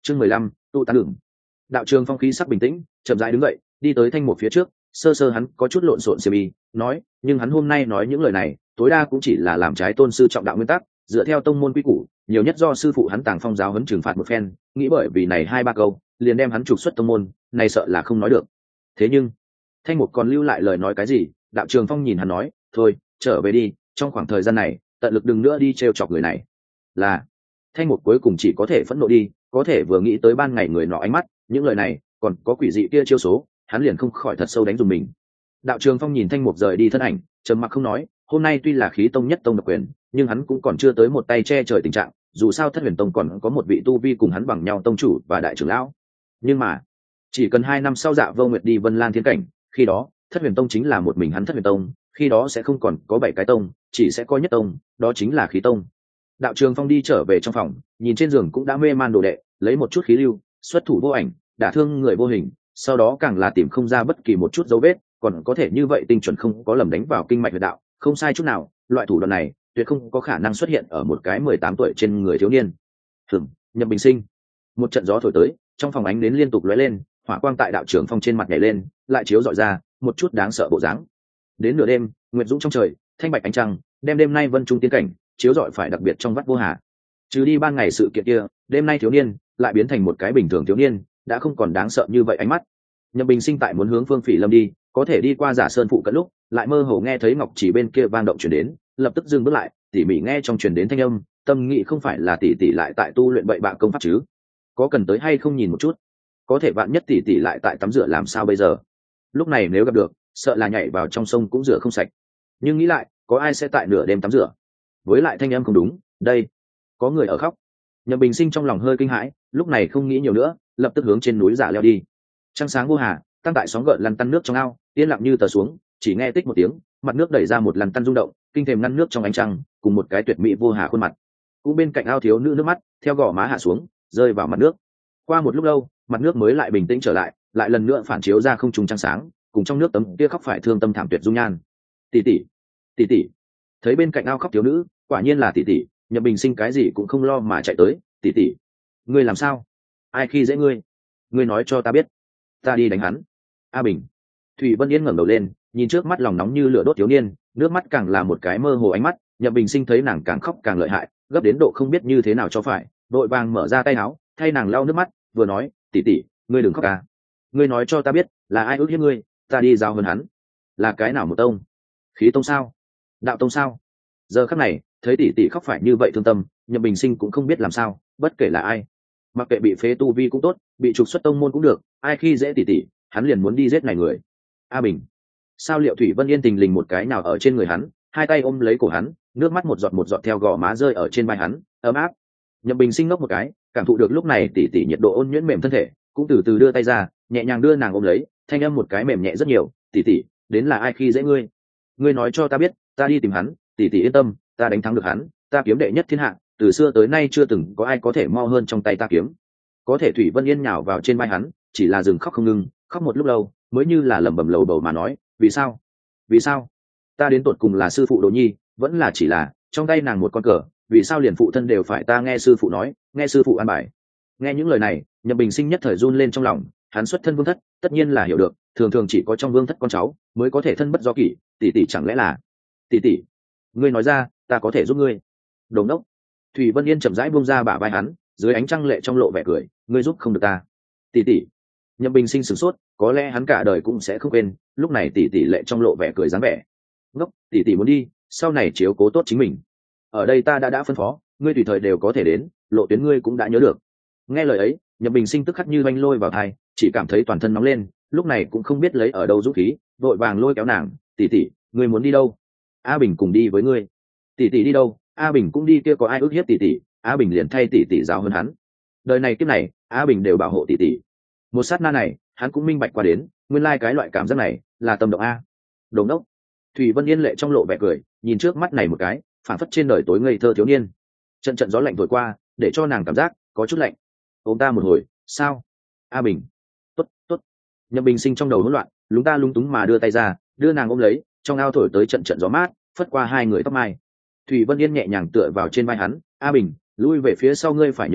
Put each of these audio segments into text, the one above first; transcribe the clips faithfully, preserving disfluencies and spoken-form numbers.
chương mười lăm tụ tán đường. Đạo trường phong khí sắc bình tĩnh, chậm rãi đứng dậy, đi tới Thanh Mục phía trước, sơ sơ hắn có chút lộn xộn xiêm y, nói, nhưng hắn hôm nay nói những lời này, tối đa cũng chỉ là làm trái tôn sư trọng đạo nguyên tắc, dựa theo tông môn quy củ, nhiều nhất do sư phụ hắn Tàng Phong giáo huấn trừng phạt một phen, nghĩ bởi vì này hai ba câu, liền đem hắn trục xuất tông môn, này sợ là không nói được. Thế nhưng, Thanh Mục còn lưu lại lời nói cái gì? Đạo trường phong nhìn hắn nói, thôi, trở về đi, trong khoảng thời gian này, tận lực đừng nữa đi trêu chọc người này. Là, Thanh Mục cuối cùng chỉ có thể phẫn nộ đi, có thể vừa nghĩ tới ban ngày người nọ ánh mắt, những lời này, còn có quỷ dị kia chiêu số, hắn liền không khỏi thật sâu đánh dùng mình. Đạo trường phong nhìn Thanh Mục rời đi thân ảnh, trầm mặc không nói, hôm nay tuy là khí tông nhất tông độc quyền, nhưng hắn cũng còn chưa tới một tay che trời tình trạng, dù sao Thất Huyền tông còn có một vị tu vi cùng hắn bằng nhau tông chủ và đại trưởng lão. Nhưng mà, chỉ cần hai năm sau Dạ Vô Nguyệt đi Vân Lan Thiên cảnh, khi đó, Thất Huyền tông chính là một mình hắn Thất Huyền tông, khi đó sẽ không còn có bảy cái tông, chỉ sẽ có nhất tông, đó chính là khí tông. Đạo trường phong đi trở về trong phòng, nhìn trên giường cũng đã mê man đồ đệ, lấy một chút khí lưu, xuất thủ vô ảnh, đả thương người vô hình, sau đó càng là tìm không ra bất kỳ một chút dấu vết, còn có thể như vậy tinh chuẩn không có lầm đánh vào kinh mạch huyệt đạo, không sai chút nào, loại thủ đoạn này tuyệt không có khả năng xuất hiện ở một cái mười tám tuổi trên người thiếu niên. Hừm, Nhậm Bình Sinh. Một trận gió thổi tới, trong phòng ánh đến liên tục lóe lên, hỏa quang tại đạo trưởng phong trên mặt nhảy lên, lại chiếu rọi ra một chút đáng sợ bộ dáng. Đến nửa đêm, nguyệt dũng trong trời, thanh bạch ánh trăng, đem đêm nay vân trung tiên cảnh chiếu rọi phải đặc biệt trong vắt vô hà. Trừ đi ban ngày sự kiện kia, đêm nay thiếu niên lại biến thành một cái bình thường thiếu niên, đã không còn đáng sợ như vậy ánh mắt. Nhậm Bình Sinh tại muốn hướng Phương Phỉ Lâm đi, có thể đi qua Giả Sơn phụ cận lúc, lại mơ hồ nghe thấy ngọc chỉ bên kia vang động truyền đến, lập tức dừng bước lại, tỉ mỉ nghe trong truyền đến thanh âm, tâm nghĩ không phải là tỷ tỷ lại tại tu luyện bậy bạ công pháp chứ? Có cần tới hay không nhìn một chút? Có thể vạn nhất tỷ tỷ lại tại tắm rửa làm sao bây giờ? Lúc này nếu gặp được, sợ là nhảy vào trong sông cũng rửa không sạch. Nhưng nghĩ lại, có ai sẽ tại nửa đêm tắm rửa? Với lại thanh âm không đúng, đây, có người ở khóc. Nhậm Bình Sinh trong lòng hơi kinh hãi, lúc này không nghĩ nhiều nữa, lập tức hướng trên núi giả leo đi. Trăng sáng vô hà, tăng tại sóng gợn lăn tăn nước trong ao, yên lặng như tờ xuống, chỉ nghe tích một tiếng, mặt nước đẩy ra một lăn tăn rung động, kinh thềm ngăn nước trong ánh trăng, cùng một cái tuyệt mỹ vô hà khuôn mặt. Cũng bên cạnh ao thiếu nữ nước mắt, theo gò má hạ xuống, rơi vào mặt nước. Qua một lúc lâu, mặt nước mới lại bình tĩnh trở lại, lại lần nữa phản chiếu ra không trùng trăng sáng, cùng trong nước tấm kia khóc phải thương tâm thảm tuyệt dung nhan. Tỷ tỷ, tỷ tỷ. Thấy bên cạnh ao khóc thiếu nữ, quả nhiên là tỷ tỷ, Nhậm Bình Sinh cái gì cũng không lo mà chạy tới, tỷ tỷ, ngươi làm sao? Ai khi dễ ngươi? Ngươi nói cho ta biết, ta đi đánh hắn. A Bình. Thủy Vân Yên ngẩng đầu lên, nhìn trước mắt lòng nóng như lửa đốt thiếu niên, nước mắt càng là một cái mơ hồ ánh mắt. Nhậm Bình Sinh thấy nàng càng khóc càng lợi hại, gấp đến độ không biết như thế nào cho phải, đội vàng mở ra tay áo, thay nàng lau nước mắt, vừa nói, tỷ tỷ, ngươi đừng khóc à? Ngươi nói cho ta biết, là ai ước hiếp ngươi, ta đi giao hơn hắn. Là cái nào một tông? Khí tông sao? Đạo tông sao? Giờ khắc này, thấy tỷ tỷ khóc phải như vậy thương tâm, Nhậm Bình Sinh cũng không biết làm sao, bất kể là ai, mặc kệ bị phế tu vi cũng tốt, bị trục xuất tông môn cũng được, ai khi dễ tỷ tỷ, hắn liền muốn đi giết này người. A Bình. Sao Liệu Thủy Vân Yên tình lình một cái nào ở trên người hắn, hai tay ôm lấy cổ hắn, nước mắt một giọt một giọt theo gò má rơi ở trên vai hắn, ấm áp. Nhậm Bình Sinh ngốc một cái, cảm thụ được lúc này tỷ tỷ nhiệt độ ôn nhuyễn mềm thân thể, cũng từ từ đưa tay ra, nhẹ nhàng đưa nàng ôm lấy, thanh âm một cái mềm nhẹ rất nhiều, tỷ tỷ, đến là ai khi dễ ngươi? Ngươi nói cho ta biết, ta đi tìm hắn, tỷ tỷ yên tâm, ta đánh thắng được hắn, ta kiếm đệ nhất thiên hạ, từ xưa tới nay chưa từng có ai có thể mau hơn trong tay ta kiếm. Có thể Thủy Vân Yên nhào vào trên vai hắn, chỉ là dừng khóc không ngừng, khóc một lúc lâu, mới như là lẩm bẩm lầu bầu mà nói, vì sao? Vì sao? Ta đến tột cùng là sư phụ Đồ Nhi, vẫn là chỉ là trong tay nàng một con cờ, vì sao liền phụ thân đều phải ta nghe sư phụ nói, nghe sư phụ an bài? Nghe những lời này, Nhậm Bình Sinh nhất thời run lên trong lòng, hắn xuất thân vương thất, tất nhiên là hiểu được, thường thường chỉ có trong vương thất con cháu mới có thể thân bất do kỷ, tỷ tỷ chẳng lẽ là? Tỷ tỷ, ngươi nói ra, ta có thể giúp ngươi. Đồ ngốc. Thủy Vân Yên chậm rãi buông ra bả vai hắn, dưới ánh trăng lệ trong lộ vẻ cười, ngươi giúp không được ta. Tỷ tỷ. Nhậm Bình Sinh sửng sốt, có lẽ hắn cả đời cũng sẽ không quên, lúc này tỷ tỷ lệ trong lộ vẻ cười dáng vẻ. Ngốc, tỷ tỷ muốn đi, sau này chiếu cố tốt chính mình. Ở đây ta đã đã phân phó, ngươi tùy thời đều có thể đến, lộ tuyến ngươi cũng đã nhớ được. Nghe lời ấy, Nhậm Bình Sinh tức khắc như oanh lôi vào tai, chỉ cảm thấy toàn thân nóng lên, lúc này cũng không biết lấy ở đâu dũng khí, vội vàng lôi kéo nàng, tỷ tỷ, ngươi muốn đi đâu? A Bình cùng đi với ngươi. Tỷ tỷ đi đâu? A Bình cũng đi, kia có ai ức hiếp tỷ tỷ, A Bình liền thay tỷ tỷ giáo hơn hắn. Đời này kiếp này, A Bình đều bảo hộ tỷ tỷ. Một sát na này, hắn cũng minh bạch qua đến, nguyên lai cái loại cảm giác này là tâm động a. Đồng đốc. Thủy Vân Yên lệ trong lộ vẻ cười, nhìn trước mắt này một cái, phản phất trên đời tối ngây thơ thiếu niên. Trận trận gió lạnh thổi qua, để cho nàng cảm giác có chút lạnh. Ôm ta một hồi, sao? A Bình. Tốt, tốt. Nhậm Bình Sinh trong đầu hỗn loạn, lúng ta lung túng mà đưa tay ra, đưa nàng ôm lấy, trong ao thổi tới trận trận gió mát, phất qua hai người tóc mai. Thủy Vân Yên nhẹ nhàng tựa vào trên vai hắn, A Bình, lui về phía sau, ngươi phải nhớ kỹ,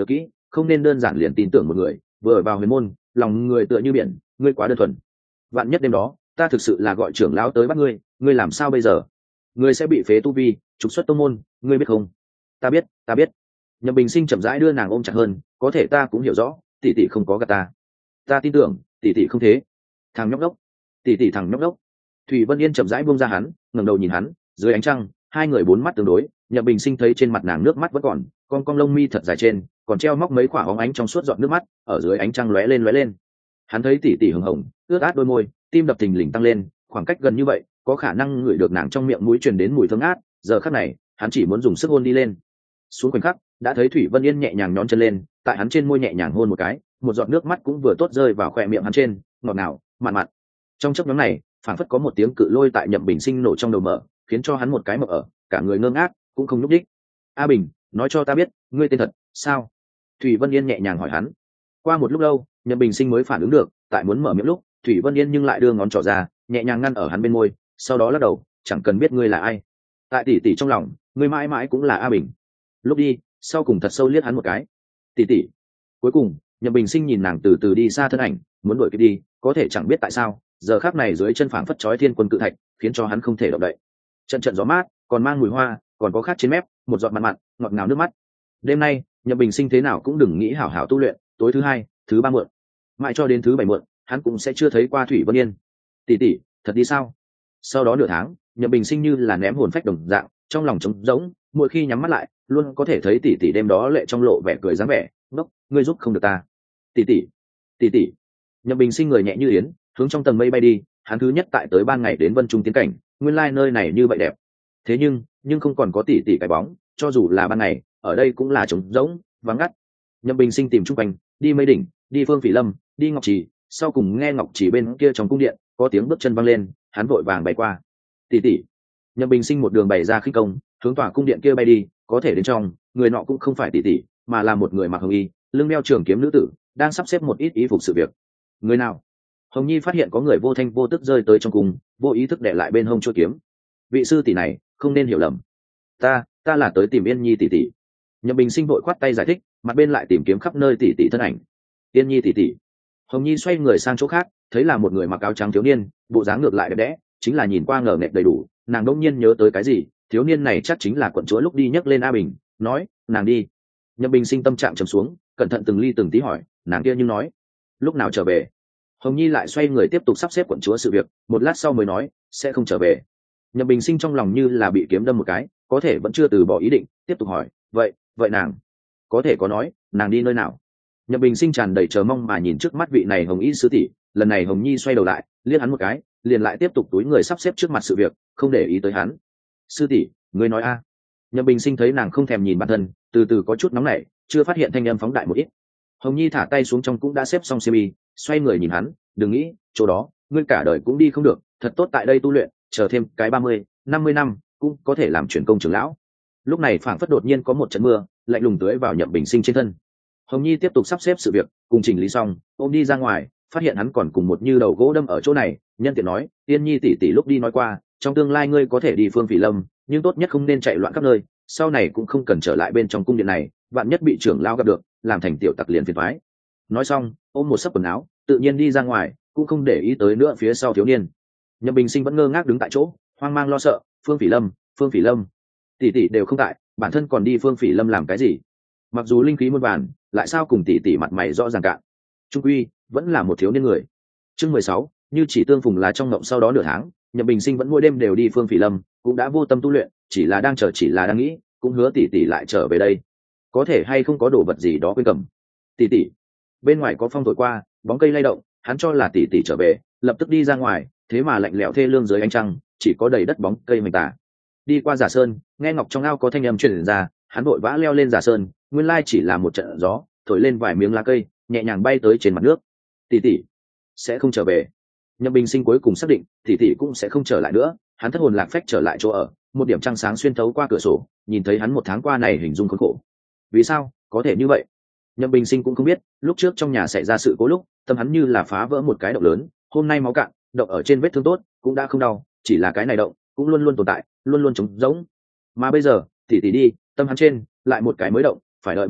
không nên đơn giản liền tin tưởng một người, vừa vào huyền môn lòng người tựa như biển, ngươi quá đơn thuần. Vạn nhất đêm đó ta thực sự là gọi trưởng lão tới bắt ngươi, ngươi làm sao bây giờ? Ngươi sẽ bị phế tu vi, trục xuất tông môn, ngươi biết không? Ta biết, ta biết. Nhậm Bình Sinh chậm rãi đưa nàng ôm chặt hơn, có thể ta cũng hiểu rõ, tỷ tỷ không có gạt ta. Ta tin tưởng, tỷ tỷ không thế. Thằng nhóc đốc, tỷ tỷ thằng nhóc đốc. Thủy Vân Yên chậm rãi buông ra hắn, ngẩng đầu nhìn hắn, dưới ánh trăng, hai người bốn mắt tương đối, Nhậm Bình Sinh thấy trên mặt nàng nước mắt vẫn còn, con cong lông mi thật dài trên, còn treo móc mấy quả óng ánh trong suốt giọt nước mắt, ở dưới ánh trăng lóe lên lóe lên. Hắn thấy tỷ tỷ hồng hồng, ướt át đôi môi, tim đập thình lình tăng lên, khoảng cách gần như vậy, có khả năng ngửi được nàng trong miệng mũi truyền đến mùi thơm ngát, giờ khắc này, hắn chỉ muốn dùng sức hôn đi lên. Xuống khoảnh khắc, đã thấy Thủy Vân Yên nhẹ nhàng nhón chân lên, tại hắn trên môi nhẹ nhàng hôn một cái, một giọt nước mắt cũng vừa tốt rơi vào khóe miệng hắn trên, ngọt ngào, mặn mặn. Trong chốc ngắn này, phảng phất có một tiếng cự lôi tại Nhậm Bình Sinh nổ trong đầu mở, khiến cho hắn một cái mở ở, cả người ngơ ngác, cũng không nhúc nhích. A Bình, nói cho ta biết, ngươi tên thật, sao? Thủy Vân Yên nhẹ nhàng hỏi hắn. Qua một lúc lâu, Nhậm Bình Sinh mới phản ứng được, tại muốn mở miệng lúc, Thủy Vân Yên nhưng lại đưa ngón trỏ ra, nhẹ nhàng ngăn ở hắn bên môi, sau đó lắc đầu, chẳng cần biết ngươi là ai. Tại tỷ tỷ trong lòng, ngươi mãi mãi cũng là A Bình. Lúc đi, sau cùng thật sâu liếc hắn một cái. Tỷ tỷ. Cuối cùng, Nhậm Bình Sinh nhìn nàng từ từ đi xa thân ảnh, muốn đuổi kịp đi, có thể chẳng biết tại sao, giờ khắc này dưới chân phảng phất chói thiên quân cự thạch, khiến cho hắn không thể động đậy. Trận trận gió mát, còn mang mùi hoa, còn có khát trên mép, một giọt mặn mặn, ngọt ngào nước mắt. Đêm nay, Nhậm Bình Sinh thế nào cũng đừng nghĩ hảo hảo tu luyện, tối thứ hai, thứ ba muộn, mãi cho đến thứ bảy muộn, hắn cũng sẽ chưa thấy qua Thủy Vân Yên. Tỷ tỷ, thật đi sao? Sau đó nửa tháng, Nhậm Bình Sinh như là ném hồn phách đồng dạng, trong lòng trống rỗng, mỗi khi nhắm mắt lại, luôn có thể thấy tỷ tỷ đêm đó lệ trong lộ vẻ cười dáng vẻ, ngốc, ngươi giúp không được ta. Tỷ tỷ, tỷ tỷ. Nhậm Bình Sinh người nhẹ như yến, hướng trong tầng mây bay đi, hắn thứ nhất tại tới ban ngày đến Vân Trung tiến cảnh, nguyên lai nơi này như vậy đẹp. Thế nhưng, nhưng không còn có tỷ tỷ cái bóng, cho dù là ban ngày, ở đây cũng là trống rỗng, vắng ngắt. Nhậm Bình Sinh tìm chung quanh, đi Mây Đỉnh, đi Phương Phỉ Lâm, đi Ngọc Trì, sau cùng nghe Ngọc Trì bên kia trong cung điện, có tiếng bước chân vang lên, hắn vội vàng bay qua. Tỷ tỷ. Nhậm Bình Sinh một đường bày ra khinh công, hướng tòa cung điện kia bay đi, có thể đến trong, người nọ cũng không phải tỷ tỷ, mà là một người mặc hồng y, lưng đeo trường kiếm nữ tử, đang sắp xếp một ít y phục sự việc. Người nào? Hồng Nhi phát hiện có người vô thanh vô tức rơi tới trong cung, vô ý thức để lại bên hông chuôi kiếm. Vị sư tỷ này, không nên hiểu lầm. Ta, ta là tới tìm Yên Nhi tỷ tỷ. Nhậm Bình Sinh vội khoát tay giải thích, mặt bên lại tìm kiếm khắp nơi tỷ tỷ thân ảnh. Yên Nhi tỷ tỷ. Hồng Nhi xoay người sang chỗ khác, thấy là một người mặc áo trắng thiếu niên, bộ dáng ngược lại đẹp đẽ, chính là nhìn qua ngờ nghệch đầy đủ, nàng đỗng nhiên nhớ tới cái gì, thiếu niên này chắc chính là quận chúa lúc đi nhấc lên A Bình, nói, nàng đi. Nhậm Bình Sinh tâm trạng trầm xuống, cẩn thận từng ly từng tí hỏi, nàng kia nhưng nói, lúc nào trở về? Hồng Nhi lại xoay người tiếp tục sắp xếp quận chúa sự việc, một lát sau mới nói, sẽ không trở về. Nhậm Bình Sinh trong lòng như là bị kiếm đâm một cái, có thể vẫn chưa từ bỏ ý định, tiếp tục hỏi, vậy, vậy nàng, có thể có nói, nàng đi nơi nào? Nhậm Bình Sinh tràn đầy chờ mong mà nhìn trước mắt vị này Hồng Y sư tỷ, lần này Hồng Nhi xoay đầu lại, liếc hắn một cái, liền lại tiếp tục túi người sắp xếp trước mặt sự việc, không để ý tới hắn. Sư tỷ, ngươi nói a? Nhậm Bình Sinh thấy nàng không thèm nhìn bản thân, từ từ có chút nóng nảy, chưa phát hiện thanh âm phóng đại một ít. Hồng Nhi thả tay xuống trong cũng đã xếp xong xiêm y, xoay người nhìn hắn, đừng nghĩ, chỗ đó, ngươi cả đời cũng đi không được, thật tốt tại đây tu luyện, chờ thêm cái ba mươi, năm mươi năm, cũng có thể làm chuyển công trưởng lão. Lúc này phảng phất đột nhiên có một trận mưa, lạnh lùng tưới vào Nhậm Bình Sinh trên thân. Hồng Nhi tiếp tục sắp xếp sự việc, cùng chỉnh lý xong, ôm đi ra ngoài, phát hiện hắn còn cùng một như đầu gỗ đâm ở chỗ này, nhân tiện nói, Tiên Nhi tỷ tỷ lúc đi nói qua, trong tương lai ngươi có thể đi Phương Phỉ Lâm, nhưng tốt nhất không nên chạy loạn khắp nơi, sau này cũng không cần trở lại bên trong cung điện này, vạn nhất bị trưởng lao gặp được, làm thành tiểu tặc liền phiền toái. Nói xong, ôm một sấp quần áo, tự nhiên đi ra ngoài, cũng không để ý tới nữa phía sau thiếu niên. Nhậm Bình Sinh vẫn ngơ ngác đứng tại chỗ, hoang mang lo sợ, Phương Phỉ Lâm, Phương Phỉ Lâm, tỷ tỷ đều không tại, bản thân còn đi Phương Phỉ Lâm làm cái gì? Mặc dù linh khí muôn vàn, lại sao cùng tỷ tỷ mặt mày rõ ràng cạn. Trung quy vẫn là một thiếu niên người. Chương mười sáu, như chỉ tương phùng là trong ngộng sau đó nửa tháng, Nhậm Bình Sinh vẫn mỗi đêm đều đi Phương Phỉ Lâm, cũng đã vô tâm tu luyện, chỉ là đang chờ chỉ là đang nghĩ, cũng hứa tỷ tỷ lại trở về đây. Có thể hay không có đồ vật gì đó quên cầm. Tỷ tỷ. Bên ngoài có phong thổi qua, bóng cây lay động, hắn cho là tỷ tỷ trở về, lập tức đi ra ngoài, thế mà lạnh lẽo thê lương dưới ánh trăng, chỉ có đầy đất bóng cây mềm tả. Đi qua Giả Sơn, nghe ngọc trong ao có thanh âm truyền ra, hắn vội vã leo lên Giả Sơn, nguyên lai chỉ là một trận gió, thổi lên vài miếng lá cây, nhẹ nhàng bay tới trên mặt nước. Tỷ tỷ sẽ không trở về. Nhậm Bình Sinh cuối cùng xác định, tỷ tỷ cũng sẽ không trở lại nữa, hắn thất hồn lạc phách trở lại chỗ ở, một điểm trăng sáng xuyên thấu qua cửa sổ, nhìn thấy hắn một tháng qua này hình dung khốn khổ. Vì sao có thể như vậy? Nhậm Bình Sinh cũng không biết, lúc trước trong nhà xảy ra sự cố lúc, tâm hắn như là phá vỡ một cái động lớn, hôm nay máu cạn, động ở trên vết thương tốt, cũng đã không đau, chỉ là cái này động cũng luôn luôn tồn tại, luôn luôn trống rỗng. Mà bây giờ, tỷ tỷ đi, tâm hắn trên lại một cái mới động, phải đợi bao lâu,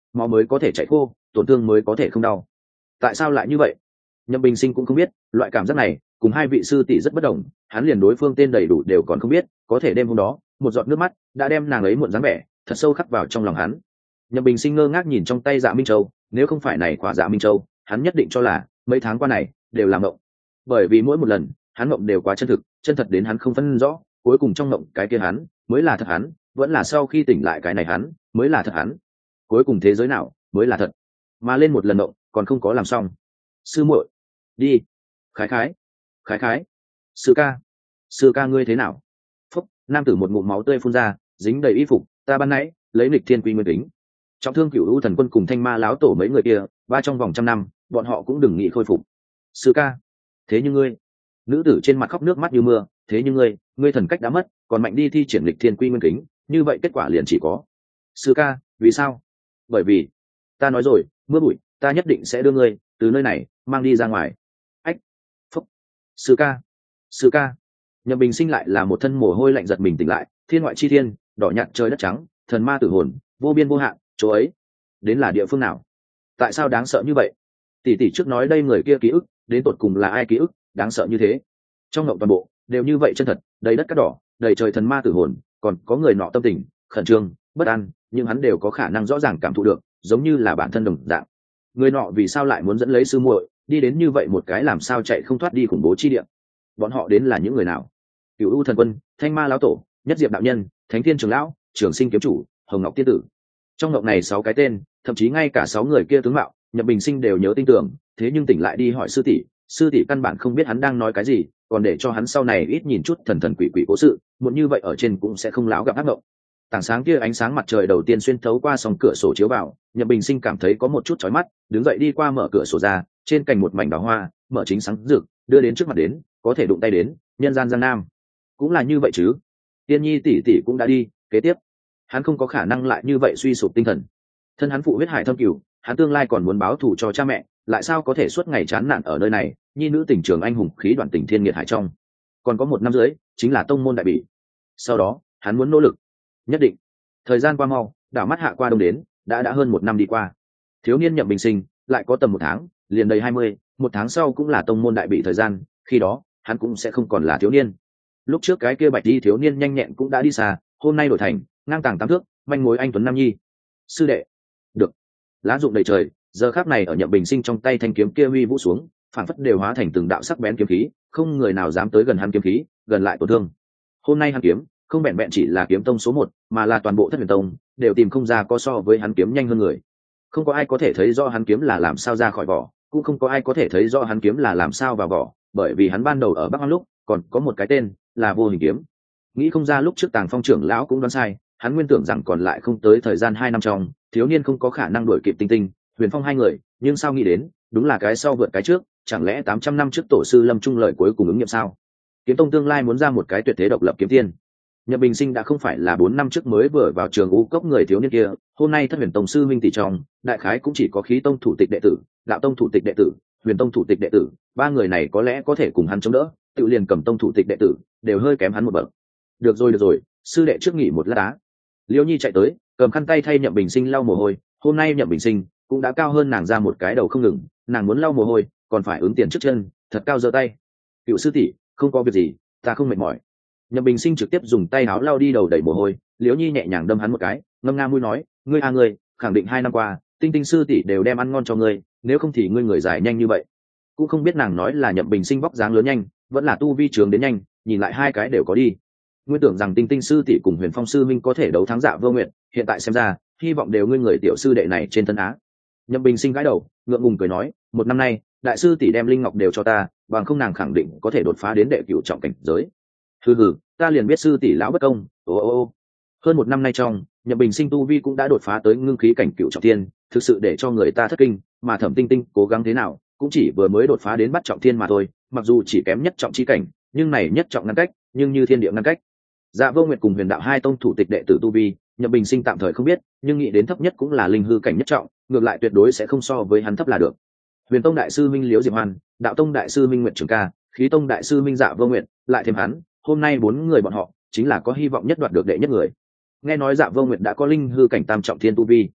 máu mới có thể chảy khô, tổn thương mới có thể không đau. Tại sao lại như vậy? Nhậm Bình Sinh cũng không biết, loại cảm giác này cùng hai vị sư tỷ rất bất đồng, hắn liền đối phương tên đầy đủ đều còn không biết, có thể đêm hôm đó một giọt nước mắt đã đem nàng ấy muộn dáng vẻ thật sâu khắc vào trong lòng hắn. Nhậm Bình Sinh ngơ ngác nhìn trong tay Dạ Minh Châu, nếu không phải này khỏa Dạ Minh Châu, hắn nhất định cho là mấy tháng qua này đều là mộng, bởi vì mỗi một lần hắn mộng đều quá chân thực, chân thật đến hắn không phân rõ, cuối cùng trong mộng cái kia hắn mới là thật hắn, vẫn là sau khi tỉnh lại cái này hắn mới là thật hắn, cuối cùng thế giới nào mới là thật. Mà lên một lần mộng còn không có làm xong. Sư muội, đi. Khái khái, khái khái, sư ca, sư ca ngươi thế nào? Phúc, nam tử một ngụm máu tươi phun ra, dính đầy y phục, ta ban nãy lấy nghịch thiên quy nguyên kính trọng thương Cửu U thần quân cùng Thanh Ma láo tổ mấy người kia, ba trong vòng trăm năm bọn họ cũng đừng nghĩ khôi phục. Sư ca, thế nhưng ngươi, nữ tử trên mặt khóc nước mắt như mưa, thế nhưng ngươi ngươi thần cách đã mất, còn mạnh đi thi triển lịch thiên quy nguyên kính, như vậy kết quả liền chỉ có. Sư ca, vì sao? Bởi vì ta nói rồi, mưa bụi, ta nhất định sẽ đưa ngươi từ nơi này mang đi ra ngoài. Ách, phúc, sư ca, sư ca. Nhậm Bình Sinh lại là một thân mồ hôi lạnh, giật mình tỉnh lại, thiên ngoại chi thiên, đỏ nhạt trời đất trắng, thần ma tử hồn, vô biên vô hạn, chỗ ấy đến là địa phương nào? Tại sao đáng sợ như vậy? Tỷ tỷ trước nói đây người kia ký ức, đến tột cùng là ai ký ức đáng sợ như thế? Trong ngộng toàn bộ đều như vậy chân thật, đầy đất cát đỏ, đầy trời thần ma tử hồn, còn có người nọ tâm tình khẩn trương bất an, nhưng hắn đều có khả năng rõ ràng cảm thụ được, giống như là bản thân đồng dạng. Người nọ vì sao lại muốn dẫn lấy sư muội đi đến như vậy một cái làm sao chạy không thoát đi khủng bố chi địa? Bọn họ đến là những người nào? Cửu U thần quân, Thanh Ma lão tổ, Nhất Diệp đạo nhân, Thánh Thiên trưởng lão, Trường Sinh kiếm chủ, Hồng Ngọc tiên tử. Trong ngộng này sáu cái tên, thậm chí ngay cả sáu người kia tướng mạo Nhậm Bình Sinh đều nhớ tinh tường, thế nhưng tỉnh lại đi hỏi sư tỷ, sư tỷ căn bản không biết hắn đang nói cái gì, còn để cho hắn sau này ít nhìn chút thần thần quỷ quỷ cố sự, muốn như vậy ở trên cũng sẽ không láo gặp ác ngộng. Tảng sáng kia ánh sáng mặt trời đầu tiên xuyên thấu qua song cửa sổ chiếu vào, Nhậm Bình Sinh cảm thấy có một chút chói mắt, đứng dậy đi qua mở cửa sổ ra, trên cành một mảnh đào hoa mở chính sáng rực, đưa đến trước mặt đến, có thể đụng tay đến, nhân gian gian nam cũng là như vậy chứ. Tiên Nhi tỷ tỷ cũng đã đi, kế tiếp hắn không có khả năng lại như vậy suy sụp tinh thần. Thân hắn phụ huyết hải thâm cửu, hắn tương lai còn muốn báo thù cho cha mẹ, lại sao có thể suốt ngày chán nản ở nơi này, nhi nữ tình trường anh hùng khí đoạn tình thiên nghiệt hải trong. Còn có một năm dưới chính là tông môn đại bỉ, sau đó hắn muốn nỗ lực nhất định. Thời gian qua mau, đảo mắt hạ qua đông đến, đã đã hơn một năm đi qua. Thiếu niên Nhậm Bình Sinh lại có tầm một tháng liền đầy hai mươi, một tháng sau cũng là tông môn đại bỉ thời gian, khi đó hắn cũng sẽ không còn là thiếu niên. Lúc trước cái kia bạch đi thiếu niên nhanh nhẹn cũng đã đi xa, hôm nay đổi thành ngang tàng tám thước manh mối anh tuấn nam nhi. Sư đệ, được. Lá rụng đầy trời, giờ khắc này ở Nhậm Bình Sinh trong tay thanh kiếm kia huy vũ xuống, phản phất đều hóa thành từng đạo sắc bén kiếm khí, không người nào dám tới gần hắn kiếm khí, gần lại tổn thương. Hôm nay hắn kiếm không vẹn vẹn chỉ là kiếm tông số một, mà là toàn bộ Thất Huyền Tông đều tìm không ra có so với hắn kiếm nhanh hơn người. Không có ai có thể thấy rõ hắn kiếm là làm sao ra khỏi vỏ, cũng không có ai có thể thấy rõ hắn kiếm là làm sao vào vỏ, bởi vì hắn ban đầu ở Bắc Hoang lúc còn có một cái tên là Vô Hình kiếm. Nghĩ không ra lúc trước Tàng Phong trưởng lão cũng đoán sai, hắn nguyên tưởng rằng còn lại không tới thời gian hai năm trong, thiếu niên không có khả năng đuổi kịp Tinh Tinh, Huyền Phong hai người, nhưng sao nghĩ đến, đúng là cái sau vượt cái trước, chẳng lẽ tám trăm năm trước tổ sư Lâm Trung lợi cuối cùng ứng nghiệm sao? Kiếm tông tương lai muốn ra một cái tuyệt thế độc lập kiếm tiên. Nhậm Bình Sinh đã không phải là bốn năm trước mới vừa vào trường U Cốc người thiếu niên kia, hôm nay Thất Huyền Tông sư minh tỷ trong, đại khái cũng chỉ có Khí Tông thủ tịch đệ tử, Đạo Tông thủ tịch đệ tử, Huyền Tông thủ tịch đệ tử, ba người này có lẽ có thể cùng hắn chống đỡ, tự liền Cầm Tông thủ tịch đệ tử đều hơi kém hắn một bậc. Được rồi được rồi, sư đệ trước nghỉ một lát á. Liễu Nhi chạy tới, cầm khăn tay thay Nhậm Bình Sinh lau mồ hôi, hôm nay Nhậm Bình Sinh cũng đã cao hơn nàng ra một cái đầu không ngừng, nàng muốn lau mồ hôi, còn phải ứng tiền trước chân, thật cao giơ tay. Cựu sư tỷ, không có việc gì, ta không mệt mỏi. Nhậm Bình Sinh trực tiếp dùng tay áo lau đi đầu đầy mồ hôi, Liễu Nhi nhẹ nhàng đâm hắn một cái, ngâm nga mũi nói, ngươi a ngươi, khẳng định hai năm qua, Tinh Tinh sư tỷ đều đem ăn ngon cho ngươi, nếu không thì ngươi người dài nhanh như vậy. Cũng không biết nàng nói là Nhậm Bình Sinh vóc dáng lớn nhanh, vẫn là tu vi trường đến nhanh, nhìn lại hai cái đều có đi. Nguyên tưởng rằng Tinh Tinh sư tỷ cùng Huyền Phong sư minh có thể đấu thắng Dạ Vô Nguyện, hiện tại xem ra, hy vọng đều ngươi người tiểu sư đệ này trên thân á. Nhậm Bình Sinh gãi đầu, ngượng ngùng cười nói, một năm nay, đại sư tỷ đem linh ngọc đều cho ta, bằng không nàng khẳng định có thể đột phá đến đệ cửu trọng cảnh giới. Hừ hừ, ta liền biết sư tỷ lão bất công. Ô ô ô. Hơn một năm nay trong, Nhậm Bình Sinh tu vi cũng đã đột phá tới ngưng khí cảnh cửu trọng thiên, thực sự để cho người ta thất kinh, mà Thẩm Tinh Tinh cố gắng thế nào, cũng chỉ vừa mới đột phá đến bắt trọng thiên mà thôi, mặc dù chỉ kém nhất trọng chi cảnh, nhưng này nhất trọng ngăn cách, nhưng như thiên địa ngăn cách. Dạ Vô Nguyệt cùng Huyền Đạo hai tông thủ tịch đệ tử tu vi, Nhậm Bình Sinh tạm thời không biết, nhưng nghĩ đến thấp nhất cũng là linh hư cảnh nhất trọng, ngược lại tuyệt đối sẽ không so với hắn thấp là được. Huyền Tông đại sư Minh Liễu Diệp Hoan, Đạo Tông đại sư Minh Nguyệt Trường Ca, Khí Tông đại sư Minh Dạ Vô Nguyệt, lại thêm hắn, hôm nay bốn người bọn họ chính là có hy vọng nhất đoạt được đệ nhất người. Nghe nói Dạ Vô Nguyệt đã có linh hư cảnh tam trọng thiên tu vi,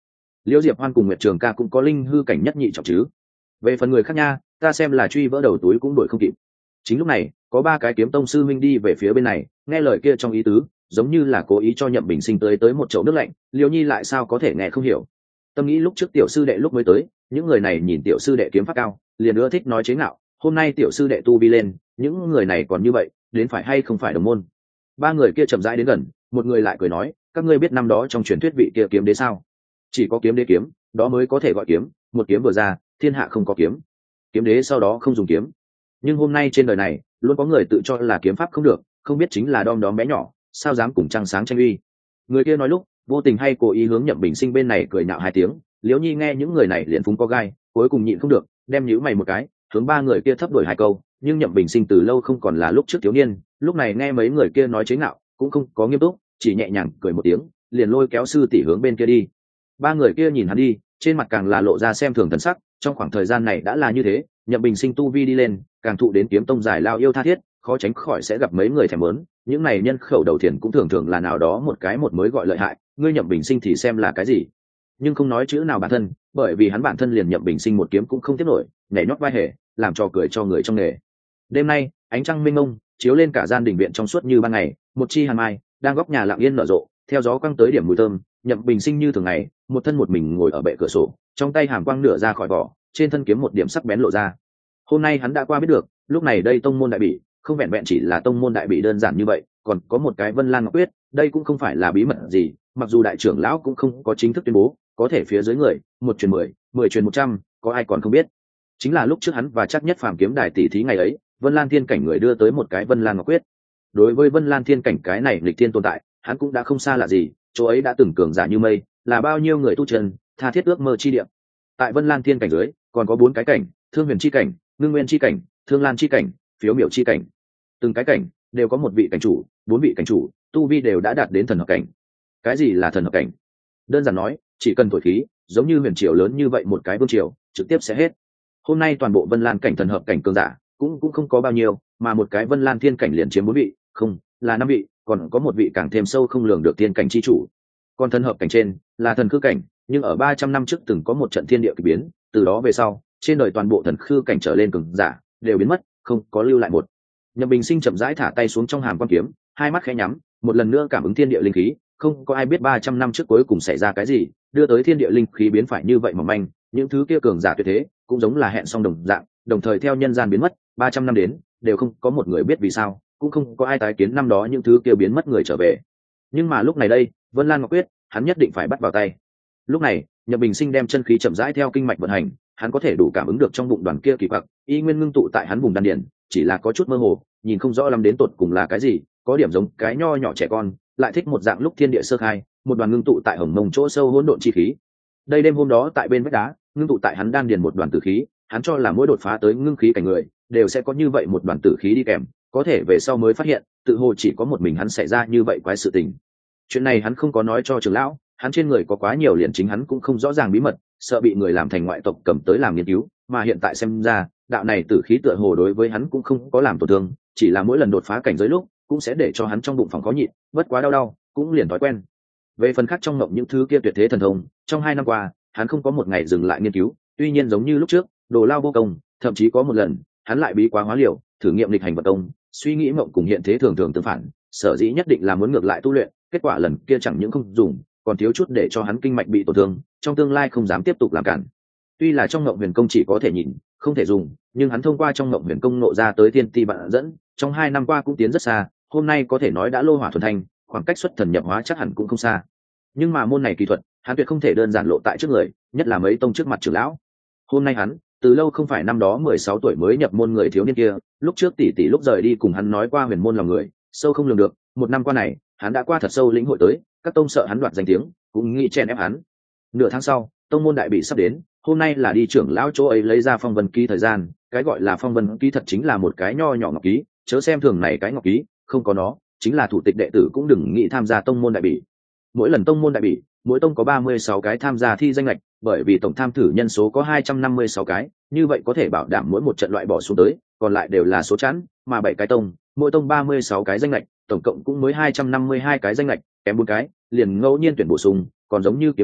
Liễu Diệp Hoan cùng Nguyệt Trường Ca cũng có linh hư cảnh nhất nhị trọng chứ. Về phần người khác nha, ta xem là truy vỡ đầu túi cũng đuổi không kịp. Chính lúc này, có ba cái kiếm tông sư huynh đi về phía bên này, nghe lời kia trong ý tứ, giống như là cố ý cho Nhậm Bình Sinh tới tới một chậu nước lạnh, Liễu Nhi lại sao có thể nghe không hiểu. Tâm nghĩ lúc trước tiểu sư đệ lúc mới tới, những người này nhìn tiểu sư đệ kiếm pháp cao, liền ưa thích nói chế ngạo, hôm nay tiểu sư đệ tu vi lên, những người này còn như vậy, đến phải hay không phải đồng môn. Ba người kia chậm rãi đến gần, một người lại cười nói, các ngươi biết năm đó trong truyền thuyết vị kia kiếm đế sao? Chỉ có kiếm đế kiếm, đó mới có thể gọi kiếm, một kiếm vừa ra, thiên hạ không có kiếm. Kiếm đế sau đó không dùng kiếm. Nhưng hôm nay trên đời này, luôn có người tự cho là kiếm pháp không được, không biết chính là đom đóm bé nhỏ, sao dám cùng trăng sáng tranh uy. Người kia nói lúc, vô tình hay cố ý hướng Nhậm Bình Sinh bên này cười nhạo hai tiếng, Liễu Nhi nghe những người này liền phúng có gai, cuối cùng nhịn không được, đem nhíu mày một cái, hướng ba người kia thấp đổi hai câu, nhưng Nhậm Bình Sinh từ lâu không còn là lúc trước thiếu niên, lúc này nghe mấy người kia nói chế ngạo, cũng không có nghiêm túc, chỉ nhẹ nhàng cười một tiếng, liền lôi kéo sư tỷ hướng bên kia đi. Ba người kia nhìn hắn đi, trên mặt càng là lộ ra xem thường thần sắc, trong khoảng thời gian này đã là như thế, Nhậm Bình Sinh tu vi đi lên, càng thụ đến kiếm tông giải lao yêu tha thiết, khó tránh khỏi sẽ gặp mấy người thèm muốn, những này nhân khẩu đầu tiền cũng thường thường là nào đó một cái một mới gọi lợi hại, ngươi Nhậm Bình Sinh thì xem là cái gì, nhưng không nói chữ nào bản thân, bởi vì hắn bản thân liền Nhậm Bình Sinh một kiếm cũng không tiếp nổi, nhảy nhót vai hề, làm trò cười cho người trong nghề. Đêm nay, ánh trăng mênh mông chiếu lên cả gian đình viện trong suốt như ban ngày, một chi hàn mai đang góc nhà lặng yên nở rộ, theo gió quăng tới điểm mùi thơm. Nhậm Bình Sinh như thường ngày, một thân một mình ngồi ở bệ cửa sổ, trong tay hàm quang nửa ra khỏi vỏ, trên thân kiếm một điểm sắc bén lộ ra. Hôm nay hắn đã qua biết được, lúc này đây tông môn đại bỉ, không vẹn vẹn chỉ là tông môn đại bỉ đơn giản như vậy, còn có một cái Vân Lan Ngọc Quyết, đây cũng không phải là bí mật gì, mặc dù đại trưởng lão cũng không có chính thức tuyên bố, có thể phía dưới người, một truyền mười, mười truyền một trăm, có ai còn không biết. Chính là lúc trước hắn và chắc nhất phàm kiếm đài tỷ thí ngày ấy, Vân Lan Thiên cảnh người đưa tới một cái Vân Lan Ngọc Quyết. Đối với Vân Lan Thiên cảnh cái này lịch thiên tồn tại, hắn cũng đã không xa lạ gì, chỗ ấy đã từng cường giả như mây, là bao nhiêu người tu chân, tha thiết ước mơ chi địa. Tại Vân Lan Thiên cảnh dưới, còn có bốn cái cảnh, Thương Huyền chi cảnh, Ngưng Nguyên chi cảnh, Thương Lan chi cảnh, Phiếu Miểu chi cảnh. Từng cái cảnh đều có một vị cảnh chủ, bốn vị cảnh chủ, tu vi đều đã đạt đến thần hợp cảnh. Cái gì là thần hợp cảnh? Đơn giản nói, chỉ cần thổi khí, giống như huyền triều lớn như vậy một cái vương triều, trực tiếp sẽ hết. Hôm nay toàn bộ Vân Lan cảnh thần hợp cảnh cường giả, cũng cũng không có bao nhiêu, mà một cái Vân Lan Thiên cảnh liền chiếm bốn vị, không, là năm vị, còn có một vị càng thêm sâu không lường được thiên cảnh chi chủ. Còn thần hợp cảnh trên là thần khư cảnh, nhưng ở ba trăm năm trước từng có một trận thiên địa kỳ biến, từ đó về sau, trên đời toàn bộ thần khư cảnh trở lên cường giả đều biến mất, không có lưu lại một. Nhậm Bình Sinh chậm rãi thả tay xuống trong hàm quan kiếm, hai mắt khẽ nhắm, một lần nữa cảm ứng thiên địa linh khí, không có ai biết ba trăm năm trước cuối cùng xảy ra cái gì, đưa tới thiên địa linh khí biến phải như vậy mỏng manh, những thứ kia cường giả tuyệt thế, cũng giống là hẹn xong đồng dạng, đồng thời theo nhân gian biến mất, ba trăm năm đến, đều không có một người biết vì sao, cũng không có ai tái kiến năm đó những thứ kia biến mất người trở về. Nhưng mà lúc này đây, Vân Lan Ngọc Quyết, hắn nhất định phải bắt vào tay. Lúc này, Nhậm Bình Sinh đem chân khí chậm rãi theo kinh mạch vận hành, hắn có thể đủ cảm ứng được trong bụng đoàn kia kỳ quặc, y nguyên ngưng tụ tại hắn vùng đan điền, chỉ là có chút mơ hồ, nhìn không rõ lắm đến tột cùng là cái gì, có điểm giống cái nho nhỏ trẻ con, lại thích một dạng lúc thiên địa sơ khai, một đoàn ngưng tụ tại hồng mông chỗ sâu hỗn độn chi khí. Đây đêm hôm đó tại bên vách đá, ngưng tụ tại hắn đan điền một đoàn tử khí, hắn cho là mỗi đột phá tới ngưng khí cảnh người, đều sẽ có như vậy một đoàn tử khí đi kèm, có thể về sau mới phát hiện, tự hồ chỉ có một mình hắn xảy ra như vậy quái sự tình. Chuyện này hắn không có nói cho trưởng lão, hắn trên người có quá nhiều liền chính hắn cũng không rõ ràng bí mật, sợ bị người làm thành ngoại tộc cầm tới làm nghiên cứu, mà hiện tại xem ra, đạo này tử khí tựa hồ đối với hắn cũng không có làm tổn thương, chỉ là mỗi lần đột phá cảnh giới lúc, cũng sẽ để cho hắn trong bụng phòng khó nhịn, bất quá đau đau, cũng liền thói quen. Về phần khác trong mộng những thứ kia tuyệt thế thần thông, trong hai năm qua, hắn không có một ngày dừng lại nghiên cứu, tuy nhiên giống như lúc trước, đồ lao vô công, thậm chí có một lần, hắn lại bí quá hóa liều, thử nghiệm lịch hành vật công, suy nghĩ mộng cùng hiện thế thường thường tương phản, sở dĩ nhất định là muốn ngược lại tu luyện, kết quả lần kia chẳng những không dùng, còn thiếu chút để cho hắn kinh mạch bị tổn thương, trong tương lai không dám tiếp tục làm cản. Tuy là trong mộng huyền công chỉ có thể nhìn, không thể dùng, nhưng hắn thông qua trong mộng huyền công nộ ra tới thiên ti bạn dẫn, trong hai năm qua cũng tiến rất xa, hôm nay có thể nói đã lô hỏa thuần thanh, khoảng cách xuất thần nhập hóa chắc hẳn cũng không xa. Nhưng mà môn này kỳ thuật, hắn tuyệt không thể đơn giản lộ tại trước người, nhất là mấy tông trước mặt trưởng lão. Hôm nay hắn, từ lâu không phải năm đó mười sáu tuổi mới nhập môn người thiếu niên kia, lúc trước tỷ tỷ lúc rời đi cùng hắn nói qua huyền môn lòng người, sâu không lường được, một năm qua này, hắn đã qua thật sâu lĩnh hội tới, các tông sợ hắn đoạt danh tiếng, cũng nghĩ chen ép hắn. Nửa tháng sau, tông môn đại bị sắp đến, hôm nay là đi trưởng lão chỗ ấy lấy ra phong vân ký thời gian, cái gọi là phong vân ký thật chính là một cái nho nhỏ ngọc ký, chớ xem thường này cái ngọc ký, không có nó, chính là thủ tịch đệ tử cũng đừng nghĩ tham gia tông môn đại bị. Mỗi lần tông môn đại bị, mỗi tông có ba mươi sáu cái tham gia thi danh lệch, bởi vì tổng tham thử nhân số có hai trăm năm mươi sáu cái, như vậy có thể bảo đảm mỗi một trận loại bỏ xuống tới, còn lại đều là số chẵn, mà bảy cái tông, mỗi tông ba mươi sáu cái danh lệch, tổng cộng cũng mới hai trăm năm mươi hai cái danh lệch, kém bốn cái, liền ngẫu nhiên tuyển bổ sung, còn giống như kiếm tông,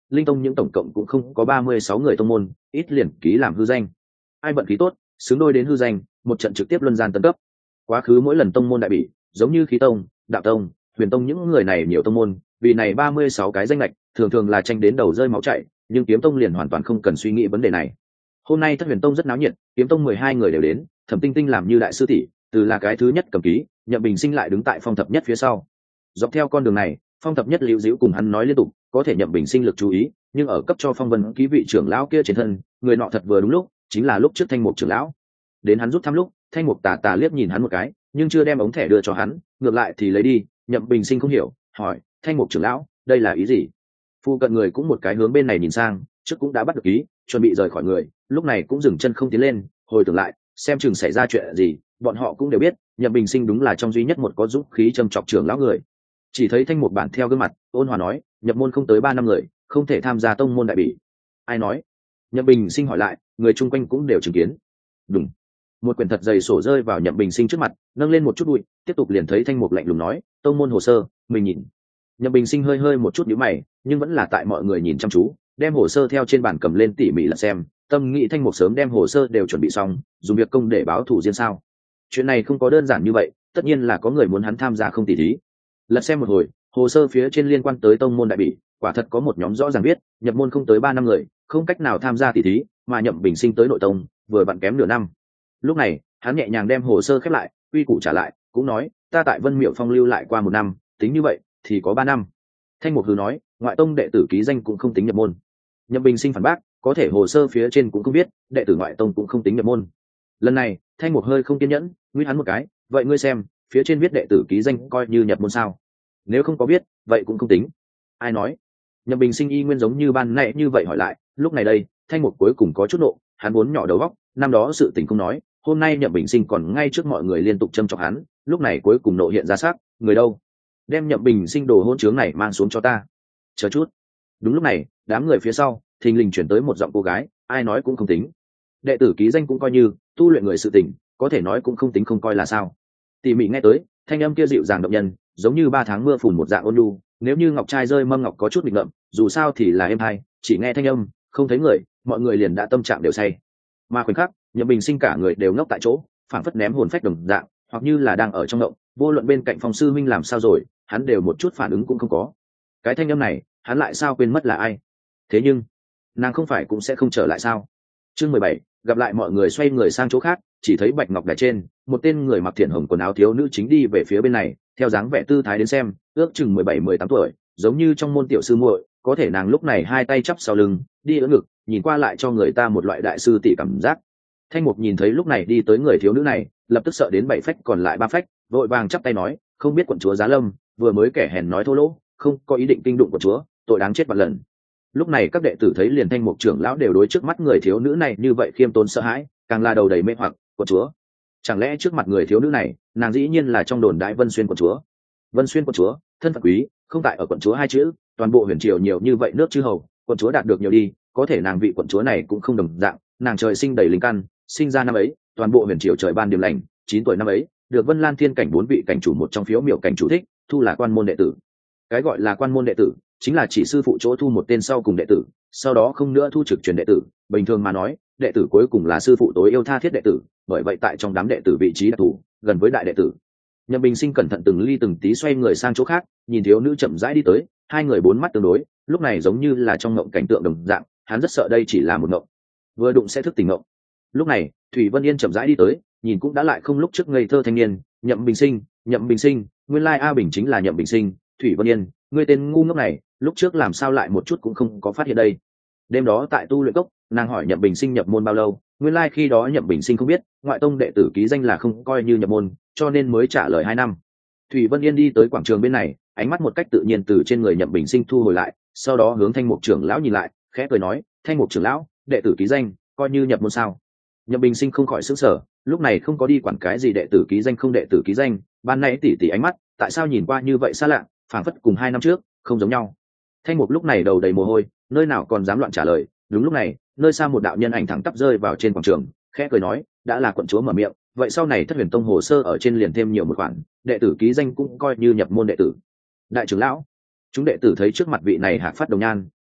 linh tông những tổng cộng cũng không có ba mươi sáu người tông môn, ít liền ký làm hư danh. Ai vận khí tốt xứng đôi đến hư danh, một trận trực tiếp luân gian tấn cấp. Quá khứ mỗi lần tông môn đại bị, giống như khí tông, đạo tông, huyền tông những người này nhiều tông môn, vì này ba mươi sáu cái danh lệch thường thường là tranh đến đầu rơi máu chảy, nhưng kiếm tông liền hoàn toàn không cần suy nghĩ vấn đề này. Hôm nay thất huyền tông rất náo nhiệt, kiếm tông mười hai người đều đến, Thẩm Tinh Tinh làm như đại sư tỷ, từ là cái thứ nhất cầm ký, Nhậm Bình Sinh lại đứng tại phong thập nhất phía sau. Dọc theo con đường này, phong thập nhất liễu diễu cùng hắn nói liên tục, có thể Nhậm Bình Sinh lực chú ý, nhưng ở cấp cho phong vân ký vị trưởng lão kia trên thân, người nọ thật vừa đúng lúc, chính là lúc trước Thanh Mục trưởng lão. Đến hắn rút thăm lúc, Thanh Mục tà tà liếc nhìn hắn một cái, nhưng chưa đem ống thẻ đưa cho hắn, ngược lại thì lấy đi. Nhậm Bình Sinh không hiểu, hỏi: Thanh Mục trưởng lão, đây là ý gì? Phu cận người cũng một cái hướng bên này nhìn sang, trước cũng đã bắt được ký, chuẩn bị rời khỏi người, lúc này cũng dừng chân không tiến lên, hồi tưởng lại, xem chừng xảy ra chuyện gì, bọn họ cũng đều biết, Nhậm Bình Sinh đúng là trong duy nhất một có dũng khí châm chọc trưởng lão người. Chỉ thấy Thanh Mục bản theo gương mặt, ôn hòa nói: nhập môn không tới ba năm người, không thể tham gia tông môn đại bỉ. Ai nói? Nhậm Bình Sinh hỏi lại, người chung quanh cũng đều chứng kiến. Đúng. Một quyển thật dày sổ rơi vào Nhậm Bình Sinh trước mặt, nâng lên một chút bụi, tiếp tục liền thấy Thanh Mục lạnh lùng nói: tông môn hồ sơ, mình nhìn. Nhậm Bình Sinh hơi hơi một chút nhíu mày, nhưng vẫn là tại mọi người nhìn chăm chú, đem hồ sơ theo trên bàn cầm lên tỉ mỉ là xem, tâm nghĩ Thanh Mục sớm đem hồ sơ đều chuẩn bị xong, dùng việc công để báo thù riêng sao? Chuyện này không có đơn giản như vậy, tất nhiên là có người muốn hắn tham gia không tỉ thí. Lật xem một hồi, hồ sơ phía trên liên quan tới tông môn đại bỉ, quả thật có một nhóm rõ ràng biết, nhập môn không tới ba năm người, không cách nào tham gia tỉ thí, mà Nhậm Bình Sinh tới nội tông, vừa vặn kém nửa năm. Lúc này, hắn nhẹ nhàng đem hồ sơ khép lại, quy củ trả lại, cũng nói, ta tại Vân Miệu Phong lưu lại qua một năm, tính như vậy thì có ba năm. Thanh Mục hừ nói, ngoại tông đệ tử ký danh cũng không tính nhập môn. Nhậm Bình Sinh phản bác, có thể hồ sơ phía trên cũng không biết, đệ tử ngoại tông cũng không tính nhập môn. Lần này, Thanh Mục hơi không kiên nhẫn, nguy hắn một cái, vậy ngươi xem, phía trên viết đệ tử ký danh coi như nhập môn sao? Nếu không có biết, vậy cũng không tính. Ai nói? Nhậm Bình Sinh y nguyên giống như ban nãy như vậy hỏi lại, lúc này đây, Thanh Mục cuối cùng có chút nộ, hắn vốn nhỏ đầu óc, năm đó sự tình không nói, hôm nay Nhậm Bình Sinh còn ngay trước mọi người liên tục châm chọc hắn, lúc này cuối cùng nộ hiện ra sắc, người đâu? Đem Nhậm Bình Sinh đồ hôn trướng này mang xuống cho ta. Chờ chút. Đúng lúc này, đám người phía sau thình lình chuyển tới một giọng cô gái, ai nói cũng không tính. Đệ tử ký danh cũng coi như tu luyện người sự tình, có thể nói cũng không tính không coi là sao. Tỉ mỉ nghe tới, thanh âm kia dịu dàng động nhân, giống như ba tháng mưa phùn một dạng ôn nhu, nếu như ngọc trai rơi mâm ngọc có chút nghịch ngợm, dù sao thì là êm hay, chỉ nghe thanh âm, không thấy người, mọi người liền đã tâm trạng đều say. Mà khoảnh khắc, Nhậm Bình Sinh cả người đều ngốc tại chỗ, phảng phất ném hồn phách đồng dạng, hoặc như là đang ở trong động, vô luận bên cạnh phòng sư minh làm sao rồi, hắn đều một chút phản ứng cũng không có. Cái thanh âm này, hắn lại sao quên mất là ai? Thế nhưng, nàng không phải cũng sẽ không trở lại sao? Chương mười bảy, gặp lại mọi người xoay người sang chỗ khác, chỉ thấy bạch ngọc đài trên, một tên người mặc thiện hồng quần áo thiếu nữ chính đi về phía bên này, theo dáng vẻ tư thái đến xem, ước chừng mười bảy mười tám tuổi, giống như trong môn tiểu sư muội, có thể nàng lúc này hai tay chắp sau lưng, đi ưỡn ngực, nhìn qua lại cho người ta một loại đại sư tỷ cảm giác. Thanh Mục nhìn thấy lúc này đi tới người thiếu nữ này, lập tức sợ đến bảy phách còn lại ba phách, vội vàng chắp tay nói, không biết quận chúa Giá Lâm, vừa mới kẻ hèn nói thô lỗ, không có ý định kinh đụng quận chúa, tội đáng chết vạn lần. Lúc này các đệ tử thấy liền Thanh Mục trưởng lão đều đối trước mắt người thiếu nữ này như vậy khiêm tốn sợ hãi, càng là đầu đầy mê hoặc, quận chúa. Chẳng lẽ trước mặt người thiếu nữ này, nàng dĩ nhiên là trong đồn đại Vân Xuyên quận chúa? Vân Xuyên quận chúa, thân phận quý, không tại ở quận chúa hai chữ, toàn bộ huyền triều nhiều như vậy nước chư hầu, quận chúa đạt được nhiều đi, có thể nàng vị quận chúa này cũng không đồng dạng, nàng trời sinh đầy linh căn, sinh ra năm ấy, toàn bộ huyền triều trời ban điểm lành, chín tuổi năm ấy, được Vân Lan Thiên cảnh bốn vị cảnh chủ một trong phiếu miểu cảnh chủ thích, thu là quan môn đệ tử. Cái gọi là quan môn đệ tử, chính là chỉ sư phụ chỗ thu một tên sau cùng đệ tử, sau đó không nữa thu trực truyền đệ tử, bình thường mà nói, đệ tử cuối cùng là sư phụ tối yêu tha thiết đệ tử, bởi vậy tại trong đám đệ tử vị trí đặc thù, gần với đại đệ tử. Nhậm Bình Sinh cẩn thận từng ly từng tí xoay người sang chỗ khác, nhìn thiếu nữ chậm rãi đi tới, hai người bốn mắt tương đối, lúc này giống như là trong ngộng cảnh tượng đồng dạng, hắn rất sợ đây chỉ là một ngộng, vừa đụng sẽ thức tỉnh ngộng. Lúc này, Thủy Vân Yên chậm rãi đi tới, nhìn cũng đã lại không lúc trước ngây thơ thanh niên, Nhậm Bình Sinh, Nhậm Bình Sinh, nguyên lai A Bình chính là Nhậm Bình Sinh, Thủy Vân Yên, ngươi tên ngu ngốc này, lúc trước làm sao lại một chút cũng không có phát hiện đây. Đêm đó tại tu luyện cốc, nàng hỏi Nhậm Bình Sinh nhập môn bao lâu, nguyên lai khi đó Nhậm Bình Sinh không biết, ngoại tông đệ tử ký danh là không coi như nhập môn, cho nên mới trả lời hai năm. Thủy Vân Yên đi tới quảng trường bên này, ánh mắt một cách tự nhiên từ trên người Nhậm Bình Sinh thu hồi lại, sau đó hướng Thanh Mục trưởng lão nhìn lại, khẽ cười nói, Thanh Mục trưởng lão, đệ tử ký danh, coi như nhập môn sao? Nhậm Bình Sinh không khỏi sửng sở, lúc này không có đi quản cái gì đệ tử ký danh không đệ tử ký danh, ban nãy tỉ tỉ ánh mắt, tại sao nhìn qua như vậy xa lạ, phảng phất cùng hai năm trước không giống nhau. Thanh Mục lúc này đầu đầy mồ hôi, nơi nào còn dám loạn trả lời. Đúng lúc này, nơi xa một đạo nhân ảnh thẳng tắp rơi vào trên quảng trường, khẽ cười nói, đã là quận chúa mở miệng, vậy sau này Thất Huyền Tông hồ sơ ở trên liền thêm nhiều một khoản, đệ tử ký danh cũng coi như nhập môn đệ tử. Đại trưởng lão, chúng đệ tử thấy trước mặt vị này hạc phát đồng nhan,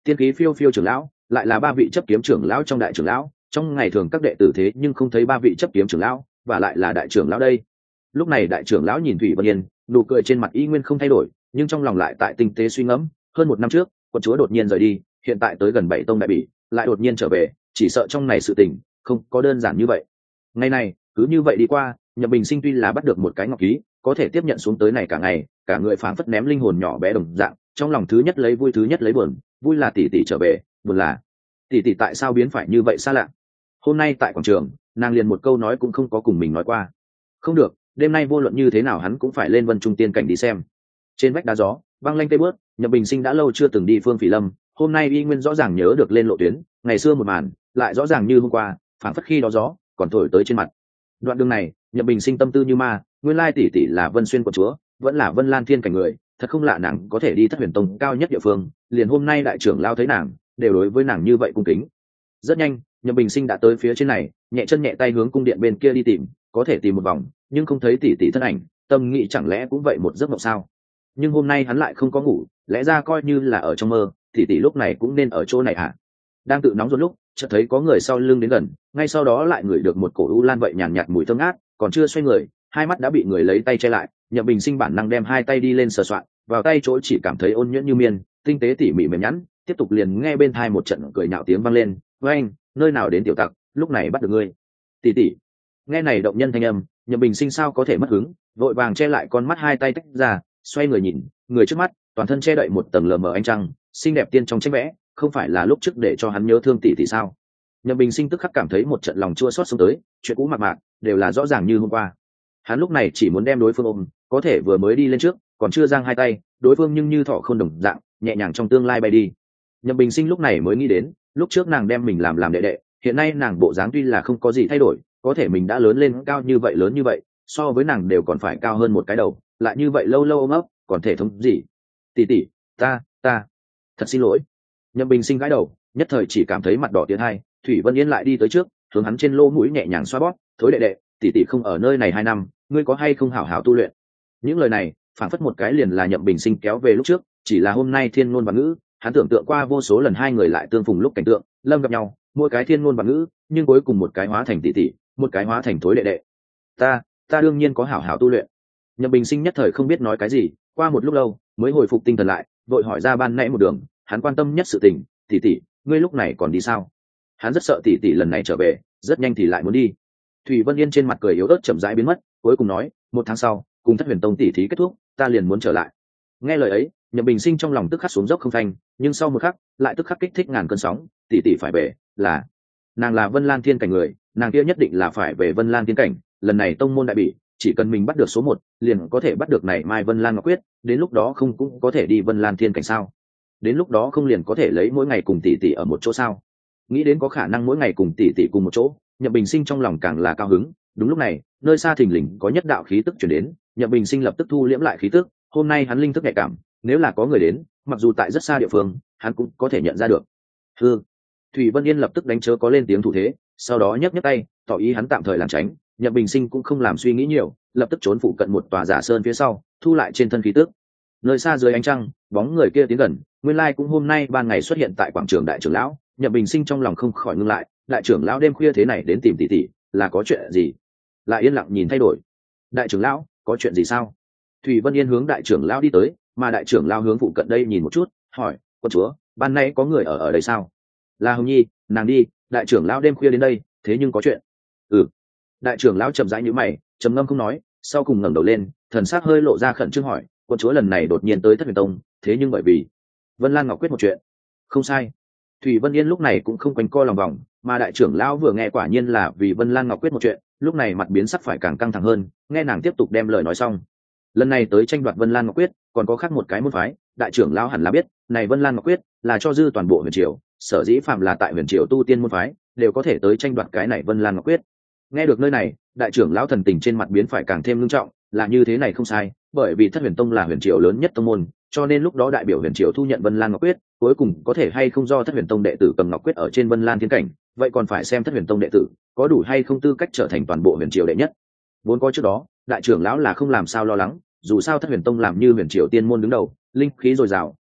tiên khí phiêu phiêu trưởng lão lại là ba vị chấp kiếm trưởng lão trong đại trưởng lão, trong ngày thường các đệ tử thế nhưng không thấy ba vị chấp kiếm trưởng lão và lại là đại trưởng lão đây. Lúc này đại trưởng lão nhìn Thủy Vân Yên, nụ cười trên mặt y nguyên không thay đổi, nhưng trong lòng lại tại tinh tế suy ngẫm, hơn một năm trước quận chúa đột nhiên rời đi, hiện tại tới gần bảy tông đại bỉ lại đột nhiên trở về, chỉ sợ trong này sự tình không có đơn giản như vậy. Ngày này cứ như vậy đi qua, Nhậm Bình Sinh tuy là bắt được một cái ngọc ký, có thể tiếp nhận xuống tới này cả ngày, cả người phảng phất ném linh hồn nhỏ bé đồng dạng, trong lòng thứ nhất lấy vui, thứ nhất lấy buồn. Vui là tỷ tỷ trở về, buồn là tỷ tỷ tại sao biến phải như vậy xa lạ. Hôm nay tại quảng trường, nàng liền một câu nói cũng không có cùng mình nói qua. Không được, đêm nay vô luận như thế nào hắn cũng phải lên Vân Trung Tiên cảnh đi xem. Trên vách đá gió băng lanh tê bớt, Nhậm Bình Sinh đã lâu chưa từng đi Phương Phỉ Lâm, hôm nay y nguyên rõ ràng nhớ được lên lộ tuyến ngày xưa một màn, lại rõ ràng như hôm qua, phảng phất khi đó gió còn thổi tới trên mặt. Đoạn đường này Nhậm Bình Sinh tâm tư như ma, nguyên lai tỷ tỷ là Vân Xuyên quận chúa, vẫn là Vân Lan Thiên cảnh người, thật không lạ nàng có thể đi Thất Huyền Tông cao nhất địa phương, liền hôm nay đại trưởng lao thấy nàng đều đối với nàng như vậy cung kính. Rất nhanh Nhậm Bình Sinh đã tới phía trên này, nhẹ chân nhẹ tay hướng cung điện bên kia đi tìm, có thể tìm một vòng nhưng không thấy tỷ tỷ thân ảnh, tâm nghĩ chẳng lẽ cũng vậy một giấc mộng sao. Nhưng hôm nay hắn lại không có ngủ, lẽ ra coi như là ở trong mơ, tỷ tỷ lúc này cũng nên ở chỗ này à. Đang tự nóng ruột lúc chợt thấy có người sau lưng đến gần, ngay sau đó lại ngửi được một cổ u lan vậy nhàn nhạt, nhạt mùi thơm ngát, còn chưa xoay người hai mắt đã bị người lấy tay che lại. Nhậm Bình Sinh bản năng đem hai tay đi lên sờ soạn, vào tay chỗ chỉ cảm thấy ôn nhuyễn như miên, tinh tế tỉ mỉ mềm nhẵn, tiếp tục liền nghe bên tai một trận cười nhạo tiếng vang lên, với anh nơi nào đến tiểu tặc, lúc này bắt được ngươi tỷ tỷ. Nghe này động nhân thanh âm, Nhậm Bình Sinh sao có thể mất hứng, vội vàng che lại con mắt, hai tay tách ra, xoay người nhìn người trước mắt, toàn thân che đậy một tầng lờ mờ ánh trăng, xinh đẹp tiên trong tranh vẽ, không phải là lúc trước để cho hắn nhớ thương tỷ tỷ sao. Nhậm Bình Sinh tức khắc cảm thấy một trận lòng chua xót xông tới, chuyện cũ mạc mạc đều là rõ ràng như hôm qua. Hắn lúc này chỉ muốn đem đối phương ôm, có thể vừa mới đi lên trước còn chưa giang hai tay, đối phương nhưng như thỏ không đồng dạng nhẹ nhàng trong tương lai bay đi. Nhậm Bình Sinh lúc này mới nghĩ đến, lúc trước nàng đem mình làm làm đệ đệ, hiện nay nàng bộ dáng tuy là không có gì thay đổi, có thể mình đã lớn lên cao như vậy, lớn như vậy so với nàng đều còn phải cao hơn một cái đầu, lại như vậy lâu lâu ôm ấp còn thể thống gì. Tỷ tỷ, ta ta thật xin lỗi. Nhậm Bình Sinh gãi đầu, nhất thời chỉ cảm thấy mặt đỏ tiến hai. Thủy Vân Yên lại đi tới trước, hướng hắn trên lỗ mũi nhẹ nhàng xoa bóp, thối đệ đệ, tỷ tỷ không ở nơi này hai năm, ngươi có hay không hảo hảo tu luyện. Những lời này phảng phất một cái liền là Nhậm Bình Sinh kéo về lúc trước, chỉ là hôm nay thiên ngôn và ngữ, hắn tưởng tượng qua vô số lần hai người lại tương phùng lúc cảnh tượng, lâm gặp nhau, mỗi cái thiên ngôn và ngữ, nhưng cuối cùng một cái hóa thành tỷ tỷ, một cái hóa thành thối đệ đệ. Ta, ta đương nhiên có hảo hảo tu luyện. Nhậm Bình Sinh nhất thời không biết nói cái gì, qua một lúc lâu mới hồi phục tinh thần lại, vội hỏi ra ban nãy một đường hắn quan tâm nhất sự tình, tỷ tỷ, ngươi lúc này còn đi sao? Hắn rất sợ tỷ tỷ lần này trở về rất nhanh thì lại muốn đi. Thủy Vân Yên trên mặt cười yếu ớt chậm rãi biến mất, cuối cùng nói, một tháng sau cùng Thất Huyền Tông tỷ thí kết thúc, ta liền muốn trở lại. Nghe lời ấy, Nhậm Bình Sinh trong lòng tức khắc xuống dốc không thanh, nhưng sau một khắc lại tức khắc kích thích ngàn cơn sóng. Tỷ tỷ phải về, là nàng là Vân Lan Thiên cảnh người, nàng kia nhất định là phải về Vân Lan Thiên cảnh. Lần này tông môn đại bỉ, chỉ cần mình bắt được số một, liền có thể bắt được này mai Vân Lan Ngọc Quyết, đến lúc đó không cũng có thể đi Vân Lan Thiên cảnh sao? Đến lúc đó không liền có thể lấy mỗi ngày cùng tỷ tỷ ở một chỗ sao? Nghĩ đến có khả năng mỗi ngày cùng tỷ tỷ cùng một chỗ, Nhậm Bình Sinh trong lòng càng là cao hứng. Đúng lúc này, nơi xa thình lình có nhất đạo khí tức truyền đến, Nhậm Bình Sinh lập tức thu liễm lại khí tức. Hôm nay hắn linh thức nhạy cảm, nếu là có người đến, mặc dù tại rất xa địa phương, hắn cũng có thể nhận ra được. Hư. Thủy Vân Yên lập tức đánh chớ có lên tiếng thủ thế, sau đó nhấc nhấc tay, tỏ ý hắn tạm thời làm tránh. Nhậm Bình Sinh cũng không làm suy nghĩ nhiều, lập tức trốn phụ cận một tòa giả sơn phía sau, thu lại trên thân khí tức. Nơi xa dưới ánh trăng, bóng người kia tiến gần, nguyên lai cũng hôm nay ban ngày xuất hiện tại quảng trường đại trưởng lão. Nhậm Bình Sinh trong lòng không khỏi ngưng lại, đại trưởng lão đêm khuya thế này đến tìm tỷ tỷ, là có chuyện gì? Lại yên lặng nhìn thay đổi. Đại trưởng lão, có chuyện gì sao? Thủy Vân Yên hướng đại trưởng lão đi tới, mà đại trưởng lão hướng phụ cận đây nhìn một chút, hỏi, quân chúa, ban nay có người ở ở đây sao? Là Hồng Nhi, nàng đi. Đại trưởng lão đêm khuya đến đây, thế nhưng có chuyện. Ừ. Đại trưởng lão chậm rãi nhíu mày, trầm ngâm không nói, sau cùng ngẩng đầu lên, thần sắc hơi lộ ra khẩn trương hỏi, quân chúa lần này đột nhiên tới Thất Huyền Tông, thế nhưng bởi vì Vân Lan Ngọc Quyết một chuyện. Không sai. Thủy Vân Yên lúc này cũng không quanh co lòng vòng, mà đại trưởng lão vừa nghe quả nhiên là vì Vân Lan Ngọc Quyết một chuyện, lúc này mặt biến sắc phải càng căng thẳng hơn, nghe nàng tiếp tục đem lời nói xong. Lần này tới tranh đoạt Vân Lan Ngọc Quyết, còn có khác một cái môn phái, đại trưởng lão hẳn là biết, này Vân Lan Ngọc Quyết là cho dư toàn bộ huyền triều, sở dĩ phạm là tại huyền triều tu tiên môn phái, đều có thể tới tranh đoạt cái này Vân Lan Ngọc Quyết. Nghe được nơi này, đại trưởng lão thần tình trên mặt biến phải càng thêm nghiêm trọng, là như thế này không sai, bởi vì Thất Huyền Tông là huyền triều lớn nhất tông môn, cho nên lúc đó đại biểu huyền triều thu nhận Vân Lan Ngọc Quyết, cuối cùng có thể hay không do Thất Huyền Tông đệ tử cầm Ngọc Quyết ở trên Vân Lan Thiên cảnh, vậy còn phải xem Thất Huyền Tông đệ tử có đủ hay không tư cách trở thành toàn bộ huyền triều đệ nhất. Vốn có trước đó, đại trưởng lão là không làm sao lo lắng, dù sao Thất Huyền Tông làm như huyền triều tiên môn đứng đầu, linh khí dồi dào,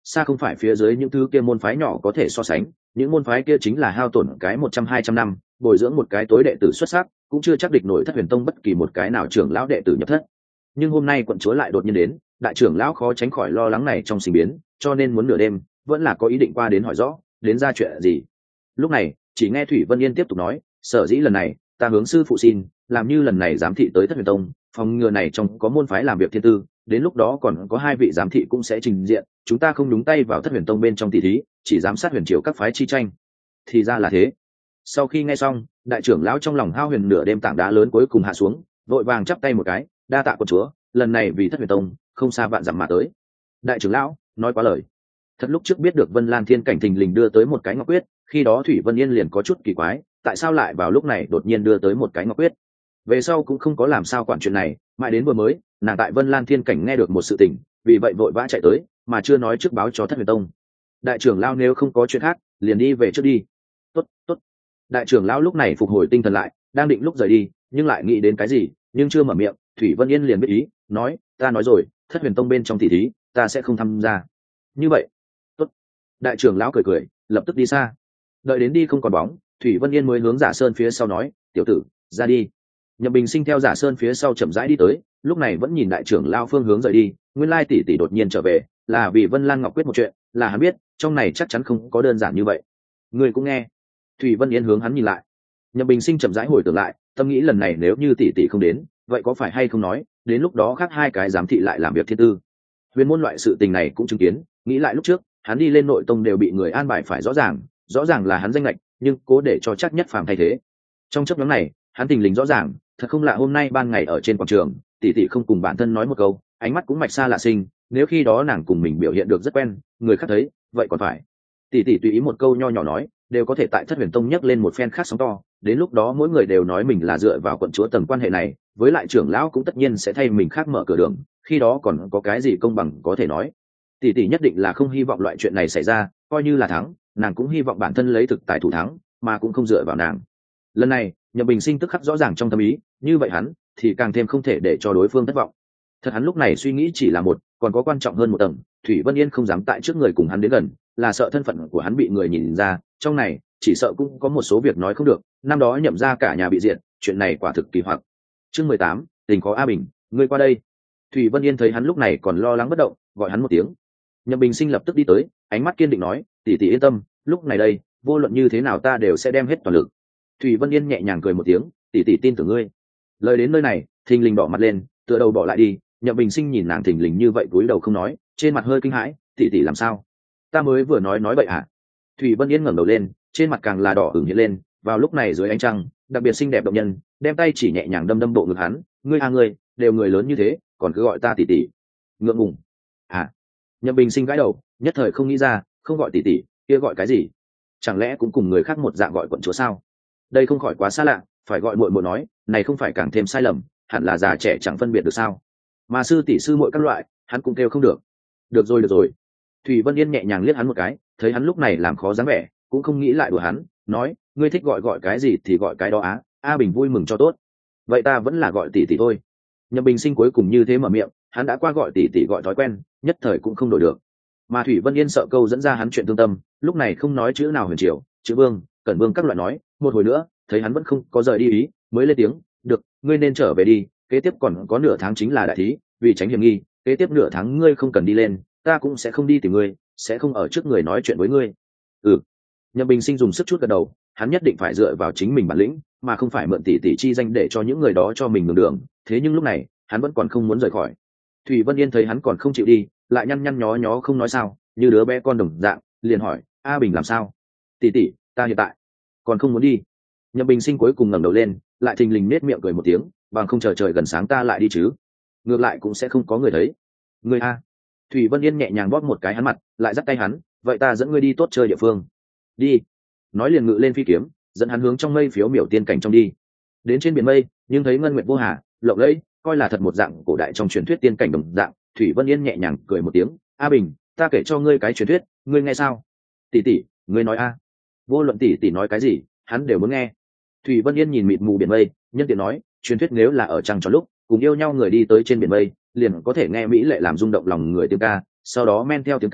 xa không phải phía dưới những thứ kia môn phái nhỏ có thể so sánh. Những môn phái kia chính là hao tổn cái một trăm hai trăm năm, bồi dưỡng một cái tối đệ tử xuất sắc, cũng chưa chắc địch nổi Thất Huyền Tông bất kỳ một cái nào trưởng lão đệ tử nhập thất. Nhưng hôm nay quận chúa lại đột nhiên đến, đại trưởng lão khó tránh khỏi lo lắng này trong sinh biến, cho nên muốn nửa đêm vẫn là có ý định qua đến hỏi rõ đến ra chuyện gì. Lúc này chỉ nghe Thủy Vân Yên tiếp tục nói, sở dĩ lần này ta hướng sư phụ xin, làm như lần này giám thị tới Thất Huyền Tông, phòng ngừa này trong có môn phái làm việc thiên tư, đến lúc đó còn có hai vị giám thị cũng sẽ trình diện, chúng ta không đúng tay vào Thất Huyền Tông bên trong tỷ thí, chỉ giám sát huyền triều các phái chi tranh. Thì ra là thế. Sau khi nghe xong, đại trưởng lão trong lòng hao huyền, nửa đêm tảng đá lớn cuối cùng hạ xuống, vội vàng chắp tay một cái, đa tạ quận chúa, lần này vì Thất Huyền Tông không xa vạn dặm mà tới. Đại trưởng lão nói quá lời. Thật lúc trước biết được Vân Lan Thiên Cảnh thình lình đưa tới một cái ngọc quyết, khi đó Thủy Vân Yên liền có chút kỳ quái, tại sao lại vào lúc này đột nhiên đưa tới một cái ngọc quyết. Về sau cũng không có làm sao quản chuyện này, mãi đến vừa mới nàng tại Vân Lan Thiên Cảnh nghe được một sự tình, vì vậy vội vã chạy tới, mà chưa nói trước báo cho Thất Huyền Tông. Đại trưởng lão nếu không có chuyện khác, liền đi về trước đi. Tốt, tốt. Đại trưởng lão lúc này phục hồi tinh thần lại, đang định lúc rời đi, nhưng lại nghĩ đến cái gì, nhưng chưa mở miệng, Thủy Vân Yên liền biết ý, nói, ta nói rồi, Thất Huyền Tông bên trong tỷ thí, ta sẽ không tham gia. Như vậy, tốt. Đại trưởng lão cười cười, lập tức đi xa. Đợi đến đi không còn bóng, Thủy Vân Yên mới hướng Giả Sơn phía sau nói, tiểu tử, ra đi. Nhậm Bình Sinh theo Giả Sơn phía sau chậm rãi đi tới, lúc này vẫn nhìn đại trưởng lão phương hướng rời đi, nguyên lai tỷ tỷ đột nhiên trở về, là vì Vân Lan Ngọc quyết một chuyện, là hắn biết, trong này chắc chắn không có đơn giản như vậy. Người cũng nghe. Thủy Vân Yên hướng hắn nhìn lại. Nhậm Bình Sinh chậm rãi hồi tưởng lại, tâm nghĩ lần này nếu như tỷ tỷ không đến, vậy có phải hay không nói, đến lúc đó khác hai cái giám thị lại làm việc thiên tư. Huyền môn loại sự tình này cũng chứng kiến, nghĩ lại lúc trước, hắn đi lên nội tông đều bị người an bài phải rõ ràng, rõ ràng là hắn danh lệch, nhưng cố để cho chắc nhất phàm thay thế. Trong chấp nhóm này, hắn tình lình rõ ràng, thật không lạ hôm nay ban ngày ở trên quảng trường, tỷ tỷ không cùng bản thân nói một câu, ánh mắt cũng mạch xa lạ sinh, nếu khi đó nàng cùng mình biểu hiện được rất quen, người khác thấy, vậy còn phải. Tỷ tỷ tùy ý một câu nho nhỏ nói, đều có thể tại Thất Huyền Tông nhấc lên một phen khác sóng to, đến lúc đó mỗi người đều nói mình là dựa vào quận chúa tầng quan hệ này, với lại trưởng lão cũng tất nhiên sẽ thay mình khác mở cửa đường, khi đó còn có cái gì công bằng có thể nói. Tỷ tỷ nhất định là không hy vọng loại chuyện này xảy ra, coi như là thắng, nàng cũng hy vọng bản thân lấy thực tài thủ thắng, mà cũng không dựa vào nàng. Lần này, Nhậm Bình Sinh tức khắc rõ ràng trong tâm ý, như vậy hắn thì càng thêm không thể để cho đối phương thất vọng. Thật hắn lúc này suy nghĩ chỉ là một, còn có quan trọng hơn một tầng, Thủy Vân Yên không dám tại trước người cùng hắn đến gần, là sợ thân phận của hắn bị người nhìn ra, trong này chỉ sợ cũng có một số việc nói không được, năm đó Nhậm ra cả nhà bị diệt, chuyện này quả thực kỳ hoặc. Chương mười tám, tình có A Bình, ngươi qua đây. Thủy Vân Yên thấy hắn lúc này còn lo lắng bất động, gọi hắn một tiếng. Nhậm Bình Sinh lập tức đi tới, ánh mắt kiên định nói, tỷ tỷ yên tâm, lúc này đây, vô luận như thế nào ta đều sẽ đem hết toàn lực. Thủy Vân Yên nhẹ nhàng cười một tiếng, tỷ tỷ tin tưởng ngươi. Lời đến nơi này, thình lình đỏ mặt lên, tựa đầu bỏ lại đi. Nhậm Bình Sinh nhìn nàng thình lình như vậy cúi đầu không nói, trên mặt hơi kinh hãi, tỷ tỷ làm sao? Ta mới vừa nói nói vậy hả? Thủy Vân Yên ngẩng đầu lên, trên mặt càng là đỏ ửng hiện lên. Vào lúc này dưới ánh trăng, đặc biệt xinh đẹp động nhân, đem tay chỉ nhẹ nhàng đâm đâm bộ ngực hắn. Ngươi à ngươi, đều người lớn như thế, còn cứ gọi ta tỷ tỷ? Ngượng ngùng. À? Nhậm Bình Sinh gãi đầu, nhất thời không nghĩ ra, không gọi tỷ tỷ, kia gọi cái gì? Chẳng lẽ cũng cùng người khác một dạng gọi quận chúa sao? Đây không khỏi quá xa lạ, phải gọi muội muội nói, này không phải càng thêm sai lầm, hẳn là già trẻ chẳng phân biệt được sao? Mà sư tỷ sư muội các loại, hắn cũng kêu không được. Được rồi được rồi. Thủy Vân Yên nhẹ nhàng liếc hắn một cái, thấy hắn lúc này làm khó dáng vẻ, cũng không nghĩ lại đùa hắn, nói, ngươi thích gọi gọi cái gì thì gọi cái đó á, A Bình vui mừng cho tốt. Vậy ta vẫn là gọi tỷ tỷ thôi. Nhậm Bình Sinh cuối cùng như thế mở miệng, hắn đã qua gọi tỷ tỷ gọi thói quen, nhất thời cũng không đổi được. Mà Thủy Vân Yên sợ câu dẫn ra hắn chuyện thương tâm, lúc này không nói chữ nào huyền triều, chữ vương, cẩn vương các loại nói, một hồi nữa, thấy hắn vẫn không có rời đi ý, mới lên tiếng, được, ngươi nên trở về đi, kế tiếp còn có nửa tháng chính là đại thí, vì tránh hiểm nghi, kế tiếp nửa tháng ngươi không cần đi lên, ta cũng sẽ không đi tìm ngươi, sẽ không ở trước người nói chuyện với ngươi. Ừ. Nhậm Bình Sinh dùng sức chút gật đầu, hắn nhất định phải dựa vào chính mình bản lĩnh, mà không phải mượn tỷ tỷ chi danh để cho những người đó cho mình đường đường. Thế nhưng lúc này, hắn vẫn còn không muốn rời khỏi. Thủy Vân Yên thấy hắn còn không chịu đi, lại nhăn nhăn nhó nhó không nói sao, như đứa bé con đồng dạng, liền hỏi, A Bình làm sao? Tỷ tỷ, ta hiện tại còn không muốn đi. Nhậm Bình Sinh cuối cùng ngẩng đầu lên, lại thình lình nết miệng cười một tiếng, bằng không chờ trời gần sáng ta lại đi chứ? Ngược lại cũng sẽ không có người thấy. Ngươi a? Thủy Vân Yên nhẹ nhàng bóp một cái hắn mặt, lại dắt tay hắn, vậy ta dẫn ngươi đi tốt chơi địa phương. Đi. Nói liền ngự lên phi kiếm, dẫn hắn hướng trong mây phiếu miểu tiên cảnh trong đi. Đến trên biển mây, nhưng thấy ngân nguyệt vô hà, lộng lẫy, coi là thật một dạng cổ đại trong truyền thuyết tiên cảnh đồng dạng. Thủy Vân Yên nhẹ nhàng cười một tiếng, A Bình, ta kể cho ngươi cái truyền thuyết, ngươi nghe sao? Tỷ tỷ, ngươi nói a? Vô luận tỷ tỷ nói cái gì, hắn đều muốn nghe. Thủy Vân Yên nhìn mịt mù biển mây, nhân tiện nói, truyền thuyết nếu là ở trăng tròn lúc cùng yêu nhau người đi tới trên biển mây, liền có thể nghe mỹ lệ làm rung động lòng người tiếng ca, sau đó men theo tiếng ca,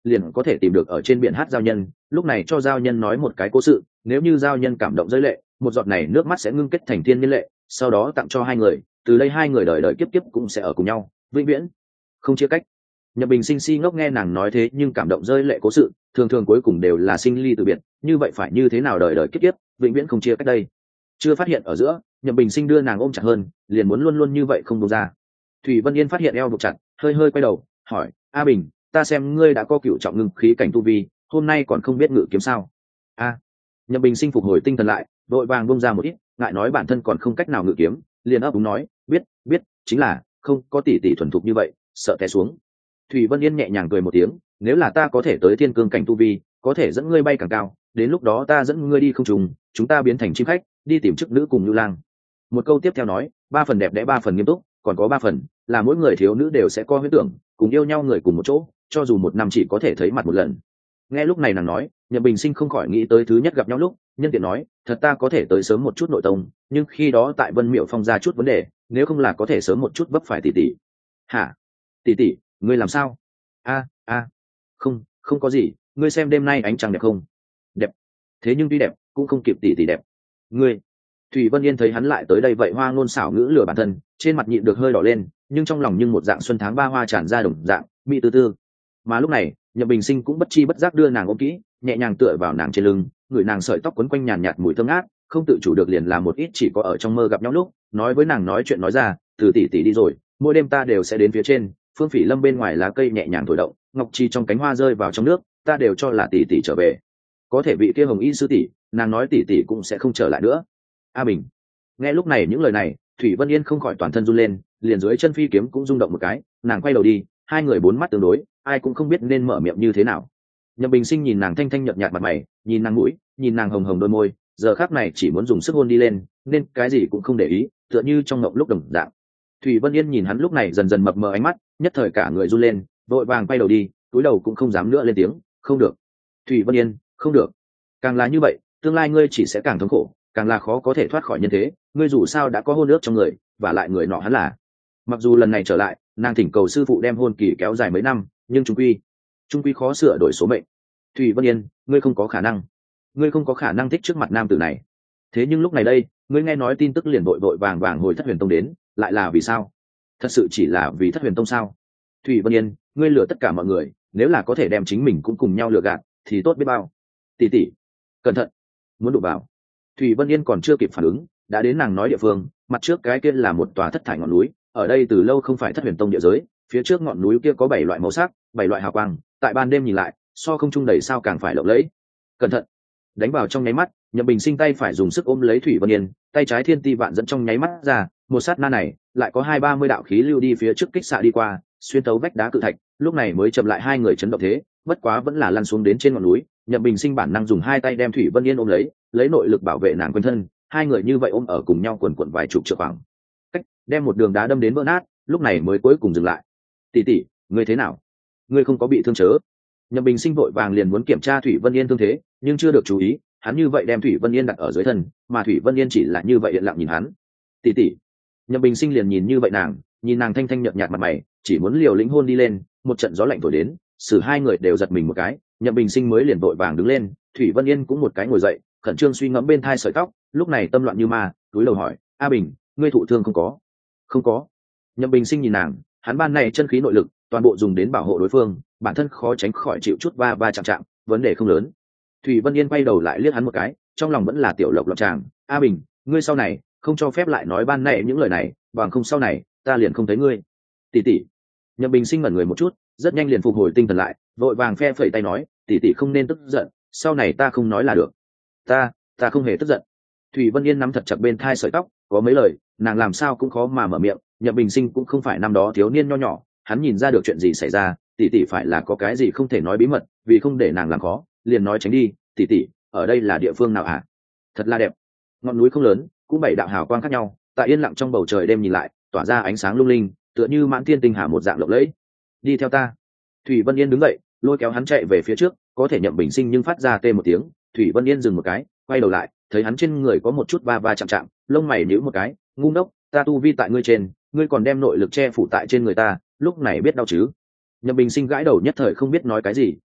liền có thể tìm được ở trên biển hát giao nhân, lúc này cho giao nhân nói một cái cố sự, nếu như giao nhân cảm động rơi lệ, một giọt này nước mắt sẽ ngưng kết thành thiên nhiên lệ, sau đó tặng cho hai người, từ đây hai người đời đời kiếp kiếp cũng sẽ ở cùng nhau vĩnh viễn không chia cách. Nhậm Bình Sinh si ngốc nghe nàng nói thế nhưng cảm động rơi lệ cố sự, thường thường cuối cùng đều là sinh ly từ biệt, như vậy phải như thế nào đời đời kiếp kiếp vĩnh viễn không chia cách đây? Chưa phát hiện ở giữa, Nhậm Bình Sinh đưa nàng ôm chặt hơn, liền muốn luôn luôn như vậy không buông ra. Thủy Vân Yên phát hiện eo buộc chặt, hơi hơi quay đầu hỏi, a Bình, ta xem ngươi đã có cựu trọng ngưng khí cảnh tu vi, hôm nay còn không biết ngự kiếm sao? A. Nhậm Bình Sinh phục hồi tinh thần lại, đội vàng buông ra một ít, ngại nói bản thân còn không cách nào ngự kiếm, liền ấp úng nói, biết biết, chính là không có tỷ tỷ thuần thục như vậy, sợ té xuống. Thủy Vân Yên nhẹ nhàng cười một tiếng, nếu là ta có thể tới thiên cương cảnh tu vi, có thể dẫn ngươi bay càng cao, đến lúc đó ta dẫn ngươi đi không trùng, chúng ta biến thành chim khách, đi tìm chức nữ cùng Nưu Lang. Một câu tiếp theo nói, ba phần đẹp đẽ ba phần nghiêm túc, còn có ba phần là mỗi người thiếu nữ đều sẽ có huyễn tưởng, cùng yêu nhau người cùng một chỗ, cho dù một năm chỉ có thể thấy mặt một lần. Nghe lúc này nàng nói, Nhậm Bình Sinh không khỏi nghĩ tới thứ nhất gặp nhau lúc, nhân tiện nói, thật ta có thể tới sớm một chút nội tông, nhưng khi đó tại Vân Miệu Phong ra chút vấn đề, nếu không là có thể sớm một chút vấp phải tỷ tỷ. Hả? Tỷ tỷ, ngươi làm sao? A a, không, không có gì, ngươi xem đêm nay ánh trăng đẹp không? Đẹp. Thế nhưng tuy đẹp, cũng không kịp tỷ tỷ đẹp. Ngươi. Thủy Vân Yên thấy hắn lại tới đây vậy hoa ngôn xảo ngữ lừa bản thân, trên mặt nhịn được hơi đỏ lên, nhưng trong lòng nhưng một dạng xuân tháng ba hoa tràn ra đồng dạng, mỹ tư tư. Mà lúc này, Nhậm Bình Sinh cũng bất chi bất giác đưa nàng ôm kỹ, nhẹ nhàng tựa vào nàng trên lưng, ngửi nàng sợi tóc quấn quanh nhàn nhạt mùi thơm ngát, không tự chủ được liền làm một ít chỉ có ở trong mơ gặp nhau lúc, nói với nàng nói chuyện nói ra, từ tỷ tỷ đi rồi, mỗi đêm ta đều sẽ đến phía trên, Phương Phỉ Lâm bên ngoài lá cây nhẹ nhàng thổi động, ngọc chi trong cánh hoa rơi vào trong nước, ta đều cho là tỷ tỷ trở về. Có thể vị kia Hồng Y sư tỷ, nàng nói tỷ tỷ cũng sẽ không trở lại nữa. A Bình. Nghe lúc này những lời này, Thủy Vân Yên không khỏi toàn thân run lên, liền dưới chân phi kiếm cũng rung động một cái, nàng quay đầu đi, hai người bốn mắt tương đối, ai cũng không biết nên mở miệng như thế nào. Nhậm Bình Sinh nhìn nàng thanh thanh nhợt nhạt mặt mày, nhìn nàng mũi, nhìn nàng hồng hồng đôi môi, giờ khắc này chỉ muốn dùng sức hôn đi lên, nên cái gì cũng không để ý, tựa như trong ngộng lúc đồng dạng. Thủy Vân Yên nhìn hắn lúc này dần dần mập mờ ánh mắt, nhất thời cả người run lên, vội vàng quay đầu đi, cúi đầu cũng không dám nữa lên tiếng, không được. Thủy Vân Yên, không được. Càng là như vậy, tương lai ngươi chỉ sẽ càng thống khổ, càng là khó có thể thoát khỏi nhân thế, ngươi dù sao đã có hôn ước trong người, và lại người nọ hắn là. Mặc dù lần này trở lại, nàng thỉnh cầu sư phụ đem hôn kỳ kéo dài mấy năm, nhưng trung quy, trung quy khó sửa đổi số mệnh. Thủy Vân Yên, ngươi không có khả năng, ngươi không có khả năng thích trước mặt nam tử này. Thế nhưng lúc này đây, ngươi nghe nói tin tức liền vội vội vàng vàng hồi Thất Huyền Tông đến, lại là vì sao? Thật sự chỉ là vì Thất Huyền Tông sao? Thủy Vân Yên, ngươi lừa tất cả mọi người, nếu là có thể đem chính mình cũng cùng nhau lừa gạt, thì tốt biết bao. Tỷ tỷ, cẩn thận, muốn đụng vào. Thủy Vân Yên còn chưa kịp phản ứng, đã đến nàng nói địa phương, mặt trước cái kia là một tòa thất thải ngọn núi, ở đây từ lâu không phải Thất Huyền Tông địa giới, phía trước ngọn núi kia có bảy loại màu sắc, bảy loại hào quang, tại ban đêm nhìn lại, so không trung đầy sao càng phải lộng lẫy. Cẩn thận! Đánh vào trong nháy mắt, Nhậm Bình Sinh tay phải dùng sức ôm lấy Thủy Vân Yên, tay trái thiên ti vạn dẫn trong nháy mắt ra, một sát na này, lại có hai ba mươi đạo khí lưu đi phía trước kích xạ đi qua, xuyên tấu vách đá cự thạch, lúc này mới chậm lại hai người chấn động thế, bất quá vẫn là lăn xuống đến trên ngọn núi. Nhậm Bình Sinh bản năng dùng hai tay đem Thủy Vân Yên ôm lấy, lấy nội lực bảo vệ nàng quanh thân, hai người như vậy ôm ở cùng nhau quần quần vài chục trượng khoảng cách, đem một đường đá đâm đến vỡ nát, lúc này mới cuối cùng dừng lại. Tỷ tỷ, ngươi thế nào? Ngươi không có bị thương chớ? Nhậm Bình Sinh vội vàng liền muốn kiểm tra Thủy Vân Yên thương thế, nhưng chưa được chú ý, hắn như vậy đem Thủy Vân Yên đặt ở dưới thân, mà Thủy Vân Yên chỉ là như vậy yên lặng nhìn hắn. Tỷ tỷ. Nhậm Bình Sinh liền nhìn như vậy nàng, nhìn nàng thanh thanh nhợt nhạt mặt mày, chỉ muốn liều lĩnh hôn đi lên, một trận gió lạnh thổi đến, xử hai người đều giật mình một cái, Nhậm Bình Sinh mới liền vội vàng đứng lên, Thủy Vân Yên cũng một cái ngồi dậy, khẩn trương suy ngẫm bên thai sợi tóc, lúc này tâm loạn như ma, túi lầu hỏi, A Bình, ngươi thụ thương không có? Không có. Nhậm Bình Sinh nhìn nàng, hắn ban này chân khí nội lực, toàn bộ dùng đến bảo hộ đối phương, bản thân khó tránh khỏi chịu chút va va chạm chạm, vấn đề không lớn. Thủy Vân Yên quay đầu lại liếc hắn một cái, trong lòng vẫn là tiểu lộc lộc chàng, A Bình, ngươi sau này không cho phép lại nói ban này những lời này, bằng không sau này ta liền không thấy ngươi. Tỷ tỷ. Nhậm Bình Sinh ngẩn người một chút, rất nhanh liền phục hồi tinh thần lại, vội vàng phe phẩy tay nói, tỷ tỷ không nên tức giận, sau này ta không nói là được. Ta, ta không hề tức giận. Thủy Vân Yên nắm thật chặt bên thai sợi tóc, có mấy lời, nàng làm sao cũng khó mà mở miệng, Nhậm Bình Sinh cũng không phải năm đó thiếu niên nho nhỏ, hắn nhìn ra được chuyện gì xảy ra, tỷ tỷ phải là có cái gì không thể nói bí mật, vì không để nàng làm khó, liền nói tránh đi, tỷ tỷ, ở đây là địa phương nào hả? Thật là đẹp. Ngọn núi không lớn, cũng bảy đạo hào quang khác nhau, tại yên lặng trong bầu trời đêm nhìn lại, tỏa ra ánh sáng lung linh, tựa như mãn thiên tinh hà một dạng lộng lẫy. Đi theo ta. Thủy Vân Yên đứng dậy, lôi kéo hắn chạy về phía trước, có thể Nhậm Bình Sinh nhưng phát ra tê một tiếng, Thủy Vân Yên dừng một cái, quay đầu lại, thấy hắn trên người có một chút va va chạm chạm, lông mày nhíu một cái, ngu ngốc, ta tu vi tại ngươi trên, ngươi còn đem nội lực che phủ tại trên người ta, lúc này biết đau chứ? Nhậm Bình Sinh gãi đầu nhất thời không biết nói cái gì,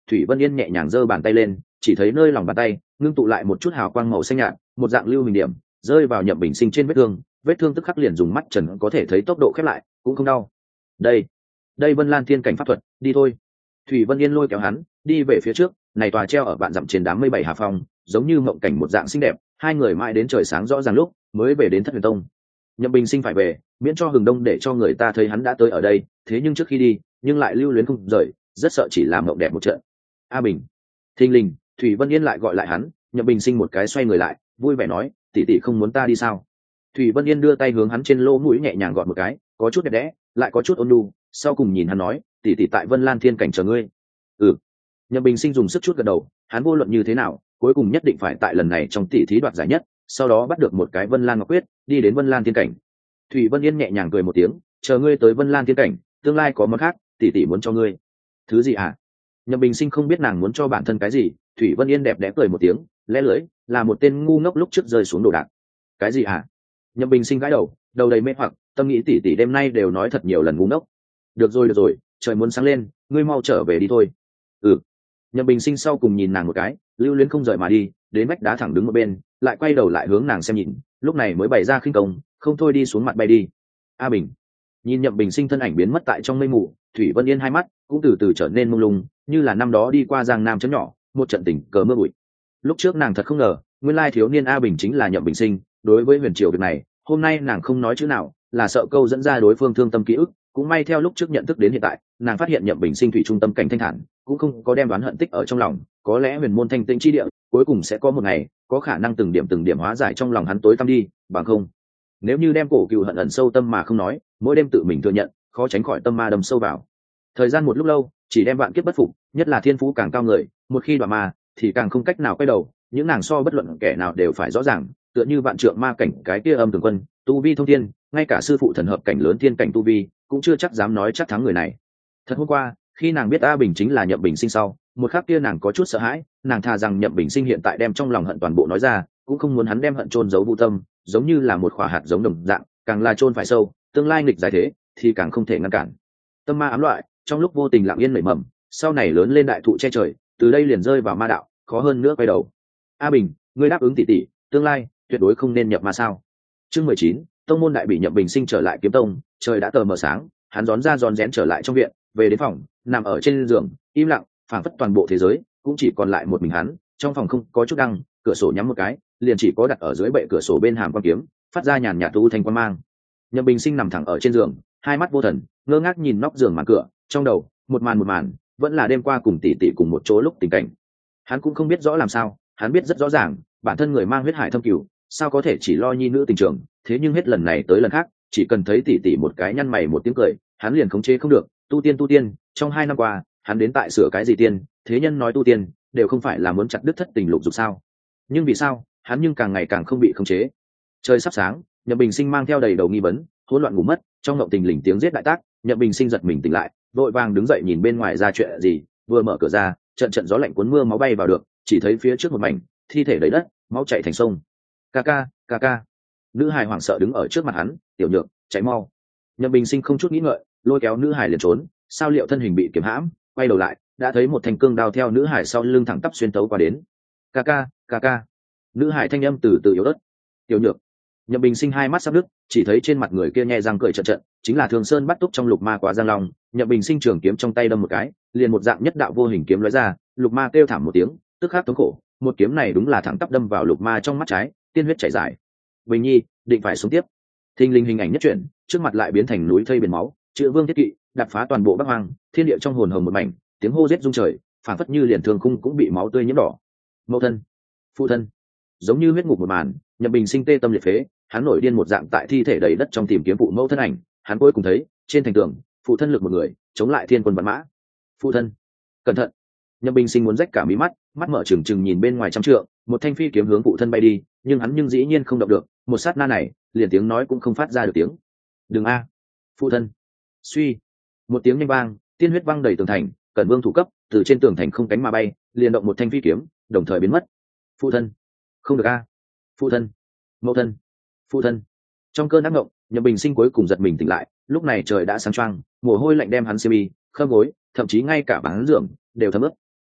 Thủy Vân Yên nhẹ nhàng giơ bàn tay lên, chỉ thấy nơi lòng bàn tay ngưng tụ lại một chút hào quang màu xanh nhạt, một dạng lưu hình điểm rơi vào Nhậm Bình Sinh trên vết thương, vết thương tức khắc liền dùng mắt trần có thể thấy tốc độ khép lại, cũng không đau. Đây, đây Vân Lan Thiên cảnh pháp thuật, đi thôi. Thủy Vân Yên lôi kéo hắn đi về phía trước, này tòa treo ở vạn dặm trên đám mây bảy hà phong, giống như mộng cảnh một dạng xinh đẹp. Hai người mãi đến trời sáng rõ ràng lúc mới về đến Thất Huyền Tông. Nhậm Bình Sinh phải về, miễn cho Hừng Đông để cho người ta thấy hắn đã tới ở đây, thế nhưng trước khi đi, nhưng lại lưu luyến không rời, rất sợ chỉ làm mộng đẹp một trận. A Bình, thình lình, Thủy Vân Yên lại gọi lại hắn. Nhậm Bình Sinh một cái xoay người lại, vui vẻ nói, tỷ tỷ không muốn ta đi sao? Thủy Vân Yên đưa tay hướng hắn trên lỗ mũi nhẹ nhàng gọt một cái, có chút đẹp đẽ, lại có chút ôn nhu, sau cùng nhìn hắn nói, tỷ tỷ tại Vân Lan Thiên cảnh chờ ngươi. Ừ. Nhậm Bình Sinh dùng sức chút gật đầu, hắn vô luận như thế nào, cuối cùng nhất định phải tại lần này trong tỷ thí đoạt giải nhất, sau đó bắt được một cái Vân Lan Ngọc Quyết, đi đến Vân Lan Thiên cảnh. Thủy Vân Yên nhẹ nhàng cười một tiếng, chờ ngươi tới Vân Lan Thiên cảnh, tương lai có món khác, tỷ tỷ muốn cho ngươi. Thứ gì hả? Nhậm Bình Sinh không biết nàng muốn cho bản thân cái gì, Thủy Vân Yên đẹp đẽ cười một tiếng, lẽ lưỡi, là một tên ngu ngốc lúc trước rơi xuống đồ đạc. Cái gì hả? Nhậm Bình Sinh gãi đầu, đầu đầy mê hoặc, tâm nghĩ tỷ tỷ đêm nay đều nói thật nhiều lần ngu ngốc. Được rồi được rồi, trời muốn sáng lên, ngươi mau trở về đi thôi. Ừ. Nhậm Bình Sinh sau cùng nhìn nàng một cái, lưu luyến không rời mà đi, đến vách đá thẳng đứng một bên, lại quay đầu lại hướng nàng xem nhìn, lúc này mới bày ra khinh công, không thôi đi xuống mặt bay đi. A Bình. Nhìn Nhậm Bình Sinh thân ảnh biến mất tại trong mây mù, Thủy Vân Yên hai mắt cũng từ từ trở nên mông lung, như là năm đó đi qua Giang Nam chấm nhỏ, một trận tình cờ mưa bụi. Lúc trước nàng thật không ngờ, nguyên lai thiếu niên A Bình chính là Nhậm Bình Sinh. Đối với Huyền Triều việc này, hôm nay nàng không nói chữ nào, là sợ câu dẫn ra đối phương thương tâm ký ức. Cũng may theo lúc trước nhận thức đến hiện tại, nàng phát hiện Nhậm Bình Sinh thủy trung tâm cảnh thanh thản, cũng không có đem đoán hận tích ở trong lòng. Có lẽ huyền môn thanh tĩnh chi địa, cuối cùng sẽ có một ngày, có khả năng từng điểm từng điểm hóa giải trong lòng hắn tối tăm đi, bằng không, nếu như đem cổ cừu hận ẩn sâu tâm mà không nói, mỗi đêm tự mình thừa nhận, khó tránh khỏi tâm ma đâm sâu vào. Thời gian một lúc lâu, chỉ đem vạn kiếp bất phục, nhất là thiên phú càng cao người, một khi đọa ma, thì càng không cách nào quay đầu. Những nàng so bất luận kẻ nào đều phải rõ ràng, tựa như vạn trượng ma cảnh cái kia âm tường quân, tu vi thông thiên, ngay cả sư phụ thần hợp cảnh lớn thiên cảnh tu vi, cũng chưa chắc dám nói chắc thắng người này. Thật hôm qua, khi nàng biết A Bình chính là Nhậm Bình Sinh sau, một khắc kia nàng có chút sợ hãi, nàng thà rằng Nhậm Bình Sinh hiện tại đem trong lòng hận toàn bộ nói ra, cũng không muốn hắn đem hận chôn giấu vô tâm, giống như là một khỏa hạt giống đồng dạng, càng là chôn phải sâu, tương lai nghịch giải thế, thì càng không thể ngăn cản. Tâm ma ám loại, trong lúc vô tình lặng yên nảy mầm, sau này lớn lên đại thụ che trời, từ đây liền rơi vào ma đạo, khó hơn nữa quay đầu. A Bình, ngươi đáp ứng tỷ tỷ, tương lai tuyệt đối không nên nhập ma sao? Chương mười chín, tông môn đại bị Nhậm Bình Sinh trở lại kiếm tông, trời đã tờ mờ sáng, hắn rón ra rón rén trở lại trong viện, về đến phòng, nằm ở trên giường, im lặng, phảng phất toàn bộ thế giới cũng chỉ còn lại một mình hắn. Trong phòng không có chút đăng, cửa sổ nhắm một cái, liền chỉ có đặt ở dưới bệ cửa sổ bên hàm quan kiếm, phát ra nhàn nhạt tu thanh quan mang. Nhậm Bình Sinh nằm thẳng ở trên giường, hai mắt vô thần, ngơ ngác nhìn nóc giường màn cửa, trong đầu một màn một màn, vẫn là đêm qua cùng tỷ tỷ cùng một chỗ lúc tình cảnh. Hắn cũng không biết rõ làm sao, hắn biết rất rõ ràng, bản thân người mang huyết hải thâm cửu, sao có thể chỉ lo nhi nữ tình trường, thế nhưng hết lần này tới lần khác, chỉ cần thấy tỷ tỷ một cái nhăn mày một tiếng cười, hắn liền khống chế không được. Tu tiên tu tiên, trong hai năm qua, hắn đến tại sửa cái gì tiên, thế nhân nói tu tiên, đều không phải là muốn chặt đứt thất tình lục dục sao? Nhưng vì sao, hắn nhưng càng ngày càng không bị khống chế. Trời sắp sáng, Nhậm Bình Sinh mang theo đầy đầu nghi vấn, hỗn loạn ngủ mất, trong ngộng tình lình tiếng giết đại tác, Nhậm Bình Sinh giật mình tỉnh lại, vội vàng đứng dậy nhìn bên ngoài ra chuyện gì, vừa mở cửa ra, trận trận gió lạnh cuốn mưa máu bay vào được, chỉ thấy phía trước một mảnh thi thể đầy đất, máu chảy thành sông. Ca ca, ca ca. Nữ hài hoảng sợ đứng ở trước mặt hắn, tiểu nhược, cháy mau. Nhậm Bình Sinh không chút nghĩ ngợi, lôi kéo nữ hài liền trốn, sao liệu thân hình bị kiếm hãm, quay đầu lại, đã thấy một thanh cương đao theo nữ hài sau lưng thẳng tắp xuyên tấu qua đến. Ca ca, ca ca. Nữ hài thanh âm từ từ yếu ớt. Tiểu nhược. Nhậm Bình Sinh hai mắt sắp đứt, chỉ thấy trên mặt người kia nhe răng cười trận trận, chính là Thường Sơn bắt túc trong lục ma quá Giang Long. Nhậm Bình Sinh trường kiếm trong tay đâm một cái, liền một dạng nhất đạo vô hình kiếm lóe ra, lục ma kêu thảm một tiếng, tức khắc thống khổ, một kiếm này đúng là thẳng tắp đâm vào lục ma trong mắt trái, tiên huyết chảy dài. Bình Nhi, định phải sống tiếp. Thình linh hình ảnh nhất chuyển, trước mặt lại biến thành núi thây biển máu, chữ vương thiết kỵ, đập phá toàn bộ Bắc Hoang, thiên địa trong hồn hồng một mảnh, tiếng hô giết rung trời, phản phất như liền thương khung cũng bị máu tươi nhiễm đỏ. Mẫu thân, phụ thân, giống như huyết ngục một màn, Nhậm Bình Sinh tê tâm liệt phế, hắn nổi điên một dạng tại thi thể đầy đất trong tìm kiếm phụ mẫu thân ảnh, hắn cuối cùng thấy, trên thành tường, phụ thân lực một người, chống lại thiên quân vạn mã. Phụ thân, cẩn thận. Nhậm Bình Sinh muốn rách cả mí mắt, mắt mở trừng trừng nhìn bên ngoài trăm trượng, một thanh phi kiếm hướng phụ thân bay đi, nhưng hắn nhưng dĩ nhiên không động được, một sát na này, liền tiếng nói cũng không phát ra được tiếng. Đừng a, phụ thân. Suy, một tiếng nhanh vang, tiên huyết văng đầy tường thành, Cẩn Vương thủ cấp, từ trên tường thành không cánh mà bay, liền động một thanh phi kiếm, đồng thời biến mất. Phụ thân, không được a. Phụ thân, mẫu thân, phụ thân. Trong cơn ác ngộng, Nhậm Bình Sinh cuối cùng giật mình tỉnh lại, lúc này trời đã sáng choang, mồ hôi lạnh đem hắn xiêm y, khớp gối, thậm chí ngay cả bán giường đều thấm ướt.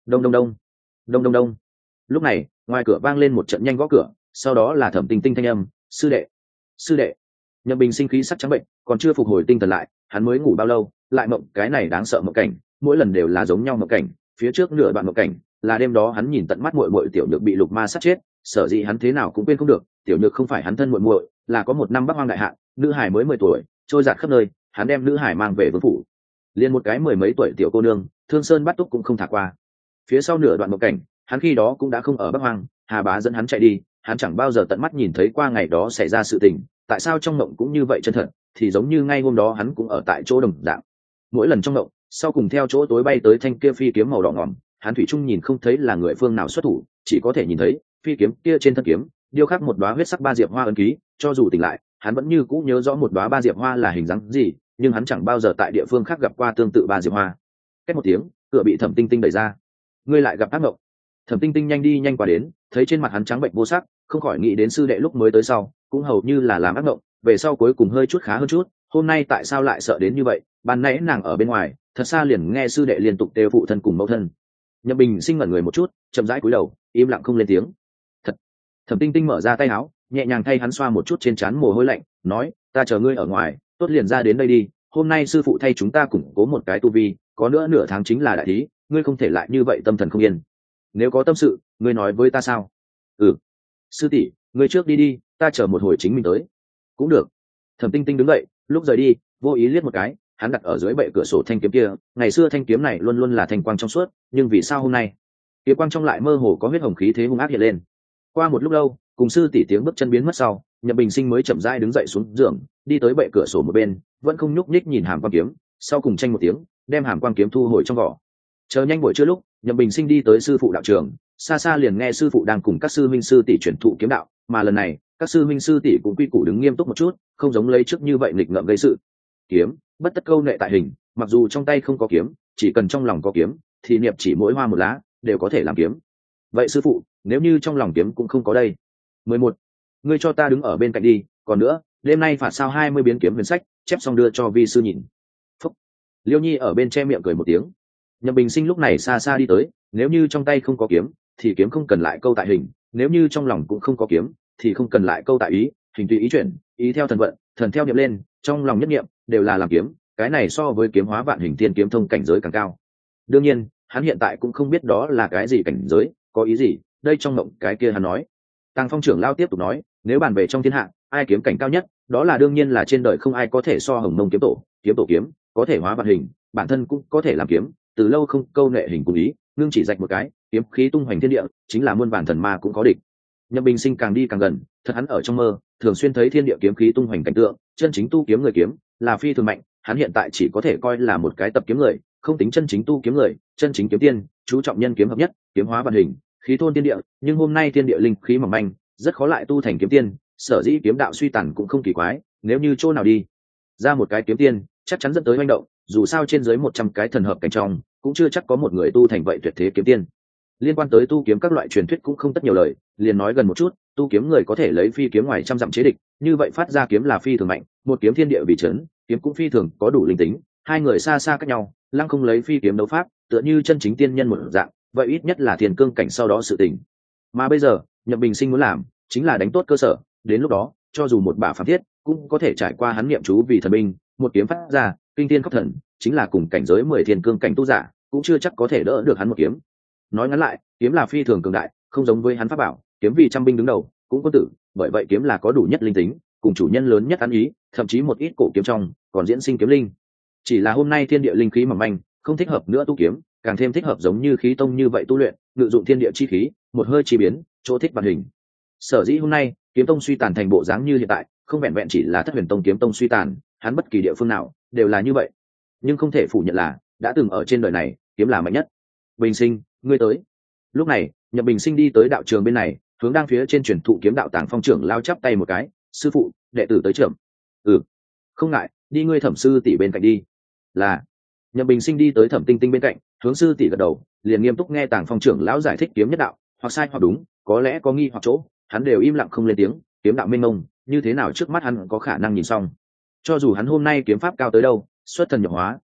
Đông đông đông, đông đông đông. Lúc này ngoài cửa vang lên một trận nhanh gõ cửa, sau đó là Thẩm Tinh Tinh thanh âm: sư đệ, sư đệ. Nhậm Bình sinh khí sắc trắng bệnh, còn chưa phục hồi tinh thần lại, hắn mới ngủ bao lâu lại mộng cái này đáng sợ mộng cảnh, mỗi lần đều là giống nhau mộng cảnh. Phía trước nửa đoạn mộng cảnh là đêm đó hắn nhìn tận mắt muội muội tiểu nhược bị lục ma sát chết, sở dĩ hắn thế nào cũng quên không được, tiểu nhược không phải hắn thân muội muội, là có một năm bắc hoang đại hạn, nữ hải mới mười tuổi, trôi dạt khắp nơi, hắn đem nữ hải mang về vương phủ, liền một cái mười mấy tuổi tiểu cô nương, thương sơn bắt túc cũng không thả qua. Phía sau nửa đoạn mộng cảnh, hắn khi đó cũng đã không ở bắc hoang, Hà Bá dẫn hắn chạy đi, hắn chẳng bao giờ tận mắt nhìn thấy qua ngày đó xảy ra sự tình, tại sao trong mộng cũng như vậy chân thật, thì giống như ngay hôm đó hắn cũng ở tại chỗ đồng dạng. Mỗi lần trong mộng, sau cùng theo chỗ tối bay tới thanh kia phi kiếm màu đỏ ngòm, hắn thủy chung nhìn không thấy là người phương nào xuất thủ, chỉ có thể nhìn thấy phi kiếm kia trên thân kiếm điêu khắc một đóa huyết sắc ba diệp hoa ấn ký. Cho dù tỉnh lại, hắn vẫn như cũ nhớ rõ một đóa ba diệp hoa là hình dáng gì, nhưng hắn chẳng bao giờ tại địa phương khác gặp qua tương tự ba diệp hoa. Cách một tiếng, cửa bị Thẩm Tinh Tinh đẩy ra. Ngươi lại gặp ác mộng. Thẩm Tinh Tinh nhanh đi nhanh qua đến, thấy trên mặt hắn trắng bệnh vô sắc, không khỏi nghĩ đến sư đệ lúc mới tới sau cũng hầu như là làm ác mộng, về sau cuối cùng hơi chút khá hơn chút, hôm nay tại sao lại sợ đến như vậy? Ban nãy nàng ở bên ngoài, thật xa liền nghe sư đệ liên tục kêu phụ thân cùng mẫu thân. Nhậm Bình sinh ngẩn người một chút, chậm rãi cúi đầu, im lặng không lên tiếng. Thật. Thẩm Tinh Tinh mở ra tay áo, nhẹ nhàng thay hắn xoa một chút trên trán mồ hôi lạnh, nói: ta chờ ngươi ở ngoài, tốt liền ra đến đây đi, hôm nay sư phụ thay chúng ta củng cố một cái tu vi, có nữa nửa tháng chính là đại thí, ngươi không thể lại như vậy tâm thần không yên. Nếu có tâm sự, ngươi nói với ta sao? Ừ. Sư tỷ, ngươi trước đi đi, ta chờ một hồi chính mình tới. Cũng được. Thẩm Tinh Tinh đứng dậy, lúc rời đi vô ý liếc một cái, hắn đặt ở dưới bệ cửa sổ thanh kiếm kia, ngày xưa thanh kiếm này luôn luôn là thanh quang trong suốt, nhưng vì sao hôm nay kiếm quang trong lại mơ hồ có huyết hồng khí thế hung ác hiện lên. Qua một lúc lâu, cùng sư tỷ tiếng bước chân biến mất sau, Nhậm Bình sinh mới chậm rãi đứng dậy xuống giường, đi tới bệ cửa sổ một bên, vẫn không nhúc nhích nhìn hàm quang kiếm, sau cùng tranh một tiếng, đem hàm quang kiếm thu hồi trong vỏ. Chờ nhanh buổi trưa lúc, Nhậm Bình sinh đi tới sư phụ đạo trường, xa xa liền nghe sư phụ đang cùng các sư minh sư tỷ truyền thụ kiếm đạo, mà lần này các sư minh sư tỷ cũng quy củ đứng nghiêm túc một chút, không giống lấy trước như vậy nghịch ngợm gây sự. Kiếm bất tất câu nệ tại hình, mặc dù trong tay không có kiếm, chỉ cần trong lòng có kiếm thì niệm chỉ mỗi hoa một lá đều có thể làm kiếm. Vậy sư phụ, nếu như trong lòng kiếm cũng không có đây? Mười một, ngươi cho ta đứng ở bên cạnh đi, còn nữa, đêm nay phạt sao hai mươi biến kiếm huyền sách, chép xong đưa cho vi sư nhìn. Phúc. Liêu Nhi ở bên che miệng cười một tiếng. Nhậm Bình sinh lúc này xa xa đi tới, nếu như trong tay không có kiếm thì kiếm không cần lại câu tại hình, nếu như trong lòng cũng không có kiếm thì không cần lại câu tại ý, hình tùy ý chuyển, ý theo thần vận, thần theo niệm lên, trong lòng nhất niệm đều là làm kiếm, cái này so với kiếm hóa vạn hình tiên kiếm thông cảnh giới càng cao. Đương nhiên hắn hiện tại cũng không biết đó là cái gì cảnh giới, có ý gì, đây trong mộng cái kia hắn nói. Tàng Phong trưởng lao tiếp tục nói, nếu bàn về trong thiên hạ ai kiếm cảnh cao nhất, đó là đương nhiên là trên đời không ai có thể so Hồng Mông kiếm tổ. Kiếm tổ kiếm có thể hóa vạn hình, bản thân cũng có thể làm kiếm, từ lâu không câu nệ hình cùng ý, ngưng chỉ rạch một cái, kiếm khí tung hoành thiên địa, chính là muôn vàn thần ma cũng có địch. Nhậm Bình sinh càng đi càng gần, thật hắn ở trong mơ thường xuyên thấy thiên địa kiếm khí tung hoành cảnh tượng, chân chính tu kiếm người kiếm là phi thường mạnh, hắn hiện tại chỉ có thể coi là một cái tập kiếm người, không tính chân chính tu kiếm người, chân chính kiếm tiên, chú trọng nhân kiếm hợp nhất, kiếm hóa vạn hình, khí thôn thiên địa, nhưng hôm nay thiên địa linh khí mỏng manh, rất khó lại tu thành kiếm tiên, sở dĩ kiếm đạo suy tàn cũng không kỳ quái, nếu như chỗ nào đi ra một cái kiếm tiên, chắc chắn dẫn tới manh động, dù sao trên dưới một trăm cái thần hợp cảnh trong, cũng chưa chắc có một người tu thành vậy tuyệt thế kiếm tiên. Liên quan tới tu kiếm các loại truyền thuyết cũng không tất nhiều lời, liền nói gần một chút, tu kiếm người có thể lấy phi kiếm ngoài trăm dặm chế địch, như vậy phát ra kiếm là phi thường mạnh, một kiếm thiên địa vì chấn, kiếm cũng phi thường có đủ linh tính, hai người xa xa cách nhau, lăng không lấy phi kiếm đấu pháp, tựa như chân chính tiên nhân một dạng, vậy ít nhất là thiên cương cảnh sau đó sự tình. Mà bây giờ, Nhậm Bình sinh muốn làm chính là đánh tốt cơ sở, đến lúc đó, cho dù một bả phàm thiết, cũng có thể trải qua hắn niệm chú vì thần binh, một kiếm phát ra, kinh thiên khóc thần, chính là cùng cảnh giới mười thiên cương cảnh tu giả, cũng chưa chắc có thể đỡ được hắn một kiếm. Nói ngắn lại, kiếm là phi thường cường đại, không giống với hắn pháp bảo, kiếm vì trăm binh đứng đầu, cũng quân tử, bởi vậy kiếm là có đủ nhất linh tính, cùng chủ nhân lớn nhất ăn ý, thậm chí một ít cổ kiếm trong còn diễn sinh kiếm linh. Chỉ là hôm nay thiên địa linh khí mỏng manh, không thích hợp nữa tu kiếm, càng thêm thích hợp giống như khí tông như vậy tu luyện, ngự dụng thiên địa chi khí, một hơi chi biến, chỗ thích bản hình. Sở dĩ hôm nay kiếm tông suy tàn thành bộ dáng như hiện tại, không vẹn vẹn chỉ là Thất Huyền tông kiếm tông suy tàn, hắn bất kỳ địa phương nào đều là như vậy. Nhưng không thể phủ nhận là đã từng ở trên đời này, kiếm là mạnh nhất. Bình sinh, ngươi tới. Lúc này, Nhậm Bình sinh đi tới đạo trường bên này, hướng đang phía trên truyền thụ kiếm đạo Tàng Phong trưởng lao chắp tay một cái, sư phụ, đệ tử tới trưởng. Ừ, không ngại, đi ngươi Thẩm sư tỷ bên cạnh đi. Là. Nhậm Bình sinh đi tới Thẩm Tinh Tinh bên cạnh, hướng sư tỷ gật đầu, liền nghiêm túc nghe Tàng Phong trưởng lão giải thích kiếm nhất đạo, hoặc sai hoặc đúng, có lẽ có nghi hoặc chỗ, hắn đều im lặng không lên tiếng. Kiếm đạo mênh mông, như thế nào trước mắt hắn có khả năng nhìn xong. Cho dù hắn hôm nay kiếm pháp cao tới đâu, xuất thần nhập hóa,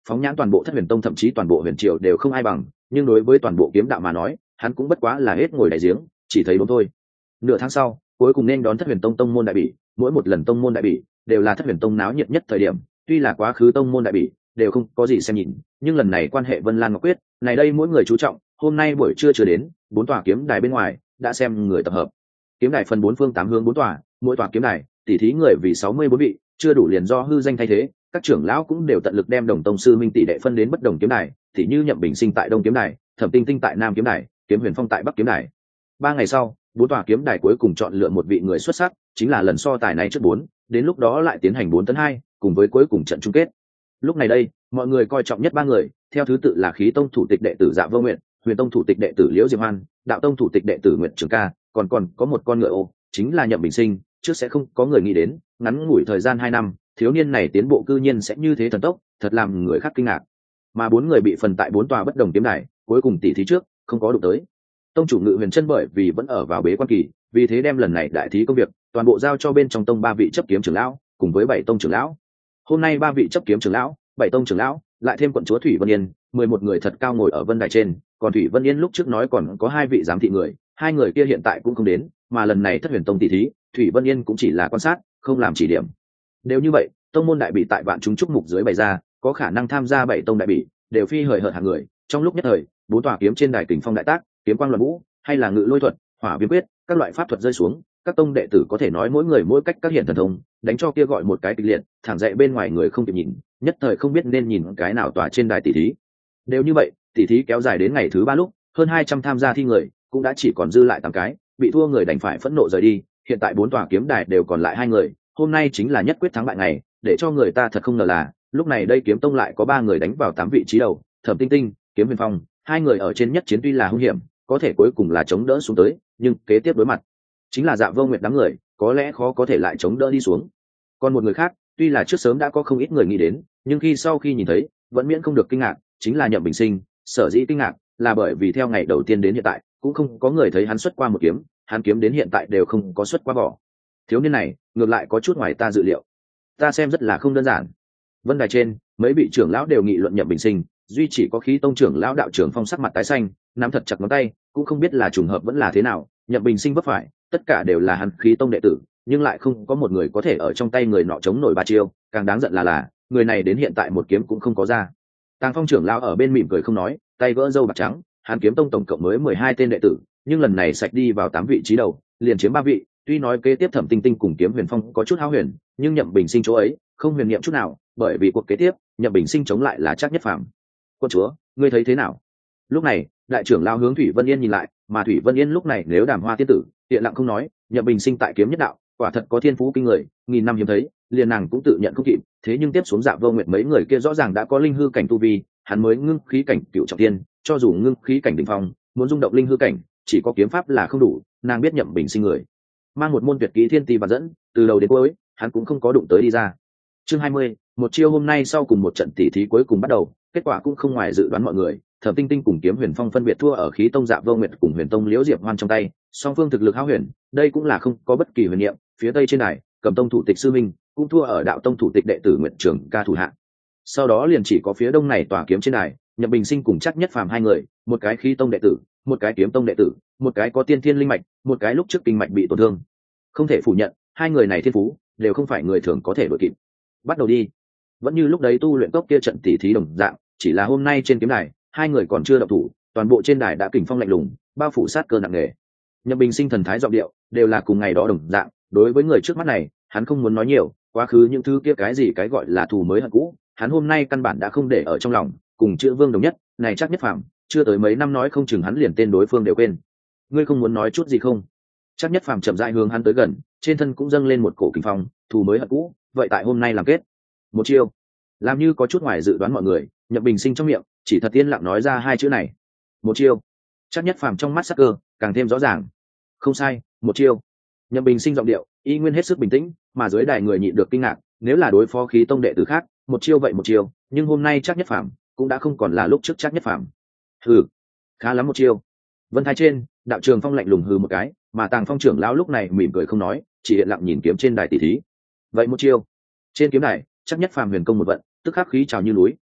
phóng nhãn toàn bộ thất huyền tông thậm chí toàn bộ huyền triều đều không ai bằng, nhưng đối với toàn bộ kiếm đạo mà nói hắn cũng bất quá là hết ngồi đại giếng, chỉ thấy đúng thôi. Nửa tháng sau cuối cùng nên đón thất huyền tông tông môn đại bỉ. Mỗi một lần tông môn đại bỉ đều là thất huyền tông náo nhiệt nhất thời điểm, tuy là quá khứ tông môn đại bỉ đều không có gì xem nhìn, nhưng lần này quan hệ Vân Lan Ngọc Quyết này đây mỗi người chú trọng. Hôm nay buổi trưa chưa đến, bốn tòa kiếm đài bên ngoài đã xem người tập hợp. Kiếm đài phân bốn phương tám hướng bốn tòa, mỗi tòa kiếm đài tỉ thí người vì sáu mươi bốn vị, chưa đủ liền do hư danh thay thế. Các trưởng lão cũng đều tận lực đem đồng tông sư minh tỷ đệ phân đến bất đồng kiếm đài, thì như Nhậm Bình Sinh tại Đông kiếm đài, Thẩm Tinh Tinh tại Nam kiếm đài, Kiếm Huyền Phong tại Bắc kiếm đài. Ba ngày sau, bốn tòa kiếm đài cuối cùng chọn lựa một vị người xuất sắc, chính là lần so tài này trước bốn, đến lúc đó lại tiến hành bốn tấn hai, cùng với cuối cùng trận chung kết. Lúc này đây, mọi người coi trọng nhất ba người, theo thứ tự là Khí Tông thủ tịch đệ tử Dạ Vô Nguyện, Huyền Tông thủ tịch đệ tử Liễu Diệp Hoan, Đạo Tông thủ tịch đệ tử Nguyệt Trường Ca, còn còn có một con ngựa ô, chính là Nhậm Bình Sinh. Trước sẽ không có người nghĩ đến, ngắn ngủi thời gian hai năm, thiếu niên này tiến bộ cư nhiên sẽ như thế thần tốc, thật làm người khác kinh ngạc. Mà bốn người bị phần tại bốn tòa bất đồng kiếm đài, cuối cùng tỷ thí trước không có đụng tới. Tông chủ Ngự Huyền Chân bởi vì vẫn ở vào bế quan kỳ, vì thế đem lần này đại thí công việc toàn bộ giao cho bên trong tông ba vị chấp kiếm trưởng lão cùng với bảy tông trưởng lão. Hôm nay ba vị chấp kiếm trưởng lão, bảy tông trưởng lão, lại thêm quận chúa Thủy Vân Yên, mười một người thật cao ngồi ở vân đài trên, còn Thủy Vân Yên lúc trước nói còn có hai vị giám thị người, hai người kia hiện tại cũng không đến, mà lần này thất huyền tông tỷ thí, Thủy Vân Yên cũng chỉ là quan sát, không làm chỉ điểm. Đều như vậy, tông môn đại bị tại vạn chúng trúc mục dưới bày ra, có khả năng tham gia bảy tông đại bị, đều phi hời hợt hàng người. Trong lúc nhất thời, bốn tòa kiếm trên đài kình phong đại tác, kiếm quang luận vũ, hay là ngự lôi thuật, hỏa viêm quyết, các loại pháp thuật rơi xuống, các tông đệ tử có thể nói mỗi người mỗi cách các hiện thần thông, đánh cho kia gọi một cái kịch liệt, thẳng dậy bên ngoài người không kịp nhìn, nhất thời không biết nên nhìn cái nào tòa trên đài tỷ thí. Đều như vậy, tỷ thí kéo dài đến ngày thứ ba lúc, hơn hai trăm tham gia thi người, cũng đã chỉ còn dư lại tám cái, bị thua người đành phải phẫn nộ rời đi. Hiện tại bốn tòa kiếm đài đều còn lại hai người, hôm nay chính là nhất quyết thắng bại ngày, để cho người ta thật không ngờ là, lúc này đây kiếm tông lại có ba người đánh vào tám vị trí đầu, Thẩm Tinh Tinh, Kiếm Huyền Phong, hai người ở trên nhất chiến tuy là hung hiểm, có thể cuối cùng là chống đỡ xuống tới, nhưng kế tiếp đối mặt chính là Dạ Vô Nguyệt đám người, có lẽ khó có thể lại chống đỡ đi xuống. Còn một người khác, tuy là trước sớm đã có không ít người nghĩ đến, nhưng khi sau khi nhìn thấy, vẫn miễn không được kinh ngạc, chính là Nhậm Bình Sinh. Sở dĩ kinh ngạc là bởi vì theo ngày đầu tiên đến hiện tại, cũng không có người thấy hắn xuất qua một kiếm, hắn kiếm đến hiện tại đều không có xuất qua vỏ. Thiếu niên này, ngược lại có chút ngoài ta dự liệu. Ta xem rất là không đơn giản. Vân đài trên, mấy vị trưởng lão đều nghị luận Nhậm Bình Sinh, duy chỉ có Khí Tông trưởng lão Đạo trưởng Phong sắc mặt tái xanh, nắm thật chặt ngón tay, cũng không biết là trùng hợp vẫn là thế nào. Nhậm Bình Sinh vấp phải, tất cả đều là hắn Khí Tông đệ tử, nhưng lại không có một người có thể ở trong tay người nọ chống nổi ba chiêu. Càng đáng giận là là người này đến hiện tại một kiếm cũng không có ra. Tàng Phong trưởng lão ở bên mỉm cười không nói, tay vỡ râu bạc trắng. Hắn Kiếm Tông tổng cộng mới mười hai tên đệ tử, nhưng lần này sạch đi vào tám vị trí đầu, liền chiếm ba vị. Tuy nói kế tiếp Thẩm Tinh Tinh cùng Kiếm Huyền Phong có chút hao huyền, nhưng Nhậm Bình Sinh chỗ ấy không huyền niệm chút nào, bởi vì cuộc kế tiếp Nhậm Bình Sinh chống lại là Trác Nhất Phàm. Quân chúa, ngươi thấy thế nào? Lúc này đại trưởng lão hướng Thủy Vân Yên nhìn lại, mà Thủy Vân Yên lúc này nếu Đàm Hoa tiên tử hiện lặng không nói. Nhậm Bình Sinh tại kiếm nhất đạo quả thật có thiên phú kinh người, nghìn năm hiếm thấy, liền nàng cũng tự nhận không kịp. Thế nhưng tiếp xuống Dạ Vô Nguyệt mấy người kia rõ ràng đã có linh hư cảnh tu vi, hắn mới ngưng khí cảnh cựu trọng tiên, cho dù ngưng khí cảnh đỉnh phong, muốn rung động linh hư cảnh, chỉ có kiếm pháp là không đủ. Nàng biết Nhậm Bình Sinh người mang một môn tuyệt kỹ thiên ti và dẫn, từ đầu đến cuối hắn cũng không có đụng tới đi ra. Chương hai mươi, một chiêu hôm nay sau cùng một trận tỷ thí cuối cùng bắt đầu, kết quả cũng không ngoài dự đoán mọi người. Thẩm Tinh Tinh cùng Kiếm Huyền Phong phân biệt thua ở Khí Tông Dạ Vô Nguyệt cùng Huyền Tông Liễu Diệp Hoan trong tay, song phương thực lực hao huyền, đây cũng là không có bất kỳ huyền niệm. Phía tây trên này, Cầm Tông thủ tịch sư minh cũng thua ở Đạo Tông thủ tịch đệ tử Nguyệt Trường Ca thủ hạ. Sau đó liền chỉ có phía đông này tòa kiếm trên này, Nhậm Bình Sinh cùng Trác Nhất Phàm hai người, một cái Khí Tông đệ tử, một cái Kiếm Tông đệ tử, một cái có tiên thiên linh mạch, một cái lúc trước kinh mạch bị tổn thương. Không thể phủ nhận, hai người này thiên phú đều không phải người thường có thể đuổi kịp. Bắt đầu đi. Vẫn như lúc đấy tu luyện cốc kia trận tỷ thí đồng dạng, chỉ là hôm nay trên kiếm đài, hai người còn chưa động thủ, toàn bộ trên đài đã kình phong lạnh lùng, bao phủ sát cơ nặng nề. Nhậm Bình Sinh thần thái giọng điệu đều là cùng ngày đó đồng dạng, đối với người trước mắt này, hắn không muốn nói nhiều, quá khứ những thứ kia cái gì cái gọi là thù mới hận cũ, hắn hôm nay căn bản đã không để ở trong lòng. Cùng chữ Vương đồng nhất, này chắc Nhất Phàm, chưa tới mấy năm nói không chừng hắn liền tên đối phương đều quên. Ngươi không muốn nói chút gì không? Chắc Nhất Phàm chậm rãi hướng hắn tới gần, trên thân cũng dâng lên một cổ kình phong, thù mới hận cũ, vậy tại hôm nay làm kết. Một chiêu. Làm như có chút ngoài dự đoán mọi người, Nhậm Bình Sinh trong miệng chỉ thật tiên lặng nói ra hai chữ này. Một chiêu. Chắc Nhất Phàm trong mắt sắc cơ càng thêm rõ ràng. Không sai, một chiêu. Nhậm Bình Sinh giọng điệu y nguyên hết sức bình tĩnh, mà dưới đài người nhịn được kinh ngạc, nếu là đối phó Khí Tông đệ tử khác, một chiêu vậy một chiêu, nhưng hôm nay Chắc Nhất Phàm cũng đã không còn là lúc trước Chắc Nhất Phàm. Hừ, khá lắm một chiêu. Vân Thái trên, Đạo Trường Phong lạnh lùng hừ một cái, mà Tàng Phong trưởng lão lúc này mỉm cười không nói, chỉ hiện lặng nhìn kiếm trên đài tỷ thí. Vậy một chiêu. Trên kiếm đài, Chắc Nhất Phàm huyền công một vận, tức khắc khí trào như núi,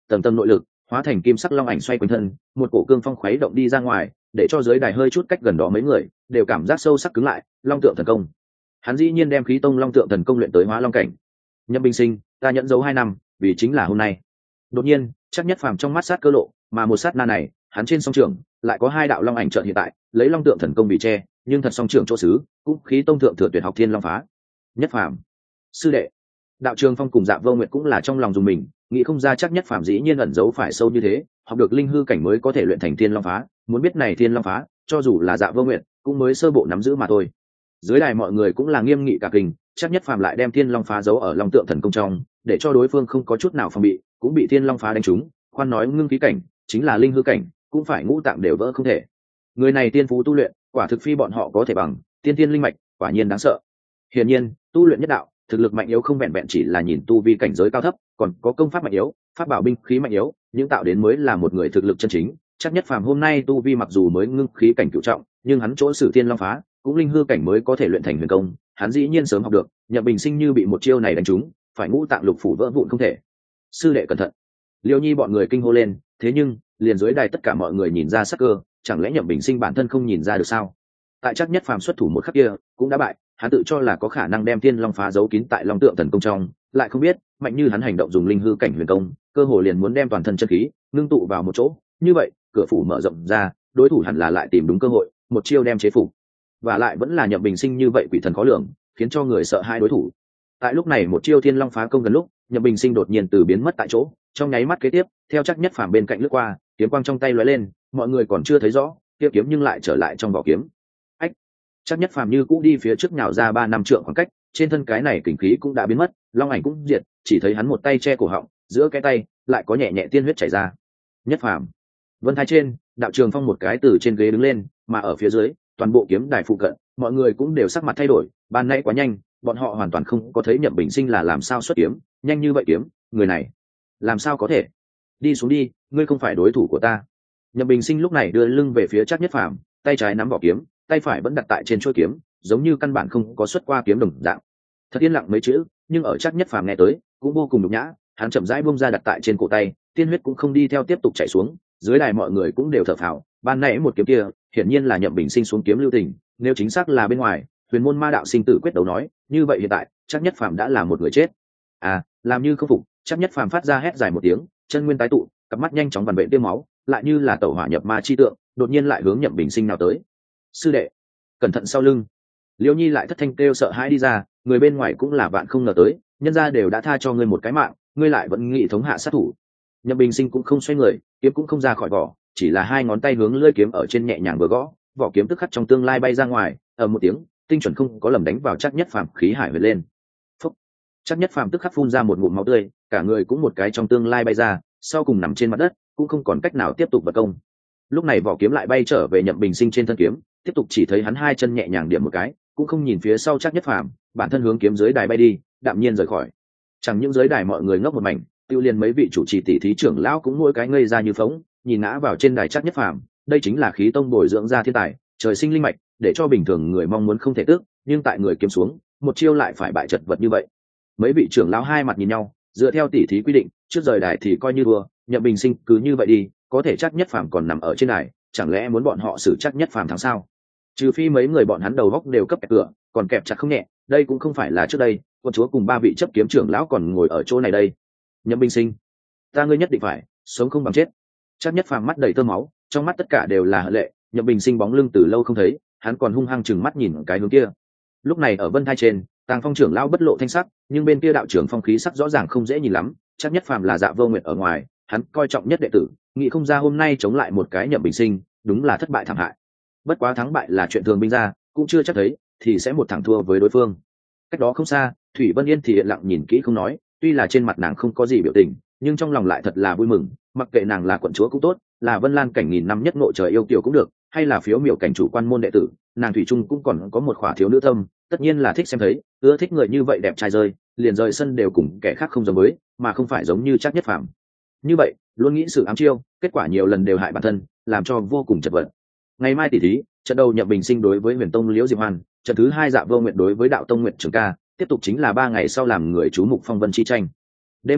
tầng tầng nội lực hóa thành kim sắc long ảnh xoay quanh thân, một cổ cương phong khuấy động đi ra ngoài, để cho dưới đài hơi chút cách gần đó mấy người đều cảm giác sâu sắc cứng lại. Long tượng thần công, hắn dĩ nhiên đem khí tông long tượng thần công luyện tới hóa long cảnh. Nhậm Bình Sinh, ta nhẫn dấu hai năm vì chính là hôm nay. Đột nhiên chắc nhất phàm trong mắt sát cơ lộ, mà một sát na này hắn trên song trường lại có hai đạo long ảnh trợn hiện tại, lấy long tượng thần công bị che, nhưng thật song trường chỗ xứ cũng khí tông thượng thừa tuyệt học thiên long phá. Nhất phàm sư đệ. Đạo Trường Phong cùng Dạ Vô Nguyệt cũng là trong lòng dùng mình, nghĩ không ra chắc nhất phàm dĩ nhiên ẩn giấu phải sâu như thế, học được linh hư cảnh mới có thể luyện thành thiên long phá. Muốn biết này thiên long phá, cho dù là Dạ Vô Nguyệt cũng mới sơ bộ nắm giữ mà thôi. Dưới đài mọi người cũng là nghiêm nghị cả kinh, chắc nhất phàm lại đem thiên long phá giấu ở long tượng thần công trong, để cho đối phương không có chút nào phòng bị, cũng bị thiên long phá đánh trúng. Khoan nói ngưng khí cảnh, chính là linh hư cảnh, cũng phải ngũ tạng đều vỡ không thể. Người này tiên phú tu luyện, quả thực phi bọn họ có thể bằng, tiên tiên linh mạch, quả nhiên đáng sợ. Hiển nhiên, tu luyện nhất đạo, thực lực mạnh yếu không vẹn vẹn chỉ là nhìn tu vi cảnh giới cao thấp, còn có công pháp mạnh yếu, pháp bảo binh khí mạnh yếu, những tạo đến mới là một người thực lực chân chính. Chắc nhất phàm hôm nay tu vi mặc dù mới ngưng khí cảnh cửu trọng, nhưng hắn chỗ sử thiên long phá cũng linh hư cảnh mới có thể luyện thành huyền công, hắn dĩ nhiên sớm học được. Nhậm Bình Sinh như bị một chiêu này đánh trúng, phải ngũ tạng lục phủ vỡ vụn không thể. Sư đệ cẩn thận. Liêu Nhi bọn người kinh hô lên, thế nhưng liền dưới đài tất cả mọi người nhìn ra sắc cơ, chẳng lẽ Nhậm Bình Sinh bản thân không nhìn ra được sao? Tại chắc nhất phàm xuất thủ một khắc kia cũng đã bại, hắn tự cho là có khả năng đem thiên long phá giấu kín tại long tượng thần công trong, lại không biết mạnh như hắn hành động dùng linh hư cảnh huyền công, cơ hồ liền muốn đem toàn thân chân khí ngưng tụ vào một chỗ. Như vậy cửa phủ mở rộng ra, đối thủ hẳn là lại tìm đúng cơ hội, một chiêu đem chế phục. Và lại vẫn là Nhậm Bình Sinh như vậy quỷ thần khó lường, khiến cho người sợ hai đối thủ. Tại lúc này một chiêu thiên long phá công gần lúc, Nhậm Bình Sinh đột nhiên từ biến mất tại chỗ, trong nháy mắt kế tiếp theo chắc nhất phàm bên cạnh lướt qua, kiếm quang trong tay lóe lên, mọi người còn chưa thấy rõ kia kiếm nhưng lại trở lại trong vỏ kiếm. Ách! Chắc nhất phàm như cũ đi phía trước nhào ra ba năm trượng khoảng cách, trên thân cái này kình khí cũng đã biến mất, long ảnh cũng diệt, chỉ thấy hắn một tay che cổ họng, giữa cái tay lại có nhẹ nhẹ tiên huyết chảy ra. Nhất phàm. Vân Thái trên, Đạo Trường Phong một cái từ trên ghế đứng lên, mà ở phía dưới toàn bộ kiếm đài phụ cận mọi người cũng đều sắc mặt thay đổi. Ban nãy quá nhanh, bọn họ hoàn toàn không có thấy Nhậm Bình Sinh là làm sao xuất kiếm nhanh như vậy. Kiếm người này làm sao có thể? Đi xuống đi, ngươi không phải đối thủ của ta. Nhậm Bình Sinh lúc này đưa lưng về phía chắc nhất phàm, tay trái nắm vỏ kiếm, tay phải vẫn đặt tại trên chuôi kiếm, giống như căn bản không có xuất qua kiếm đồng dạng. Thật yên lặng mấy chữ, nhưng ở chắc nhất phàm nghe tới cũng vô cùng nhục nhã. Hắn chậm rãi buông ra đặt tại trên cổ tay, tiên huyết cũng không đi theo tiếp tục chảy xuống. Dưới đài mọi người cũng đều thở phào, ban nãy một kiếm kia hiển nhiên là Nhậm Bình Sinh xuống kiếm lưu tình, nếu chính xác là bên ngoài huyền môn ma đạo sinh tử quyết đấu nói, như vậy hiện tại chắc nhất phàm đã là một người chết. À, làm như không phục, chắc nhất phàm phát ra hét dài một tiếng, chân nguyên tái tụ, cặp mắt nhanh chóng vằn vện tiêm máu, lại như là tẩu hỏa nhập ma chi tượng, đột nhiên lại hướng Nhậm Bình Sinh nào tới. Sư đệ, cẩn thận sau lưng. Liêu Nhi lại thất thanh kêu sợ hãi đi ra, người bên ngoài cũng là vạn không ngờ tới, nhân gia đều đã tha cho ngươi một cái mạng, ngươi lại vẫn nghĩ thống hạ sát thủ. Nhậm Bình Sinh cũng không xoay người, kiếm cũng không ra khỏi vỏ, chỉ là hai ngón tay hướng lưỡi kiếm ở trên nhẹ nhàng vừa gõ, vỏ kiếm tức khắc trong tương lai bay ra ngoài, ở một tiếng tinh chuẩn không có lầm đánh vào chắc nhất phàm khí hải về lên. Phúc! Chắc nhất phàm tức khắc phun ra một ngụm máu tươi, cả người cũng một cái trong tương lai bay ra, sau cùng nằm trên mặt đất, cũng không còn cách nào tiếp tục vật công. Lúc này vỏ kiếm lại bay trở về Nhậm Bình Sinh trên thân kiếm, tiếp tục chỉ thấy hắn hai chân nhẹ nhàng điểm một cái, cũng không nhìn phía sau chắc nhất phàm, bản thân hướng kiếm dưới đài bay đi, đạm nhiên rời khỏi. Chẳng những dưới đài mọi người ngốc một mảnh, tiêu liên mấy vị chủ trì tỷ thí trưởng lão cũng mỗi cái ngây ra như phóng, nhìn ngã vào trên đài chắc nhất phàm. Đây chính là khí tông bồi dưỡng ra thiên tài, trời sinh linh mạch, để cho bình thường người mong muốn không thể tước, nhưng tại người kiếm xuống một chiêu lại phải bại chật vật như vậy. Mấy vị trưởng lão hai mặt nhìn nhau, dựa theo tỷ thí quy định, trước rời đài thì coi như thua, Nhậm Bình Sinh cứ như vậy đi, có thể chắc nhất phàm còn nằm ở trên đài, chẳng lẽ muốn bọn họ xử chắc nhất phàm thắng sao? Trừ phi mấy người bọn hắn đầu góc đều cấp kẹp cửa, còn kẹp chặt không nhẹ, đây cũng không phải là trước đây quân chúa cùng ba vị chấp kiếm trưởng lão còn ngồi ở chỗ này đây. Nhậm Bình Sinh, ta ngươi nhất định phải sống không bằng chết. Chắc nhất phàm mắt đầy tơ máu, trong mắt tất cả đều là hận lệ. Nhậm Bình Sinh bóng lưng từ lâu không thấy, hắn còn hung hăng chừng mắt nhìn cái hướng kia. Lúc này ở Vân Thai trên, Tàng Phong trưởng lão bất lộ thanh sắc, nhưng bên kia đạo trưởng phong khí sắc rõ ràng không dễ nhìn lắm. Chắc nhất phàm là Dạ Vô Nguyệt ở ngoài, hắn coi trọng nhất đệ tử, nghĩ không ra hôm nay chống lại một cái Nhậm Bình Sinh, đúng là thất bại thảm hại. Bất quá thắng bại là chuyện thường binh ra, cũng chưa chắc thấy thì sẽ một thẳng thua với đối phương. Cách đó không xa, Thủy Vân Yên thì yên lặng nhìn kỹ không nói, tuy là trên mặt nàng không có gì biểu tình, nhưng trong lòng lại thật là vui mừng. Mặc kệ nàng là quận chúa cũng tốt, là Vân Lan cảnh nghìn năm nhất ngộ trời yêu kiều cũng được, hay là phiếu miểu cảnh chủ quan môn đệ tử, nàng thủy chung cũng còn có một khỏa thiếu nữ tâm, tất nhiên là thích xem thấy, ưa thích người như vậy đẹp trai rơi, liền rời sân đều cùng kẻ khác không giống với, mà không phải giống như chắc nhất phàm. Như vậy, luôn nghĩ sự ám chiêu, kết quả nhiều lần đều hại bản thân, làm cho vô cùng chật vật. Ngày mai tỷ thí, trận đầu Nhậm Bình Sinh đối với Huyền Tông Liễu Diệp Hoan, trận thứ hai Dạ Vô Nguyệt đối với Đạo Tông Nguyệt Trường Ca, tiếp tục chính là ba ngày sau làm người chú mục phong vân chi tranh. Đêm nay,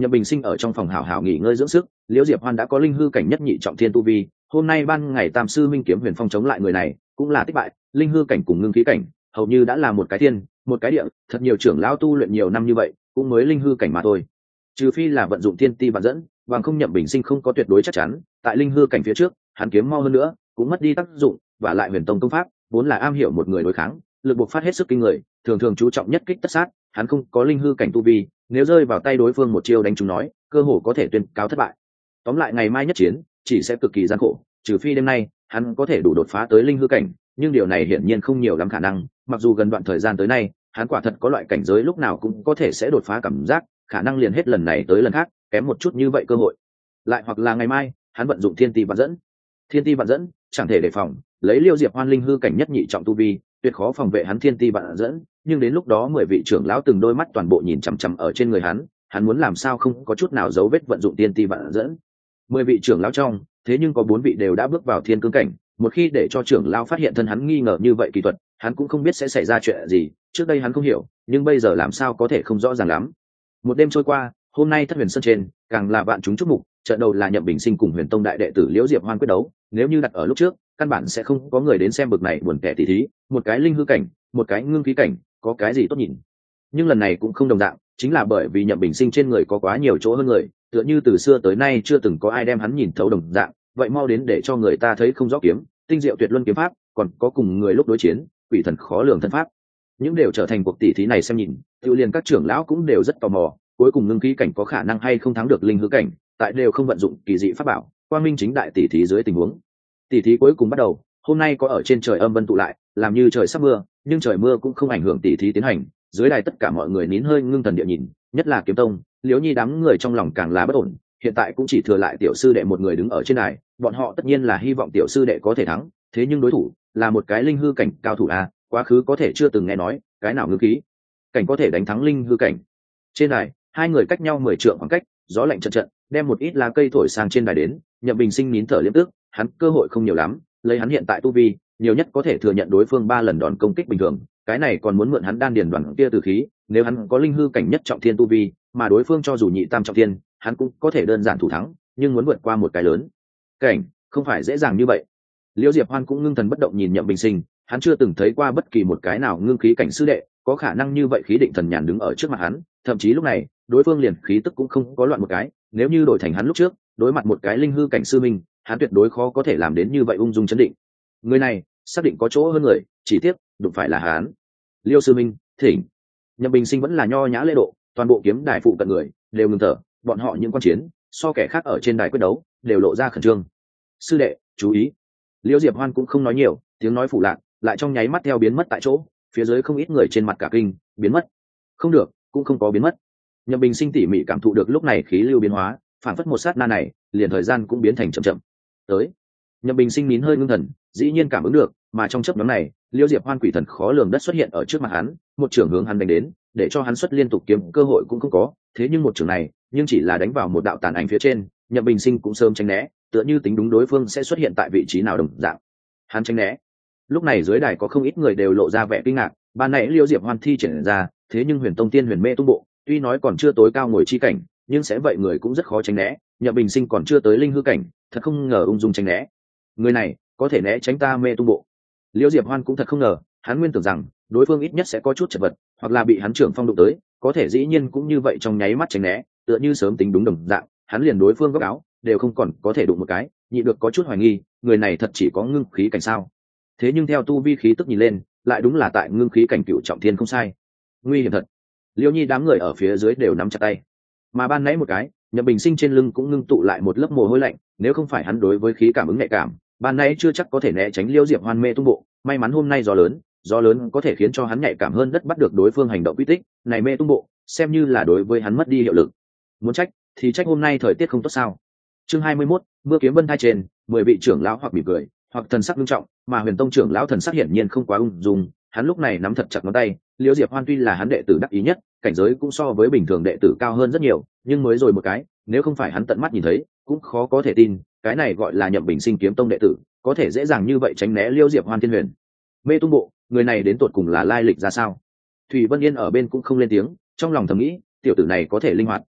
Nhậm Bình Sinh ở trong phòng hảo hảo nghỉ ngơi dưỡng sức, Liễu Diệp Hoan đã có linh hư cảnh nhất nhị trọng thiên tu vi, hôm nay ban ngày Tam sư Minh kiếm Huyền Phong chống lại người này, cũng là thất bại, linh hư cảnh cùng ngưng khí cảnh, hầu như đã là một cái thiên, một cái địa, thật nhiều trưởng lão tu luyện nhiều năm như vậy, cũng mới linh hư cảnh mà thôi. Trừ phi là vận dụng thiên ti vạn dẫn, bằng không Nhậm Bình Sinh không có tuyệt đối chắc chắn, tại linh hư cảnh phía trước, hắn kiếm mau hơn nữa, cũng mất đi tác dụng, và lại Huyền Tông công pháp, vốn là am hiểu một người đối kháng, lực bộc phát hết sức kinh người, thường thường chú trọng nhất kích tất sát, hắn không có linh hư cảnh tu vi, nếu rơi vào tay đối phương một chiêu đánh trúng nói, cơ hồ có thể tuyên cáo thất bại. Tóm lại ngày mai nhất chiến, chỉ sẽ cực kỳ gian khổ, trừ phi đêm nay, hắn có thể đủ đột phá tới linh hư cảnh, nhưng điều này hiển nhiên không nhiều lắm khả năng, mặc dù gần đoạn thời gian tới nay, hắn quả thật có loại cảnh giới lúc nào cũng có thể sẽ đột phá cảm giác, khả năng liền hết lần này tới lần khác, kém một chút như vậy cơ hội. Lại hoặc là ngày mai, hắn vận dụng thiên ti vạn dẫn. Thiên ti vạn dẫn, chẳng thể đề phòng, lấy Liêu Diệp Hoan linh hư cảnh nhất nhị trọng tu vi, tuyệt khó phòng vệ hắn thiên ti vạn dẫn, nhưng đến lúc đó mười vị trưởng lão từng đôi mắt toàn bộ nhìn chằm chằm ở trên người hắn, hắn muốn làm sao không có chút nào dấu vết vận dụng thiên ti vạn dẫn. Mười vị trưởng lão trong, thế nhưng có bốn vị đều đã bước vào thiên cương cảnh, một khi để cho trưởng lão phát hiện thân hắn nghi ngờ như vậy kỳ thuật, hắn cũng không biết sẽ xảy ra chuyện gì, trước đây hắn không hiểu, nhưng bây giờ làm sao có thể không rõ ràng lắm. Một đêm trôi qua, hôm nay Thất Huyền Sơn trên, càng là vạn chúng chúc mục, trận đầu là Nhậm Bình Sinh cùng Huyền Tông đại đệ tử Liễu Diệp Hoan quyết đấu, nếu như đặt ở lúc trước, căn bản sẽ không có người đến xem bực này buồn kẻ tỉ thí, một cái linh hư cảnh, một cái ngưng khí cảnh, có cái gì tốt nhìn. Nhưng lần này cũng không đồng dạng, chính là bởi vì Nhậm Bình Sinh trên người có quá nhiều chỗ hơn người, tựa như từ xưa tới nay chưa từng có ai đem hắn nhìn thấu đồng dạng, vậy mau đến để cho người ta thấy không rõ kiếm, tinh diệu tuyệt luân kiếm pháp, còn có cùng người lúc đối chiến, quỷ thần khó lường thân pháp. Những đều trở thành cuộc tỉ thí này xem nhìn, tự liền các trưởng lão cũng đều rất tò mò, cuối cùng ngưng khí cảnh có khả năng hay không thắng được linh hư cảnh, tại đều không vận dụng kỳ dị pháp bảo, quang minh chính đại tỉ thí dưới tình huống. Tỉ thí cuối cùng bắt đầu, hôm nay có ở trên trời âm vân tụ lại, làm như trời sắp mưa, nhưng trời mưa cũng không ảnh hưởng tỉ thí tiến hành, dưới đài tất cả mọi người nín hơi ngưng thần địa nhìn, nhất là Kiếm Tông, Liễu Nhi đám người trong lòng càng là bất ổn, hiện tại cũng chỉ thừa lại tiểu sư đệ một người đứng ở trên đài, bọn họ tất nhiên là hy vọng tiểu sư đệ có thể thắng, thế nhưng đối thủ là một cái linh hư cảnh cao thủ a, quá khứ có thể chưa từng nghe nói, cái nào ngưng khí cảnh có thể đánh thắng linh hư cảnh. Trên đài, hai người cách nhau mười trượng khoảng cách, gió lạnh trận trận, đem một ít lá cây thổi sang trên đài đến, Nhậm Bình Sinh nín thở liếm tức, hắn cơ hội không nhiều lắm, lấy hắn hiện tại tu vi, nhiều nhất có thể thừa nhận đối phương ba lần đòn công kích bình thường, cái này còn muốn mượn hắn đan điền đoàn kia từ khí, nếu hắn có linh hư cảnh nhất trọng thiên tu vi, mà đối phương cho dù nhị tam trọng thiên, hắn cũng có thể đơn giản thủ thắng, nhưng muốn vượt qua một cái lớn cảnh, không phải dễ dàng như vậy. Liễu Diệp Hoan cũng ngưng thần bất động nhìn Nhậm Bình Sinh, hắn chưa từng thấy qua bất kỳ một cái nào ngưng khí cảnh sư đệ có khả năng như vậy khí định thần nhàn đứng ở trước mặt hắn, thậm chí lúc này, đối phương liền khí tức cũng không có loạn một cái, nếu như đổi thành hắn lúc trước, đối mặt một cái linh hư cảnh sư minh, hắn tuyệt đối khó có thể làm đến như vậy ung dung chấn định. Người này, xác định có chỗ hơn người, chỉ tiếc, đụng phải là hắn. Liêu sư minh, thỉnh. Nhậm Bình Sinh vẫn là nho nhã lễ độ, toàn bộ kiếm đài phụ cận người đều ngừng thở, bọn họ những quan chiến, so kẻ khác ở trên đài quyết đấu, đều lộ ra khẩn trương. Sư đệ, chú ý. Liễu Diệp Hoan cũng không nói nhiều, tiếng nói phủ lạc, lại trong nháy mắt theo biến mất tại chỗ, phía dưới không ít người trên mặt cả kinh, biến mất. Không được, cũng không có biến mất. Nhậm Bình Sinh tỉ mỉ cảm thụ được lúc này khí lưu biến hóa, phản phất một sát na này, liền thời gian cũng biến thành chậm chậm. Tới. Nhậm Bình Sinh nín hơi ngưng thần, dĩ nhiên cảm ứng được, mà trong chớp nhoáng này, Liễu Diệp Hoan quỷ thần khó lường đất xuất hiện ở trước mặt hắn, một trường hướng hắn đánh đến, để cho hắn xuất liên tục kiếm cơ hội cũng không có, thế nhưng một trường này, nhưng chỉ là đánh vào một đạo tàn ảnh phía trên, Nhậm Bình Sinh cũng sớm tránh né, tựa như tính đúng đối phương sẽ xuất hiện tại vị trí nào đồng dạng. Hắn tránh né. Lúc này dưới đài có không ít người đều lộ ra vẻ kinh ngạc, ban nãy Liễu Diệp Hoan thi triển ra, thế nhưng Huyền Tông Tiên Huyền Mê tung bộ, tuy nói còn chưa tối cao ngồi chi cảnh, nhưng sẽ vậy người cũng rất khó tránh né, Nhậm Bình Sinh còn chưa tới linh hư cảnh, thật không ngờ ung dung tránh né. Người này, có thể né tránh ta mê tung bộ. Liễu Diệp Hoan cũng thật không ngờ, hắn nguyên tưởng rằng đối phương ít nhất sẽ có chút chật vật, hoặc là bị hắn trưởng phong đụng tới, có thể dĩ nhiên cũng như vậy trong nháy mắt tránh né, tựa như sớm tính đúng đồng dạng, hắn liền đối phương góc áo đều không còn có thể đụng một cái, nhị được có chút hoài nghi, người này thật chỉ có ngưng khí cảnh sao? Thế nhưng theo tu vi khí tức nhìn lên, lại đúng là tại ngưng khí cảnh cựu trọng thiên không sai. Nguy hiểm thật. Liễu Nhi đám người ở phía dưới đều nắm chặt tay. Mà ban nãy một cái, Nhậm Bình Sinh trên lưng cũng ngưng tụ lại một lớp mồ hôi lạnh, nếu không phải hắn đối với khí cảm ứng nhạy cảm, ban nãy chưa chắc có thể né tránh Liễu Diệp Hoan mê tung bộ, may mắn hôm nay gió lớn, gió lớn có thể khiến cho hắn nhạy cảm hơn đất bắt được đối phương hành động quy tích, này mê tung bộ, xem như là đối với hắn mất đi hiệu lực. Muốn trách, thì trách hôm nay thời tiết không tốt sao. Chương hai mươi mốt, mưa kiếm vân thai trên, mười vị trưởng lão hoặc mỉm cười, hoặc thần sắc nghiêm trọng, mà Huyền Tông trưởng lão thần sắc hiển nhiên không quá ung dung, hắn lúc này nắm thật chặt ngón tay, Liễu Diệp Hoan tuy là hắn đệ tử đắc ý nhất, cảnh giới cũng so với bình thường đệ tử cao hơn rất nhiều, nhưng mới rồi một cái, nếu không phải hắn tận mắt nhìn thấy, cũng khó có thể tin, cái này gọi là Nhậm Bình Sinh kiếm tông đệ tử, có thể dễ dàng như vậy tránh né Liễu Diệp Hoan thiên huyền mê tung bộ, người này đến tột cùng là lai lịch ra sao? Thủy Vân Yên ở bên cũng không lên tiếng, trong lòng thầm nghĩ, tiểu tử này có thể linh hoạt,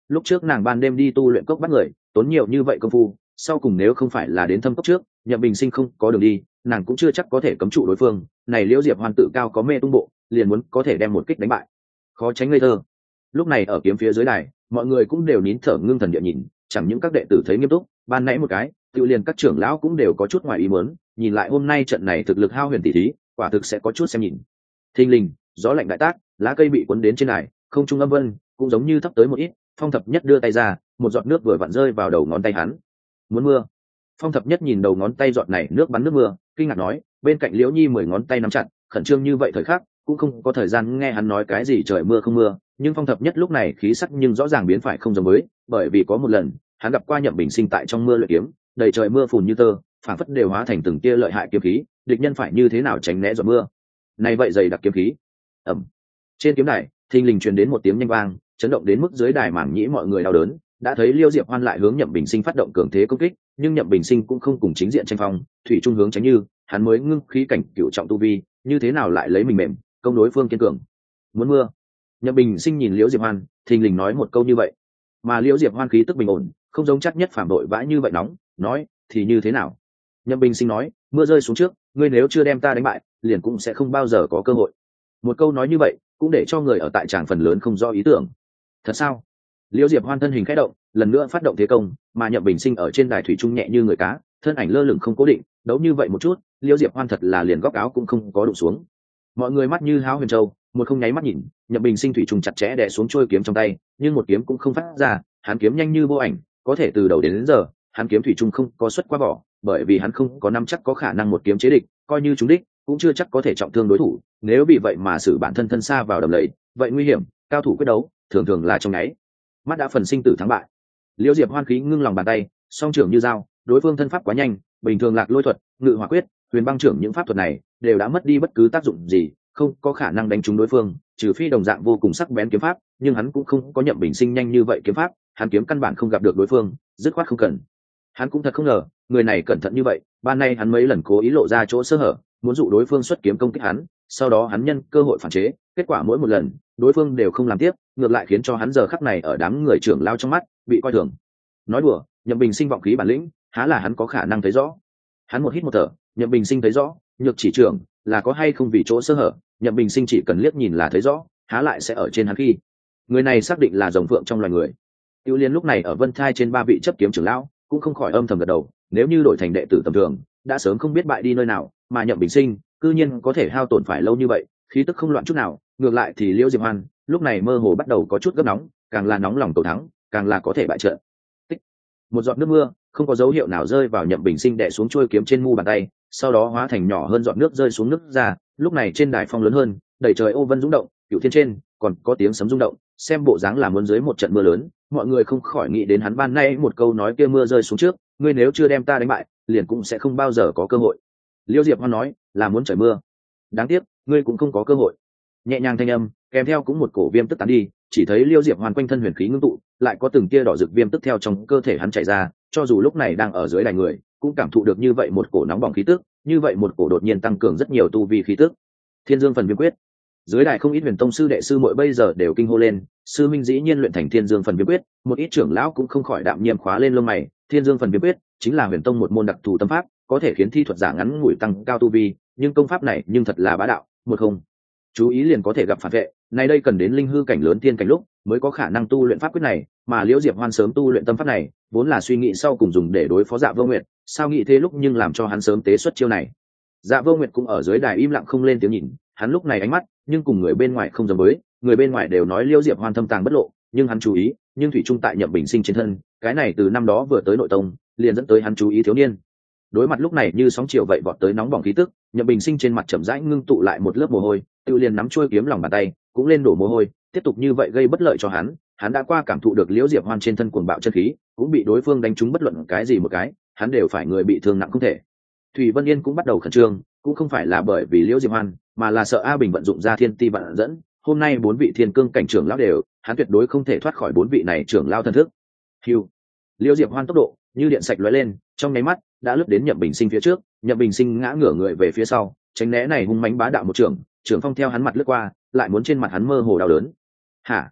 lúc trước nàng ban đêm đi tu luyện cốc bắt người tốn nhiều như vậy công phu, sau cùng nếu không phải là đến thâm cốc trước Nhậm Bình Sinh không có đường đi, nàng cũng chưa chắc có thể cấm trụ đối phương. Này Liễu Diệp Hoan tự cao có mê tung bộ, liền muốn có thể đem một kích đánh bại, khó tránh ngây thơ. Lúc này ở kiếm phía dưới đài, mọi người cũng đều nín thở ngưng thần địa nhìn, chẳng những các đệ tử thấy nghiêm túc, ban nãy một cái tự liền các trưởng lão cũng đều có chút ngoài ý muốn, nhìn lại hôm nay trận này thực lực hao huyền tỷ thí, quả thực sẽ có chút xem nhìn. Thình lình, gió lạnh đại tác, lá cây bị cuốn đến trên đài, không trung âm vân cũng giống như thấp tới một ít. Phong Thập Nhất đưa tay ra, một giọt nước vừa vặn rơi vào đầu ngón tay hắn. Muốn mưa. Phong Thập Nhất nhìn đầu ngón tay giọt này nước bắn nước mưa, kinh ngạc nói, bên cạnh Liễu Nhi mười ngón tay nắm chặt, khẩn trương như vậy thời khắc, cũng không có thời gian nghe hắn nói cái gì trời mưa không mưa. Nhưng Phong Thập Nhất lúc này khí sắc nhưng rõ ràng biến phải không giống với, bởi vì có một lần hắn gặp qua Nhậm Bình Sinh tại trong mưa luyện kiếm, đầy trời mưa phùn như tơ, phản phất đều hóa thành từng tia lợi hại kiếm khí, địch nhân phải như thế nào tránh né giọt mưa này vậy dày đặc kiếm khí. Ẩm. Trên kiếm đài thình lình truyền đến một tiếng nhanh vang, chấn động đến mức dưới đài mảng nhĩ mọi người đau đớn. Đã thấy Liêu Diệp Hoan lại hướng Nhậm Bình Sinh phát động cường thế công kích, nhưng Nhậm Bình Sinh cũng không cùng chính diện tranh phong, thủy trung hướng tránh như hắn mới ngưng khí cảnh cựu trọng tu vi, như thế nào lại lấy mình mềm công đối phương kiên cường. Muốn mưa. Nhậm Bình Sinh nhìn Liễu Diệp Hoan, thình lình nói một câu như vậy, mà Liễu Diệp Hoan khí tức bình ổn, không giống chắc nhất phản đội vãi như vậy nóng, nói thì như thế nào. Nhậm Bình Sinh nói, mưa rơi xuống trước, ngươi nếu chưa đem ta đánh bại, liền cũng sẽ không bao giờ có cơ hội. Một câu nói như vậy, cũng để cho người ở tại tràng phần lớn không do ý tưởng. Thật sao? Liễu Diệp Hoan thân hình khẽ động, lần nữa phát động thế công, mà Nhậm Bình Sinh ở trên đài thủy trung nhẹ như người cá, thân ảnh lơ lửng không cố định, đấu như vậy một chút, Liễu Diệp Hoan thật là liền góc áo cũng không có đụng xuống. Mọi người mắt như háo huyền châu, một không nháy mắt nhìn, Nhậm Bình Sinh thủy trung chặt chẽ đè xuống trôi kiếm trong tay, nhưng một kiếm cũng không phát ra, hắn kiếm nhanh như vô ảnh, có thể từ đầu đến, đến giờ, hắn kiếm thủy trung không có xuất qua vỏ, bởi vì hắn không có nắm chắc có khả năng một kiếm chế địch, coi như trúng đích, cũng chưa chắc có thể trọng thương đối thủ. Nếu bị vậy mà xử bản thân thân xa vào đầm lầy, vậy nguy hiểm. Cao thủ quyết đấu thường thường là trong nháy mắt đã phần sinh tử thắng bại. Liễu Diệp Hoan khí ngưng lòng bàn tay, song trưởng như dao, đối phương thân pháp quá nhanh, bình thường lạc lôi thuật, ngự hỏa quyết, huyền băng trưởng những pháp thuật này đều đã mất đi bất cứ tác dụng gì, không có khả năng đánh trúng đối phương, trừ phi đồng dạng vô cùng sắc bén kiếm pháp, nhưng hắn cũng không có Nhậm Bình Sinh nhanh như vậy kiếm pháp, hắn kiếm căn bản không gặp được đối phương, dứt khoát không cần. Hắn cũng thật không ngờ, người này cẩn thận như vậy, ban nay hắn mấy lần cố ý lộ ra chỗ sơ hở, muốn dụ đối phương xuất kiếm công kích hắn, sau đó hắn nhân cơ hội phản chế, kết quả mỗi một lần, đối phương đều không làm tiếp, ngược lại khiến cho hắn giờ khắc này ở đám người trưởng lao trong mắt bị coi thường. Nói đùa, Nhậm Bình Sinh vọng khí bản lĩnh, há là hắn có khả năng thấy rõ. Hắn một hít một thở, Nhậm Bình Sinh thấy rõ, nhược chỉ trưởng là có hay không vì chỗ sơ hở, Nhậm Bình Sinh chỉ cần liếc nhìn là thấy rõ, há lại sẽ ở trên hắn khi. Người này xác định là rồng phượng trong loài người. Tiêu Liên lúc này ở Vân Thai trên ba vị chấp kiếm trưởng lão, cũng không khỏi âm thầm gật đầu, nếu như đổi thành đệ tử tầm thường, đã sớm không biết bại đi nơi nào, mà Nhậm Bình Sinh, cư nhiên có thể hao tổn phải lâu như vậy, khí tức không loạn chút nào, ngược lại thì Liễu Diệp Hoan, lúc này mơ hồ bắt đầu có chút gấp nóng, càng là nóng lòng cầu thắng, càng là có thể bại trận. Tích. Một giọt nước mưa, không có dấu hiệu nào rơi vào Nhậm Bình Sinh đè xuống chuôi kiếm trên mu bàn tay, sau đó hóa thành nhỏ hơn giọt nước rơi xuống nước ra, lúc này trên đài phong lớn hơn, đầy trời ô vân rung động, cửu thiên trên còn có tiếng sấm rung động, xem bộ dáng là muốn dưới một trận mưa lớn, mọi người không khỏi nghĩ đến hắn ban nay một câu nói kia mưa rơi xuống trước, ngươi nếu chưa đem ta đánh bại, liền cũng sẽ không bao giờ có cơ hội. Liễu Diệp Hoan nói, là muốn trời mưa. Đáng tiếc, ngươi cũng không có cơ hội. Nhẹ nhàng thanh âm, kèm theo cũng một cổ viêm tức tán đi, chỉ thấy Liễu Diệp Hoan quanh thân huyền khí ngưng tụ, lại có từng tia đỏ rực viêm tức theo trong cơ thể hắn chạy ra, cho dù lúc này đang ở dưới đài người, cũng cảm thụ được như vậy một cổ nóng bỏng khí tức, như vậy một cổ đột nhiên tăng cường rất nhiều tu vi khí tức. Thiên Dương phần viêm quyết. Dưới đài không ít huyền tông sư đệ sư muội bây giờ đều kinh hô lên, sư minh dĩ nhiên luyện thành Thiên Dương phần viêm quyết, một ít trưởng lão cũng không khỏi đạm nhiên khóa lên lông mày. Thiên Dương phần viêm quyết chính là huyền tông một môn đặc thù tâm pháp, có thể khiến thi thuật giả ngắn ngủi tăng cao tu vi, nhưng công pháp này nhưng thật là bá đạo, một không chú ý liền có thể gặp phản vệ. Nay đây cần đến linh hư cảnh lớn tiên cảnh lúc mới có khả năng tu luyện pháp quyết này, mà Liễu Diệp Hoan sớm tu luyện tâm pháp này, vốn là suy nghĩ sau cùng dùng để đối phó Dạ Vô Nguyệt, sao nghĩ thế lúc nhưng làm cho hắn sớm tế xuất chiêu này. Dạ Vô Nguyệt cũng ở dưới đài im lặng không lên tiếng nhìn, hắn lúc này ánh mắt nhưng cùng người bên ngoài không giống với, người bên ngoài đều nói Liễu Diệp Hoan thâm tàng bất lộ, nhưng hắn chú ý, nhưng thủy chung tại Nhậm Bình Sinh trên thân, cái này từ năm đó vừa tới nội tông, liền dẫn tới hắn chú ý thiếu niên. Đối mặt lúc này như sóng chiều vậy vọt tới nóng bỏng khí tức, Nhậm Bình Sinh trên mặt chậm rãi ngưng tụ lại một lớp mồ hôi, tự liền nắm chuôi kiếm lòng bàn tay, cũng lên đổ mồ hôi, tiếp tục như vậy gây bất lợi cho hắn. Hắn đã qua cảm thụ được Liễu Diệp Hoan trên thân cuồng bạo chân khí, cũng bị đối phương đánh trúng bất luận cái gì một cái, hắn đều phải người bị thương nặng không thể. Thủy Vân Yên cũng bắt đầu khẩn trương, cũng không phải là bởi vì Liễu Diệp Hoan, mà là sợ A Bình vận dụng ra thiên ti vạn dẫn. Hôm nay bốn vị thiên cương cảnh trưởng lão đều, hắn tuyệt đối không thể thoát khỏi bốn vị này trưởng lão thân thức. Hưu. Liễu Diệp Hoan tốc độ như điện xạch lóe lên, trong nháy mắt đã lướt đến Nhậm Bình Sinh phía trước. Nhậm Bình Sinh ngã ngửa người về phía sau, tránh né này hung mãnh bá đạo một trưởng, trưởng phong theo hắn mặt lướt qua, lại muốn trên mặt hắn mơ hồ đau đớn. Hả?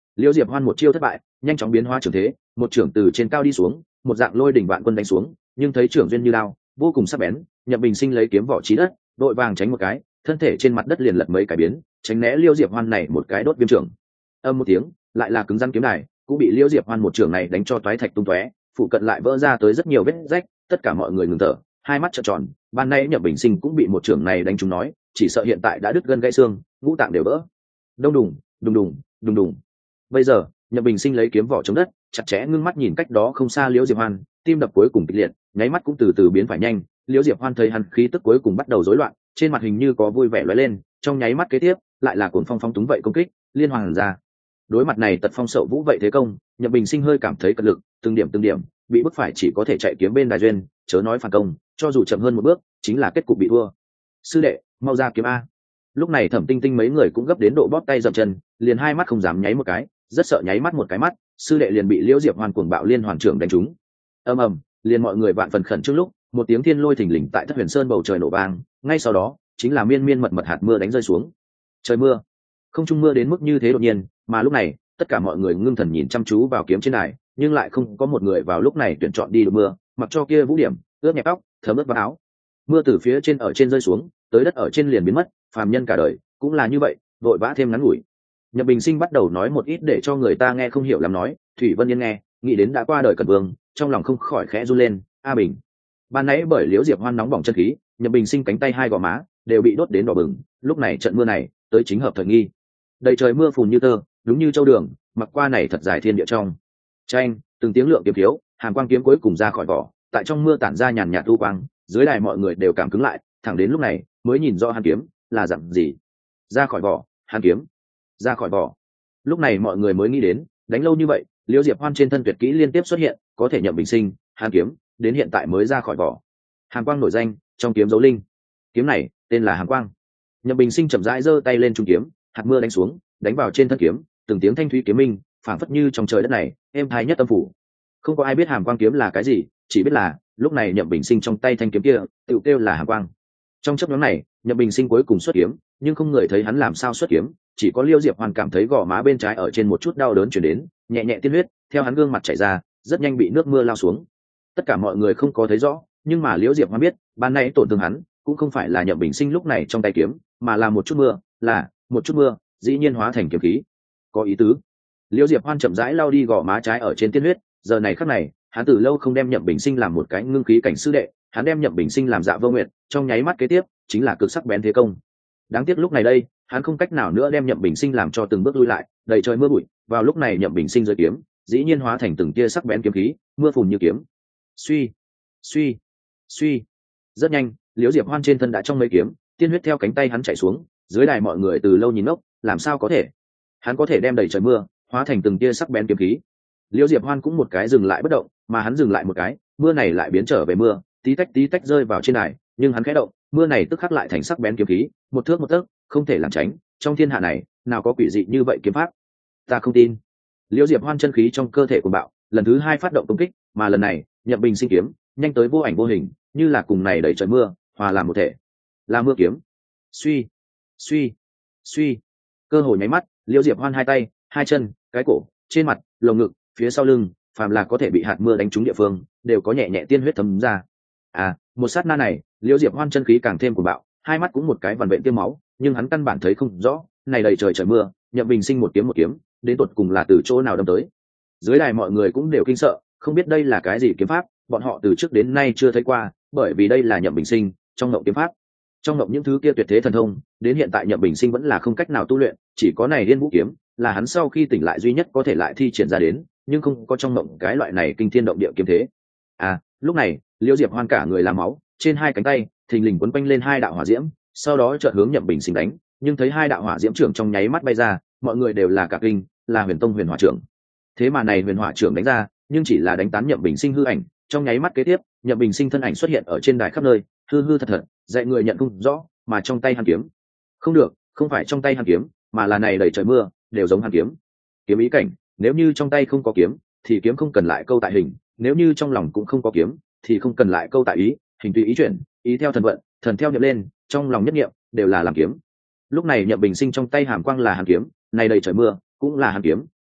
Liễu Diệp Hoan một chiêu thất bại, nhanh chóng biến hóa trưởng thế, một trưởng từ trên cao đi xuống, một dạng lôi đỉnh vạn quân đánh xuống, nhưng thấy trưởng duyên như lao, vô cùng sắc bén. Nhậm Bình Sinh lấy kiếm vỏ chí đất, đội vàng tránh một cái, thân thể trên mặt đất liền lật mấy cái biến, tránh né Liễu Diệp Hoan này một cái đốt viêm trưởng. Âm một tiếng, lại là cứng rắn kiếm này, cũng bị Liễu Diệp Hoan một trưởng này đánh cho toái thạch tung tóe, phụ cận lại vỡ ra tới rất nhiều vết rách, tất cả mọi người ngừng thở, hai mắt trợn tròn. Ban nãy Nhậm Bình Sinh cũng bị một trưởng này đánh trúng nói, chỉ sợ hiện tại đã đứt gân gãy xương, ngũ tạng đều vỡ. Đông đùng, đùng đùng, đùng đùng. Bây giờ, Nhậm Bình Sinh lấy kiếm vỏ chống đất, chặt chẽ ngưng mắt nhìn cách đó không xa Liễu Diệp Hoan, tim đập cuối cùng kịch liệt, nháy mắt cũng từ từ biến phải nhanh. Liễu Diệp Hoan thấy hắn khí tức cuối cùng bắt đầu rối loạn, trên mặt hình như có vui vẻ lóe lên, trong nháy mắt kế tiếp, lại là cuồng phong phong túng vậy công kích, liên hoàn ra. Đối mặt này tật phong sậu vũ vậy thế công, Nhậm Bình Sinh hơi cảm thấy cật lực, từng điểm từng điểm, bị bức phải chỉ có thể chạy kiếm bên đài duyên, chớ nói phản công, cho dù chậm hơn một bước, chính là kết cục bị thua. Sư đệ, mau ra kiếm a. Lúc này Thẩm Tinh Tinh mấy người cũng gấp đến độ bóp tay dậm chân, liền hai mắt không dám nháy một cái, rất sợ nháy mắt một cái mắt, sư đệ liền bị Liễu Diệp Hoan cuồng bạo liên hoàn trưởng đánh trúng. Ầm ầm, liền mọi người vạn phần khẩn trước lúc, một tiếng thiên lôi thình lình tại Thất Huyền Sơn bầu trời nổ vang, ngay sau đó, chính là miên miên mật mật hạt mưa đánh rơi xuống. Trời mưa, không trung mưa đến mức như thế đột nhiên, mà lúc này, tất cả mọi người ngưng thần nhìn chăm chú vào kiếm trên đài, nhưng lại không có một người vào lúc này tuyển chọn đi đổ mưa, mặc cho kia vũ điểm, ướt nhẹp tóc, thấm ướt vào áo. Mưa từ phía trên ở trên rơi xuống, tới đất ở trên liền biến mất, phàm nhân cả đời cũng là như vậy, vội vã thêm ngắn ngủi. Nhậm Bình Sinh bắt đầu nói một ít để cho người ta nghe không hiểu làm nói, Thủy Vân Yên nghe, nghĩ đến đã qua đời Cẩn Vương, trong lòng không khỏi khẽ run lên. A Bình, ban nãy bởi Liễu Diệp Hoan nóng bỏng chân khí, Nhậm Bình Sinh cánh tay hai gò má đều bị đốt đến đỏ bừng, lúc này trận mưa này tới chính hợp thời nghi. Đầy trời mưa phùn như tơ, đúng như châu đường, mặc qua này thật dài thiên địa trong. Tranh, từng tiếng lượng kiếm thiếu, hàn quang kiếm cuối cùng ra khỏi vỏ, tại trong mưa tản ra nhàn nhạt u quang, dưới đài mọi người đều cảm cứng lại, thẳng đến lúc này mới nhìn rõ hàn kiếm là dạng gì. Ra khỏi vỏ, hàn kiếm, ra khỏi vỏ. Lúc này mọi người mới nghĩ đến, đánh lâu như vậy, Liễu Diệp Hoan trên thân tuyệt kỹ liên tiếp xuất hiện, có thể Nhậm Bình Sinh, hàn kiếm, đến hiện tại mới ra khỏi vỏ. Hàn quang nổi danh, trong kiếm dấu linh. Kiếm này tên là Hàn quang. Nhậm Bình Sinh chậm rãi giơ tay lên trung kiếm, hạt mưa đánh xuống, đánh vào trên thân kiếm, từng tiếng thanh thúy kiếm minh, phảng phất như trong trời đất này, êm tai nhất tâm phủ. Không có ai biết Hàn quang kiếm là cái gì, chỉ biết là lúc này Nhậm Bình Sinh trong tay thanh kiếm kia, tự kêu là Hàn quang. Trong chốc ngắn này, Nhậm Bình Sinh cuối cùng xuất kiếm, nhưng không người thấy hắn làm sao xuất kiếm, chỉ có Liễu Diệp Hoan cảm thấy gò má bên trái ở trên một chút đau đớn truyền đến, nhẹ nhẹ tiên huyết theo hắn gương mặt chảy ra, rất nhanh bị nước mưa lao xuống. Tất cả mọi người không có thấy rõ, nhưng mà Liễu Diệp Hoan biết, ban nãy tổn thương hắn, cũng không phải là Nhậm Bình Sinh lúc này trong tay kiếm, mà là một chút mưa, là một chút mưa, dĩ nhiên hóa thành kiếm khí. Có ý tứ. Liễu Diệp Hoan chậm rãi lao đi gò má trái ở trên tiên huyết, giờ này khắc này, hắn từ lâu không đem Nhậm Bình Sinh làm một cái ngưng khí cảnh sư đệ, hắn đem Nhậm Bình Sinh làm Dạ Vô Nguyệt, trong nháy mắt kế tiếp, chính là cực sắc bén thế công. Đáng tiếc lúc này đây, hắn không cách nào nữa đem Nhậm Bình Sinh làm cho từng bước lui lại, đầy trời mưa bụi, vào lúc này Nhậm Bình Sinh giơ kiếm, dĩ nhiên hóa thành từng tia sắc bén kiếm khí, mưa phùn như kiếm. Suy, suy, suy. Rất nhanh, Liễu Diệp Hoan trên thân đã trong mấy kiếm, tiên huyết theo cánh tay hắn chảy xuống, dưới đài mọi người từ lâu nhìn ngốc, làm sao có thể? Hắn có thể đem đầy trời mưa hóa thành từng tia sắc bén kiếm khí. Liễu Diệp Hoan cũng một cái dừng lại bất động, mà hắn dừng lại một cái, mưa này lại biến trở về mưa, tí tách tí tách rơi vào trên đài, nhưng hắn khẽ động, mưa này tức khắc lại thành sắc bén kiếm khí, một thước một tấc, không thể làm tránh, trong thiên hạ này, nào có quỷ dị như vậy kiếm pháp? Ta không tin. Liễu Diệp Hoan chân khí trong cơ thể cuồng bạo, lần thứ hai phát động công kích, mà lần này, Nhậm Bình Sinh kiếm, nhanh tới vô ảnh vô hình, như là cùng này đẩy trời mưa, hòa làm một thể. Là mưa kiếm. Suy, suy, suy. Cơ hội nháy mắt, Liễu Diệp Hoan hai tay, hai chân, cái cổ, trên mặt, lồng ngực, phía sau lưng, phàm là có thể bị hạt mưa đánh trúng địa phương, đều có nhẹ nhẹ tiên huyết thấm ra. À, một sát na này, Liễu Diệp Hoan chân khí càng thêm cuồng bạo, hai mắt cũng một cái vằn vện tiêm máu, nhưng hắn căn bản thấy không rõ, này đầy trời trời mưa, Nhậm Bình Sinh một kiếm một kiếm, đến tột cùng là từ chỗ nào đâm tới. Dưới đài mọi người cũng đều kinh sợ, không biết đây là cái gì kiếm pháp, bọn họ từ trước đến nay chưa thấy qua, bởi vì đây là Nhậm Bình Sinh trong ngộng kiếm pháp. Trong ngộng những thứ kia tuyệt thế thần thông, đến hiện tại Nhậm Bình Sinh vẫn là không cách nào tu luyện, chỉ có này Liên Vũ kiếm là hắn sau khi tỉnh lại duy nhất có thể lại thi triển ra đến, nhưng không có trong ngộng cái loại này kinh thiên động địa kiếm thế. À, lúc này, Liễu Diệp Hoan cả người làm máu, trên hai cánh tay thình lình quấn quanh lên hai đạo hỏa diễm, sau đó chợt hướng Nhậm Bình Sinh đánh, nhưng thấy hai đạo hỏa diễm trưởng trong nháy mắt bay ra, mọi người đều là cả kinh, là Huyền Tông Huyền Hỏa trưởng. Thế mà này Huyền Hỏa trưởng đánh ra, nhưng chỉ là đánh tán Nhậm Bình Sinh hư ảnh, trong nháy mắt kế tiếp, Nhậm Bình Sinh thân ảnh xuất hiện ở trên đài khắp nơi, hư hư thật thật, dạy người nhận không rõ, mà trong tay hàn kiếm. Không được, không phải trong tay hàn kiếm, mà là này đầy trời mưa, đều giống hàn kiếm. Kiếm ý cảnh, nếu như trong tay không có kiếm, thì kiếm không cần lại câu tại hình, nếu như trong lòng cũng không có kiếm, thì không cần lại câu tại ý, hình tùy ý chuyển, ý theo thần vận, thần theo niệm lên, trong lòng nhất niệm đều là làm kiếm. Lúc này Nhậm Bình Sinh trong tay hàm quang là hàn kiếm, này đầy trời mưa cũng là hàn kiếm,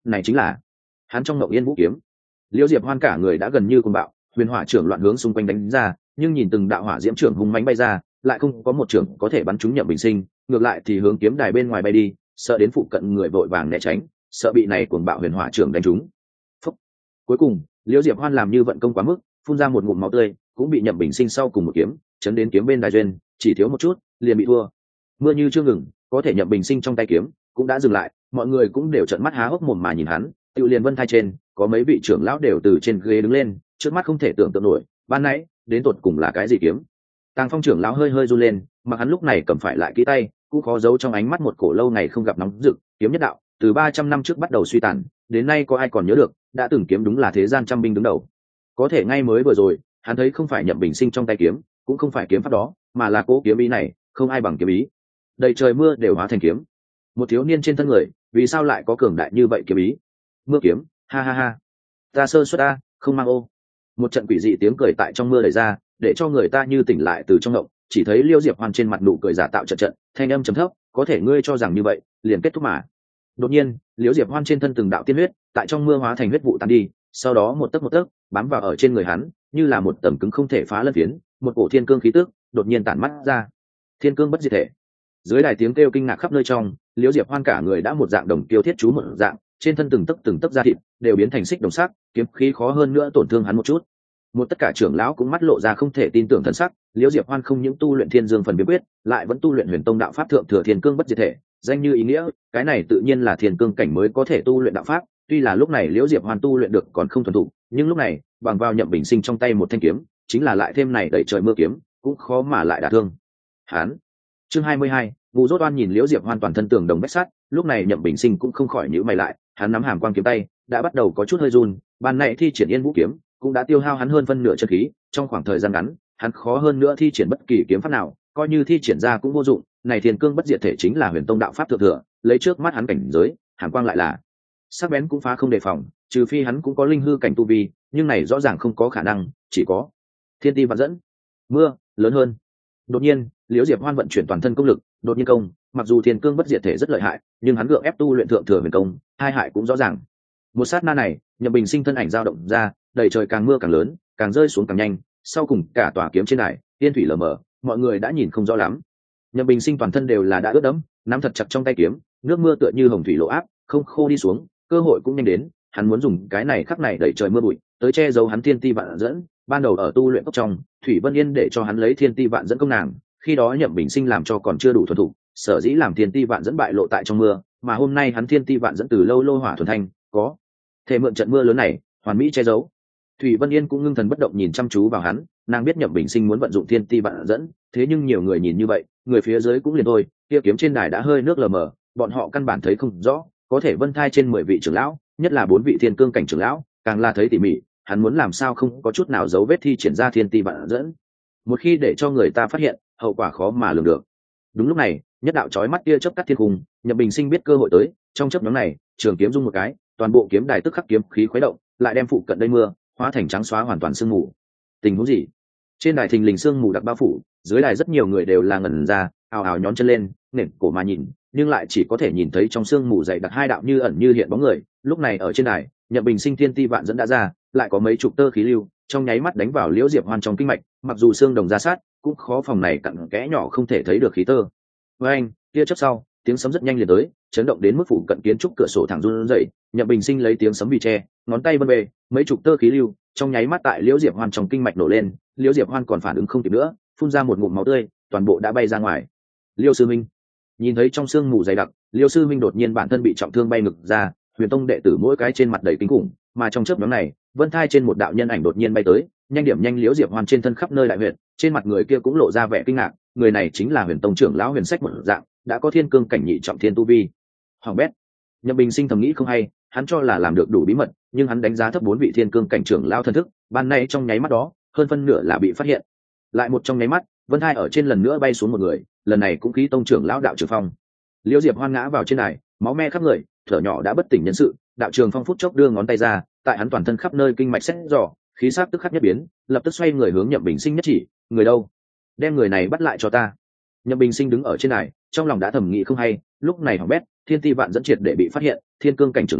này chính là hắn trong ngậu yên vũ kiếm. Liễu Diệp Hoan cả người đã gần như cuồng bạo, huyền hỏa trưởng loạn hướng xung quanh đánh ra, nhưng nhìn từng đạo hỏa diễm trưởng hung mãnh bay ra, lại không có một trưởng có thể bắn trúng Nhậm Bình Sinh, ngược lại thì hướng kiếm đài bên ngoài bay đi, sợ đến phụ cận người vội vàng né tránh, sợ bị này cuồng bạo huyền hỏa trưởng đánh trúng. Phúc. Cuối cùng, Liễu Diệp Hoan làm như vận công quá mức, phun ra một ngụm máu tươi, cũng bị Nhậm Bình Sinh sau cùng một kiếm chấn đến kiếm bên đài duyên, chỉ thiếu một chút, liền bị thua. Mưa như chưa ngừng, có thể Nhậm Bình Sinh trong tay kiếm cũng đã dừng lại, mọi người cũng đều trợn mắt há hốc mồm mà nhìn hắn. Tiểu liền Vân Thai trên, có mấy vị trưởng lão đều từ trên ghế đứng lên, trước mắt không thể tưởng tượng nổi, ban nãy đến tột cùng là cái gì kiếm. Tàng Phong trưởng lão hơi hơi run lên, mà hắn lúc này cầm phải lại kỹ tay, cũng khó giấu trong ánh mắt một cổ lâu ngày không gặp nóng rực, kiếm nhất đạo, từ ba trăm năm trước bắt đầu suy tàn, đến nay có ai còn nhớ được, đã từng kiếm đúng là thế gian trăm binh đứng đầu. Có thể ngay mới vừa rồi, hắn thấy không phải Nhậm Bình Sinh trong tay kiếm, cũng không phải kiếm pháp đó, mà là cố kiếm ý này, không ai bằng kiếm ý. Đầy trời mưa đều hóa thành kiếm. Một thiếu niên trên thân người, vì sao lại có cường đại như vậy kiếm ý? Mưa kiếm, ha ha ha. Ta sơ suất a, không mang ô. Một trận quỷ dị tiếng cười tại trong mưa đẩy ra, để cho người ta như tỉnh lại từ trong ngộng, chỉ thấy Liêu Diệp Hoan trên mặt nụ cười giả tạo trận trận, thanh âm trầm thấp, có thể ngươi cho rằng như vậy, liền kết thúc mà. Đột nhiên, Liêu Diệp Hoan trên thân từng đạo tiên huyết, tại trong mưa hóa thành huyết vụ tan đi, sau đó một tấc một tấc bám vào ở trên người hắn, như là một tấm cứng không thể phá lân phiến, một cổ thiên cương khí tức đột nhiên tản mắt ra. Thiên cương bất diệt thể. Dưới đài tiếng kêu kinh ngạc khắp nơi trong, Liêu Diệp Hoan cả người đã một dạng đồng kiêu thiết chú một dạng, trên thân từng tấc từng tấc da thịt đều biến thành xích đồng sắc, kiếm khí khó hơn nữa tổn thương hắn một chút. Một tất cả trưởng lão cũng mắt lộ ra không thể tin tưởng thần sắc, Liễu Diệp Hoan không những tu luyện Thiên Dương phần bí quyết, lại vẫn tu luyện Huyền Tông đạo pháp thượng thừa Thiên Cương bất diệt thể, danh như ý nghĩa, cái này tự nhiên là Thiên Cương cảnh mới có thể tu luyện đạo pháp, tuy là lúc này Liễu Diệp Hoan tu luyện được còn không thuần thục, nhưng lúc này, bằng vào Nhậm Bình Sinh trong tay một thanh kiếm, chính là lại thêm này đẩy trời mưa kiếm, cũng khó mà lại đả thương. Hán. Chương hai mươi hai, Vu Rốt Oan nhìn Liễu Diệp Hoan toàn thân tường đồng bách sát, lúc này Nhậm Bình Sinh cũng không khỏi nhíu mày lại, hắn nắm hàm quang kiếm tay, đã bắt đầu có chút hơi run, ban nãy thi triển Yên Vũ kiếm, cũng đã tiêu hao hắn hơn phân nửa chân khí, trong khoảng thời gian ngắn, hắn khó hơn nữa thi triển bất kỳ kiếm pháp nào, coi như thi triển ra cũng vô dụng, này Thiên Cương bất diệt thể chính là Huyền Tông đạo pháp thượng thừa, lấy trước mắt hắn cảnh giới, hàm quang lại là sắc bén cũng phá không đề phòng, trừ phi hắn cũng có linh hư cảnh tu vi, nhưng này rõ ràng không có khả năng, chỉ có thiên ti vạn dẫn, mưa lớn hơn. Đột nhiên, Liễu Diệp Hoan vận chuyển toàn thân công lực, đột nhiên công, mặc dù Thiên Cương bất diệt thể rất lợi hại, nhưng hắn gượng ép tu luyện thượng thừa huyền công, hai hại cũng rõ ràng. Một sát na này, Nhậm Bình Sinh thân ảnh dao động ra, đầy trời càng mưa càng lớn, càng rơi xuống càng nhanh, sau cùng cả tòa kiếm trên đài, tiên thủy lờ mờ, mọi người đã nhìn không rõ lắm. Nhậm Bình Sinh toàn thân đều là đã ướt đẫm, nắm thật chặt trong tay kiếm, nước mưa tựa như hồng thủy lộ áp, không khô đi xuống, cơ hội cũng nhanh đến, hắn muốn dùng cái này khắc này đẩy trời mưa bụi, tới che giấu hắn thiên ti vạn dẫn, ban đầu ở tu luyện cốc trong, Thủy Vân Yên để cho hắn lấy thiên ti vạn dẫn công nàng, khi đó Nhậm Bình Sinh làm cho còn chưa đủ thuần thục, sở dĩ làm thiên ti vạn dẫn bại lộ tại trong mưa, mà hôm nay hắn thiên ti vạn dẫn từ lâu lô hỏa thuần thanh, có thể mượn trận mưa lớn này, hoàn mỹ che giấu. Thủy Vân Yên cũng ngưng thần bất động nhìn chăm chú vào hắn, nàng biết Nhậm Bình Sinh muốn vận dụng thiên ti vạn dẫn, thế nhưng nhiều người nhìn như vậy, người phía dưới cũng liền thôi, kia kiếm trên đài đã hơi nước lờ mờ, bọn họ căn bản thấy không rõ, có thể Vân Thai trên mười vị trưởng lão, nhất là bốn vị thiên cương cảnh trưởng lão, càng là thấy tỉ mỉ, hắn muốn làm sao không có chút nào dấu vết thi triển ra thiên ti vạn dẫn. Một khi để cho người ta phát hiện, hậu quả khó mà lường được. Đúng lúc này, nhất đạo chói mắt kia chớp cắt thiên cung, Nhậm Bình Sinh biết cơ hội tới, trong chớp nhoáng này, trường kiếm rung một cái, toàn bộ kiếm đài tức khắc kiếm khí khuấy động, lại đem phụ cận đây mưa hóa thành trắng xóa hoàn toàn sương mù. Tình huống gì? Trên đài thình lình sương mù đặc bao phủ, dưới đài rất nhiều người đều là ngẩn ra, ào ào nhón chân lên, nền cổ mà nhìn, nhưng lại chỉ có thể nhìn thấy trong sương mù dày đặc hai đạo như ẩn như hiện bóng người. Lúc này ở trên đài, Nhậm Bình Sinh thiên ti vạn dẫn đã ra, lại có mấy chục tơ khí lưu, trong nháy mắt đánh vào Liễu Diệp Hoan trong kinh mạch, mặc dù xương đồng ra sát, cũng khó phòng này cặn kẽ nhỏ không thể thấy được khí tơ. Với anh, kia chớp sau, tiếng sấm rất nhanh liền tới, chấn động đến mức phủ cận kiến trúc cửa sổ thẳng run rẩy. Nhậm Bình Sinh lấy tiếng sấm vì che, ngón tay vân về, mấy chục tơ khí lưu, trong nháy mắt tại Liễu Diệp Hoan trong kinh mạch nổ lên, Liễu Diệp Hoan còn phản ứng không kịp nữa, phun ra một ngụm máu tươi, toàn bộ đã bay ra ngoài. Liêu sư minh, nhìn thấy trong sương mù dày đặc, Liêu sư minh đột nhiên bản thân bị trọng thương bay ngực ra, Huyền Tông đệ tử mỗi cái trên mặt đầy kinh khủng, mà trong chớp nhoáng này, Vân Thai trên một đạo nhân ảnh đột nhiên bay tới, nhanh điểm nhanh Liễu Diệp Hoan trên thân khắp nơi đại huyệt, trên mặt người kia cũng lộ ra vẻ kinh ngạc, người này chính là Huyền Tông trưởng lão Huyền Sách một dạng, đã có thiên cương cảnh nhị trọng thiên tu vi. Hoàng bét. Nhậm Bình Sinh thầm nghĩ không hay, hắn cho là làm được đủ bí mật, nhưng hắn đánh giá thấp bốn vị thiên cương cảnh trưởng lão thân thức, ban nay trong nháy mắt đó, hơn phân nửa là bị phát hiện. Lại một trong nháy mắt, Vân Thai ở trên lần nữa bay xuống một người, lần này cũng khí tông trưởng lão Đạo Trường Phong. Liễu Diệp Hoan ngã vào trên này, máu me khắp người, thở nhỏ đã bất tỉnh nhân sự, Đạo Trường Phong phút chốc đưa ngón tay ra, tại hắn toàn thân khắp nơi kinh mạch xét dò, khí sắc tức khắc nhất biến, lập tức xoay người hướng Nhậm Bình Sinh nhất chỉ, người đâu? Đem người này bắt lại cho ta. Nhậm Bình Sinh đứng ở trên này, trong lòng đã thầm nghĩ không hay, lúc này hỏng bét, thiên ti vạn dẫn triệt để bị phát hiện, thiên cương cảnh trưởng lão,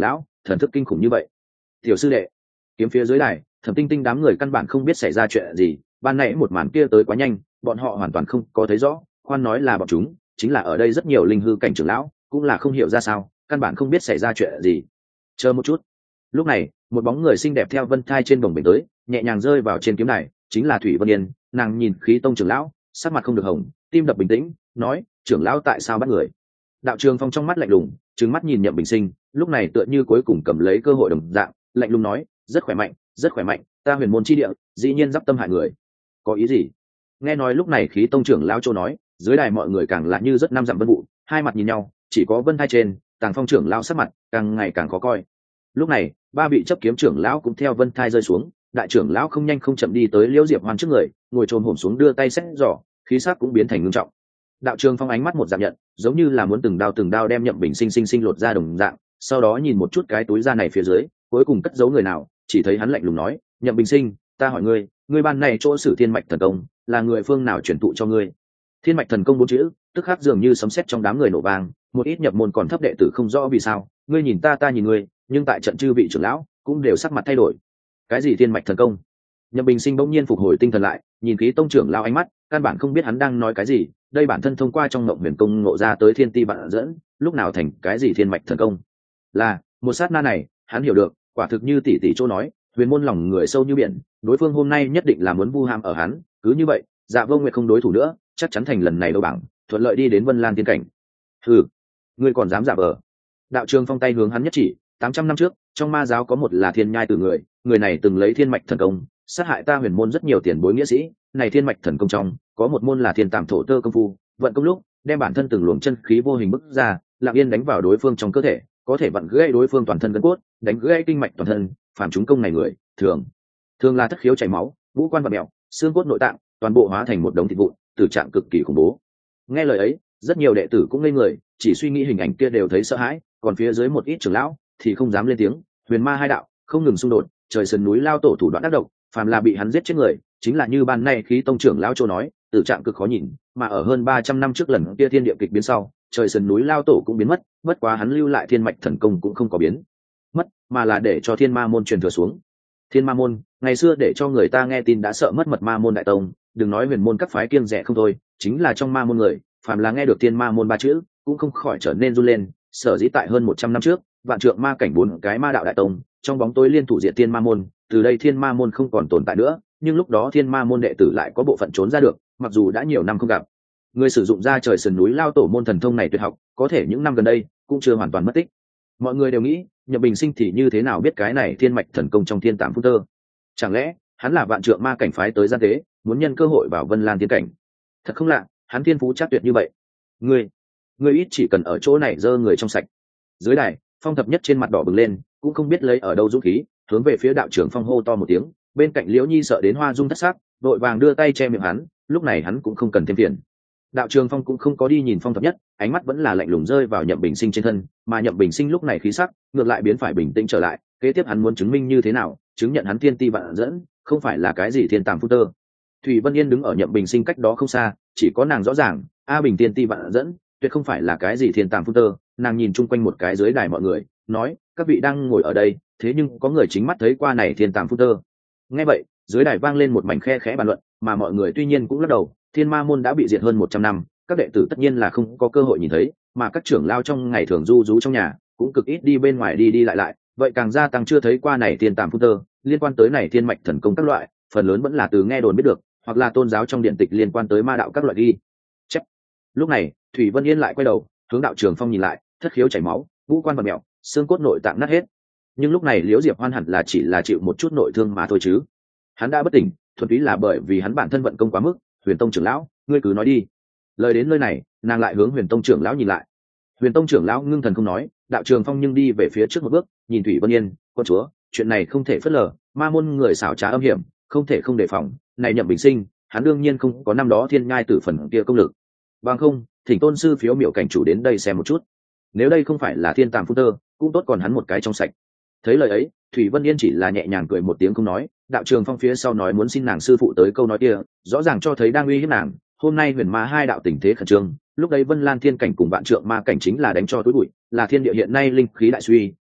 thần thức kinh khủng như vậy. Tiểu sư đệ, kiếm phía dưới đài, Thẩm Tinh Tinh đám người căn bản không biết xảy ra chuyện gì, ban nãy một màn kia tới quá nhanh, bọn họ hoàn toàn không có thấy rõ, khoan nói là bọn chúng, chính là ở đây rất nhiều linh hư cảnh trưởng lão, cũng là không hiểu ra sao, căn bản không biết xảy ra chuyện gì. Chờ một chút. Lúc này, một bóng người xinh đẹp theo vân thai trên đồng bình tới, nhẹ nhàng rơi vào trên kiếm này, chính là Thủy Vân Yên. Nàng nhìn Khí Tông trưởng lão, sắc mặt không được hồng, tim đập bình tĩnh, nói: trưởng lão tại sao bắt người? Đạo Trường Phong trong mắt lạnh lùng, trừng mắt nhìn Nhậm Bình Sinh, lúc này tựa như cuối cùng cầm lấy cơ hội đồng dạng, lạnh lùng nói: rất khỏe mạnh, rất khỏe mạnh, ta huyền môn chi địa, dĩ nhiên giáp tâm hại người. Có ý gì? Nghe nói lúc này Khí Tông trưởng lão châu nói, dưới đài mọi người càng lạ như rất năm dặm vân vụ, hai mặt nhìn nhau, chỉ có vân thai trên, Tàng Phong trưởng lão sắc mặt càng ngày càng khó coi. Lúc này, ba vị chấp kiếm trưởng lão cũng theo vân thai rơi xuống, đại trưởng lão không nhanh không chậm đi tới Liễu Diệp Hoan trước người, ngồi trồm hổm xuống đưa tay xách giỏ, khí sắc cũng biến thành ngưng trọng. Đạo Trường Phong ánh mắt một giảm nhận, giống như là muốn từng đao từng đao đem Nhậm Bình Sinh sinh sinh lột ra đồng dạng, sau đó nhìn một chút cái túi da này phía dưới, cuối cùng cất giấu người nào, chỉ thấy hắn lạnh lùng nói: Nhậm Bình Sinh, ta hỏi ngươi, ngươi ban này chỗ sử thiên mạch thần công, là người phương nào truyền thụ cho ngươi? Thiên mạch thần công bốn chữ, tức khắc dường như sấm sét trong đám người nổ vang, một ít nhập môn còn thấp đệ tử không rõ vì sao, ngươi nhìn ta ta nhìn ngươi, nhưng tại trận chư vị trưởng lão cũng đều sắc mặt thay đổi. Cái gì thiên mạch thần công? Nhậm Bình Sinh bỗng nhiên phục hồi tinh thần lại, nhìn Khí Tông trưởng lão ánh mắt, căn bản không biết hắn đang nói cái gì, đây bản thân thông qua trong ngộng huyền công ngộ ra tới thiên ti vạn dẫn, lúc nào thành cái gì thiên mạch thần công? Là, một sát na này, hắn hiểu được, quả thực như tỷ tỷ chỗ nói, huyền môn lòng người sâu như biển, đối phương hôm nay nhất định là muốn vu ham ở hắn, cứ như vậy, Dạ Vô Nguyệt không đối thủ nữa, chắc chắn thành lần này đấu bảng, thuận lợi đi đến Vân Lan tiên cảnh. Hừ, ngươi còn dám giả vờ? Đạo Trường Phong tay hướng hắn nhất chỉ, tám trăm năm trước, trong ma giáo có một là Thiên Nhai Tử người, người này từng lấy thiên mạch thần công, sát hại ta huyền môn rất nhiều tiền bối nghĩa sĩ, này thiên mạch thần công trong, có một môn là Thiên Tàm Thổ Tơ công phu, vận công lúc, đem bản thân từng luồng chân khí vô hình bức ra, lặng yên đánh vào đối phương trong cơ thể, có thể vặn gãy đối phương toàn thân gân cốt, đánh gãy kinh mạch toàn thân, phàm chúng công này người, thường thường là thất khiếu chảy máu, ngũ quan vặn mèo, xương cốt nội tạng, toàn bộ hóa thành một đống thịt vụn, tử trạng cực kỳ khủng bố. Nghe lời ấy, rất nhiều đệ tử cũng ngây người, chỉ suy nghĩ hình ảnh kia đều thấy sợ hãi, còn phía dưới một ít trưởng lão thì không dám lên tiếng. Huyền ma hai đạo không ngừng xung đột, trời sườn núi lao tổ thủ đoạn đắc độc, phàm là bị hắn giết chết người, chính là như ban nay Khí Tông trưởng lão châu nói, tử trạng cực khó nhìn, mà ở hơn ba trăm năm trước lần kia thiên địa kịch biến sau, trời sườn núi lao tổ cũng biến mất, bất quá hắn lưu lại thiên mạch thần công cũng không có biến mất, mà là để cho thiên ma môn truyền thừa xuống. Thiên ma môn ngày xưa để cho người ta nghe tin đã sợ mất mật ma môn đại tông, đừng nói huyền môn các phái kiêng rẻ không thôi, chính là trong ma môn người, phàm là nghe được thiên ma môn ba chữ cũng không khỏi trở nên run lên. Sở dĩ tại hơn một trăm năm trước, vạn trượng ma cảnh bốn cái ma đạo đại tông trong bóng tối liên thủ diệt thiên ma môn, từ đây thiên ma môn không còn tồn tại nữa, nhưng lúc đó thiên ma môn đệ tử lại có bộ phận trốn ra được, mặc dù đã nhiều năm không gặp. Người sử dụng ra trời sườn núi lao tổ môn thần thông này tuyệt học, có thể những năm gần đây cũng chưa hoàn toàn mất tích. Mọi người đều nghĩ, Nhậm Bình Sinh thì như thế nào biết cái này thiên mạch thần công trong thiên tạm phúc tơ? Chẳng lẽ hắn là vạn trượng ma cảnh phái tới gian tế, muốn nhân cơ hội vào Vân Lan tiên cảnh? Thật không lạ, hắn thiên phú chắc tuyệt như vậy. Ngươi, ngươi ít chỉ cần ở chỗ này dơ người trong sạch. Dưới đài, Phong Thập Nhất trên mặt đỏ bừng lên, cũng không biết lấy ở đâu dũng khí, hướng về phía đạo trưởng Phong hô to một tiếng. Bên cạnh Liễu Nhi sợ đến hoa dung thất sắc, vội vàng đưa tay che miệng hắn, lúc này hắn cũng không cần thêm phiền. Đạo Trường Phong cũng không có đi nhìn Phong Thập Nhất, ánh mắt vẫn là lạnh lùng rơi vào Nhậm Bình Sinh trên thân, mà Nhậm Bình Sinh lúc này khí sắc ngược lại biến phải bình tĩnh trở lại. Kế tiếp hắn muốn chứng minh như thế nào, chứng nhận hắn thiên ti vạn dẫn, không phải là cái gì thiên tàng phu tơ. Thủy Vân Yên đứng ở Nhậm Bình Sinh cách đó không xa, chỉ có nàng rõ ràng, A Bình thiên ti vạn dẫn, tuyệt không phải là cái gì thiên tàng phu tơ. Nàng nhìn chung quanh một cái dưới đài mọi người, nói: các vị đang ngồi ở đây, thế nhưng có người chính mắt thấy qua này thiên tàng phu tơ. Nghe vậy, dưới đài vang lên một mảnh khe khẽ bàn luận, mà mọi người tuy nhiên cũng lắc đầu. Thiên ma môn đã bị diệt hơn một trăm năm, các đệ tử tất nhiên là không có cơ hội nhìn thấy, mà các trưởng lao trong ngày thường du rú trong nhà cũng cực ít đi bên ngoài đi đi lại lại, vậy càng gia tăng chưa thấy qua này thiên tàm phu tơ. Liên quan tới này thiên mạch thần công các loại, phần lớn vẫn là từ nghe đồn biết được, hoặc là tôn giáo trong điện tịch liên quan tới ma đạo các loại ghi chép. Lúc này Thủy Vân Yên lại quay đầu hướng đạo Trường Phong nhìn lại, thất khiếu chảy máu, ngũ quan bầm mèo, xương cốt nội tạng nát hết. Nhưng lúc này Liễu Diệp Hoan hẳn là chỉ là chịu một chút nội thương mà thôi chứ, hắn đã bất tỉnh, thuần túy là bởi vì hắn bản thân vận công quá mức. Huyền Tông trưởng lão, ngươi cứ nói đi. Lời đến nơi này, nàng lại hướng Huyền Tông trưởng lão nhìn lại. Huyền Tông trưởng lão ngưng thần không nói, đạo Trường Phong nhưng đi về phía trước một bước, nhìn Thủy Vân Yên, con chúa, chuyện này không thể phớt lờ, ma môn người xảo trá âm hiểm, không thể không đề phòng. Này Nhậm Bình Sinh, hắn đương nhiên không có năm đó thiên nhai tử phần kia công lực. Bằng không, thỉnh tôn sư phiếu miểu cảnh chủ đến đây xem một chút. Nếu đây không phải là thiên tàm phu tơ, cũng tốt còn hắn một cái trong sạch. Thấy lời ấy, Thủy Vân Yên chỉ là nhẹ nhàng cười một tiếng không nói. Đạo Trường Phong phía sau nói muốn xin nàng sư phụ tới câu nói kia, rõ ràng cho thấy đang uy hiếp nàng. Hôm nay huyền ma hai đạo tình thế khẩn trương, lúc đấy Vân Lan thiên cảnh cùng vạn trượng ma cảnh chính là đánh cho túi bụi, là thiên địa hiện nay linh khí đại suy,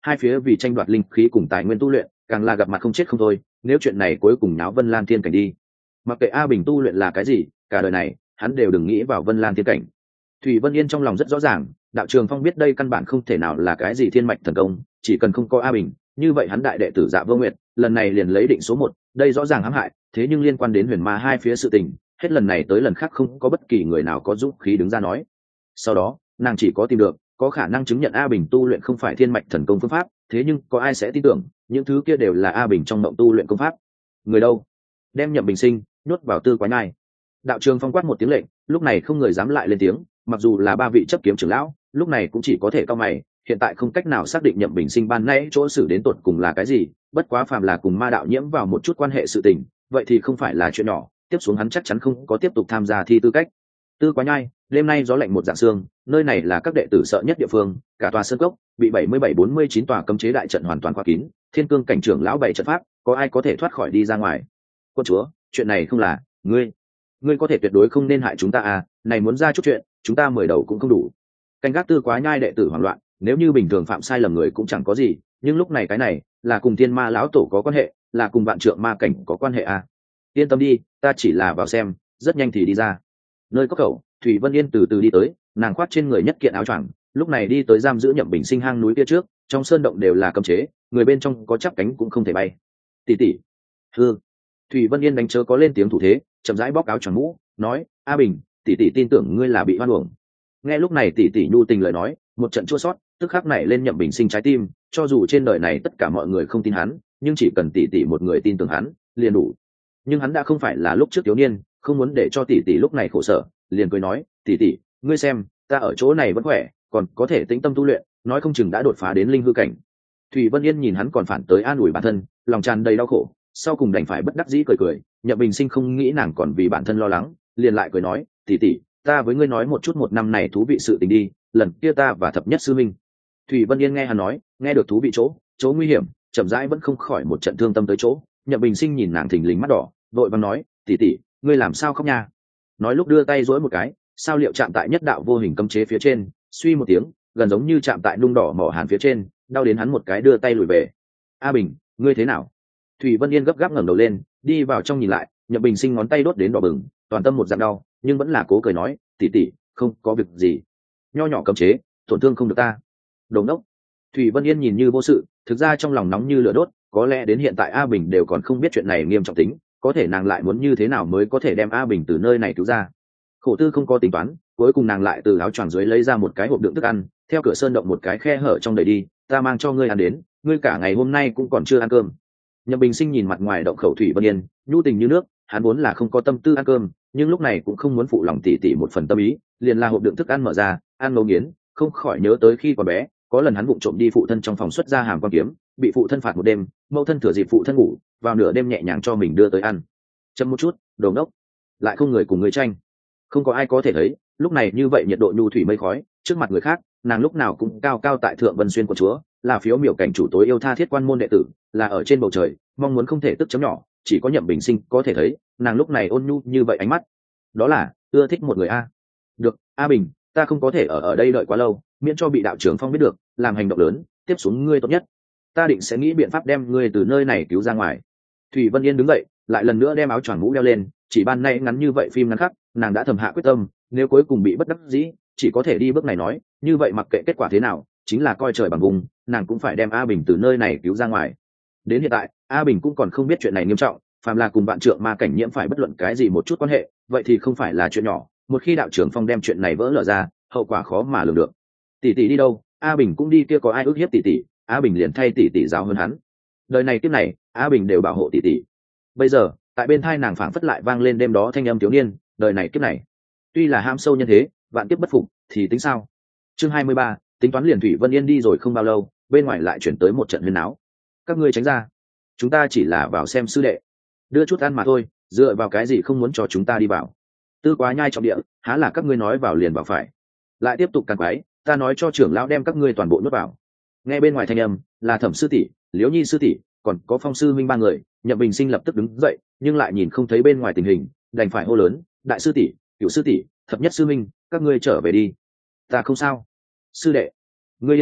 hai phía vì tranh đoạt linh khí cùng tài nguyên tu luyện càng là gặp mặt không chết không thôi. Nếu chuyện này cuối cùng náo Vân Lan Thiên Cảnh đi, mặc kệ A Bình tu luyện là cái gì, cả đời này hắn đều đừng nghĩ vào Vân Lan Thiên Cảnh. Thủy Vân Yên trong lòng rất rõ ràng, đạo trường phong biết đây căn bản không thể nào là cái gì thiên mạch thần công, chỉ cần không có A Bình, như vậy hắn đại đệ tử Dạ Vô Nguyệt lần này liền lấy định số một. Đây rõ ràng hãm hại, thế nhưng liên quan đến huyền ma hai phía sự tình, hết lần này tới lần khác không có bất kỳ người nào có dũng khí đứng ra nói. Sau đó nàng chỉ có tìm được có khả năng chứng nhận A Bình tu luyện không phải thiên mạch thần công phương pháp, thế nhưng có ai sẽ tin tưởng những thứ kia đều là A Bình trong mộng tu luyện công pháp? Người đâu? Đem Nhậm Bình Sinh nhốt vào Tư Quá Nhai. Đạo trường phong quát một tiếng lệnh, lúc này không người dám lại lên tiếng, mặc dù là ba vị chấp kiếm trưởng lão lúc này cũng chỉ có thể cau mày, hiện tại không cách nào xác định Nhậm Bình Sinh ban nãy chỗ xử đến tột cùng là cái gì, bất quá phàm là cùng ma đạo nhiễm vào một chút quan hệ sự tình, vậy thì không phải là chuyện nhỏ, tiếp xuống hắn chắc chắn không có tiếp tục tham gia thi tư cách. Tư Quá Nhai, đêm nay gió lạnh một dạng sương, nơi này là các đệ tử sợ nhất địa phương, cả tòa sơn cốc bị bảy mươi bảy bốn mươi chín tòa cấm chế đại trận hoàn toàn khóa kín, thiên cương cảnh trưởng lão bày trận pháp, có ai có thể thoát khỏi đi ra ngoài? Quân chúa, chuyện này không là ngươi ngươi có thể tuyệt đối không nên hại chúng ta à, này muốn ra chút chuyện chúng ta mười đầu cũng không đủ. Canh gác Tư Quá Nhai đệ tử hoảng loạn, nếu như bình thường phạm sai lầm người cũng chẳng có gì, nhưng lúc này cái này là cùng thiên ma lão tổ có quan hệ, là cùng vạn trượng ma cảnh có quan hệ à. Yên tâm đi, ta chỉ là vào xem, rất nhanh thì đi ra. Nơi cốc khẩu, Thủy Vân Yên từ từ đi tới, nàng khoác trên người nhất kiện áo choàng, lúc này đi tới giam giữ Nhậm Bình Sinh hang núi kia trước, trong sơn động đều là cấm chế, người bên trong có chắp cánh cũng không thể bay. Tỷ tỷ. Hư. Thủy Vân Yên đánh chớ có lên tiếng thủ thế, chậm rãi bóc áo choàng mũ, nói: "A Bình, tỷ tỷ tin tưởng ngươi là bị hoan uổng." Nghe lúc này tỷ tỷ nhu tình lời nói, một trận chua xót tức khắc nảy lên Nhậm Bình Sinh trái tim, cho dù trên đời này tất cả mọi người không tin hắn, nhưng chỉ cần tỷ tỷ một người tin tưởng hắn, liền đủ. Nhưng hắn đã không phải là lúc trước thiếu niên, không muốn để cho tỷ tỷ lúc này khổ sở, liền cười nói: "Tỷ tỷ, ngươi xem, ta ở chỗ này vẫn khỏe, còn có thể tĩnh tâm tu luyện, nói không chừng đã đột phá đến linh hư cảnh." Thủy Vân Yên nhìn hắn còn phản tới an ủi bản thân, lòng tràn đầy đau khổ, sau cùng đành phải bất đắc dĩ cười cười. Nhậm Bình Sinh không nghĩ nàng còn vì bản thân lo lắng, liền lại cười nói: "Tỷ tỷ, ta với ngươi nói một chút một năm này thú vị sự tình đi, lần kia ta và thập nhất sư minh." Thủy Vân Yên nghe hắn nói, nghe được thú vị chỗ, chỗ nguy hiểm, chậm rãi vẫn không khỏi một trận thương tâm tới chỗ. Nhậm Bình Sinh nhìn nàng thình lình mắt đỏ, vội vàng nói: "Tỷ tỷ, ngươi làm sao khóc nha?" Nói lúc đưa tay duỗi một cái, sao liệu chạm tại nhất đạo vô hình cấm chế phía trên, suy một tiếng, gần giống như chạm tại nung đỏ mỏ hàn phía trên, đau đến hắn một cái đưa tay lùi về. "A Bình, ngươi thế nào?" Thủy Vân Yên gấp gáp ngẩng đầu lên, đi vào trong nhìn lại, Nhậm Bình Sinh ngón tay đốt đến đỏ bừng, toàn tâm một dạng đau, nhưng vẫn là cố cười nói: "Tỷ tỷ, không có việc gì, nho nhỏ cấm chế, tổn thương không được ta." Đồ ngốc. Thủy Vân Yên nhìn như vô sự, thực ra trong lòng nóng như lửa đốt, có lẽ đến hiện tại A Bình đều còn không biết chuyện này nghiêm trọng tính, có thể nàng lại muốn như thế nào mới có thể đem A Bình từ nơi này cứu ra. Khổ tư không có tính toán, cuối cùng nàng lại từ áo choàng dưới lấy ra một cái hộp đựng thức ăn, theo cửa sơn động một cái khe hở trong đầy đi: "Ta mang cho ngươi ăn đến, ngươi cả ngày hôm nay cũng còn chưa ăn cơm." Nhậm Bình Sinh nhìn mặt ngoài động khẩu Thủy Vân Yên, nhu tình như nước, hắn vốn là không có tâm tư ăn cơm, nhưng lúc này cũng không muốn phụ lòng tỷ tỷ một phần tâm ý, liền la hộp đựng thức ăn mở ra, ăn ngấu nghiến, không khỏi nhớ tới khi còn bé, có lần hắn vụng trộm đi phụ thân trong phòng xuất ra hàm quan kiếm, bị phụ thân phạt một đêm, mẫu thân thừa dịp phụ thân ngủ, vào nửa đêm nhẹ nhàng cho mình đưa tới ăn. Chậm một chút, đồ ngốc, lại không người cùng người tranh, không có ai có thể thấy, lúc này như vậy nhiệt độ nhu thủy mây khói, trước mặt người khác, nàng lúc nào cũng cao cao tại thượng Vân Xuyên của chúa, là phiếu miểu cảnh chủ tối yêu tha thiết quan môn đệ tử, là ở trên bầu trời, mong muốn không thể tức chấm nhỏ, chỉ có Nhậm Bình Sinh có thể thấy, nàng lúc này ôn nhu như vậy ánh mắt, đó là ưa thích một người a. Được, A Bình, ta không có thể ở ở đây đợi quá lâu, miễn cho bị đạo trưởng Phong biết được, làm hành động lớn, tiếp xuống ngươi tốt nhất. Ta định sẽ nghĩ biện pháp đem ngươi từ nơi này cứu ra ngoài. Thủy Vân Yên đứng dậy, lại lần nữa đem áo choàng mũ đeo lên, chỉ ban nay ngắn như vậy phim ngắn khắc, nàng đã thầm hạ quyết tâm, nếu cuối cùng bị bất đắc dĩ, chỉ có thể đi bước này nói, như vậy mặc kệ kết quả thế nào, chính là coi trời bằng vùng, nàng cũng phải đem A Bình từ nơi này cứu ra ngoài. Đến hiện tại, A Bình cũng còn không biết chuyện này nghiêm trọng, phàm là cùng bạn trượng ma cảnh nhiễm phải bất luận cái gì một chút quan hệ, vậy thì không phải là chuyện nhỏ, một khi đạo trưởng Phong đem chuyện này vỡ lở ra, hậu quả khó mà lường được. Tỷ tỷ đi đâu, A Bình cũng đi, kia có ai ức hiếp tỷ tỷ, A Bình liền thay tỷ tỷ giáo hơn hắn. Đời này kiếp này, A Bình đều bảo hộ tỷ tỷ. Bây giờ, tại bên thai nàng phảng phất lại vang lên đêm đó thanh âm thiếu niên, đời này kiếp này, tuy là ham sâu nhân thế, vạn kiếp bất phục, thì tính sao? Chương hai mươi ba, tính toán liền. Thủy Vân Yên đi rồi không bao lâu, bên ngoài lại chuyển tới một trận huyên náo. Các ngươi tránh ra, chúng ta chỉ là vào xem sư đệ, đưa chút ăn mà thôi, dựa vào cái gì không muốn cho chúng ta đi vào? Tư Quá Nhai trọng địa, há là các ngươi nói vào liền vào phải? Lại tiếp tục càng quái, ta nói cho trưởng lão đem các ngươi toàn bộ nuốt vào. Nghe bên ngoài thanh âm, là Thẩm sư tỷ, Liễu Nhi sư tỷ, còn có Phong sư minh ba người. Nhậm Bình Sinh lập tức đứng dậy, nhưng lại nhìn không thấy bên ngoài tình hình, đành phải hô lớn: "Đại sư tỷ, Cửu sư tỷ, Thập nhất sư minh, các ngươi trở về đi." "Ta không sao." "Sư đệ, ngươi yên tâm,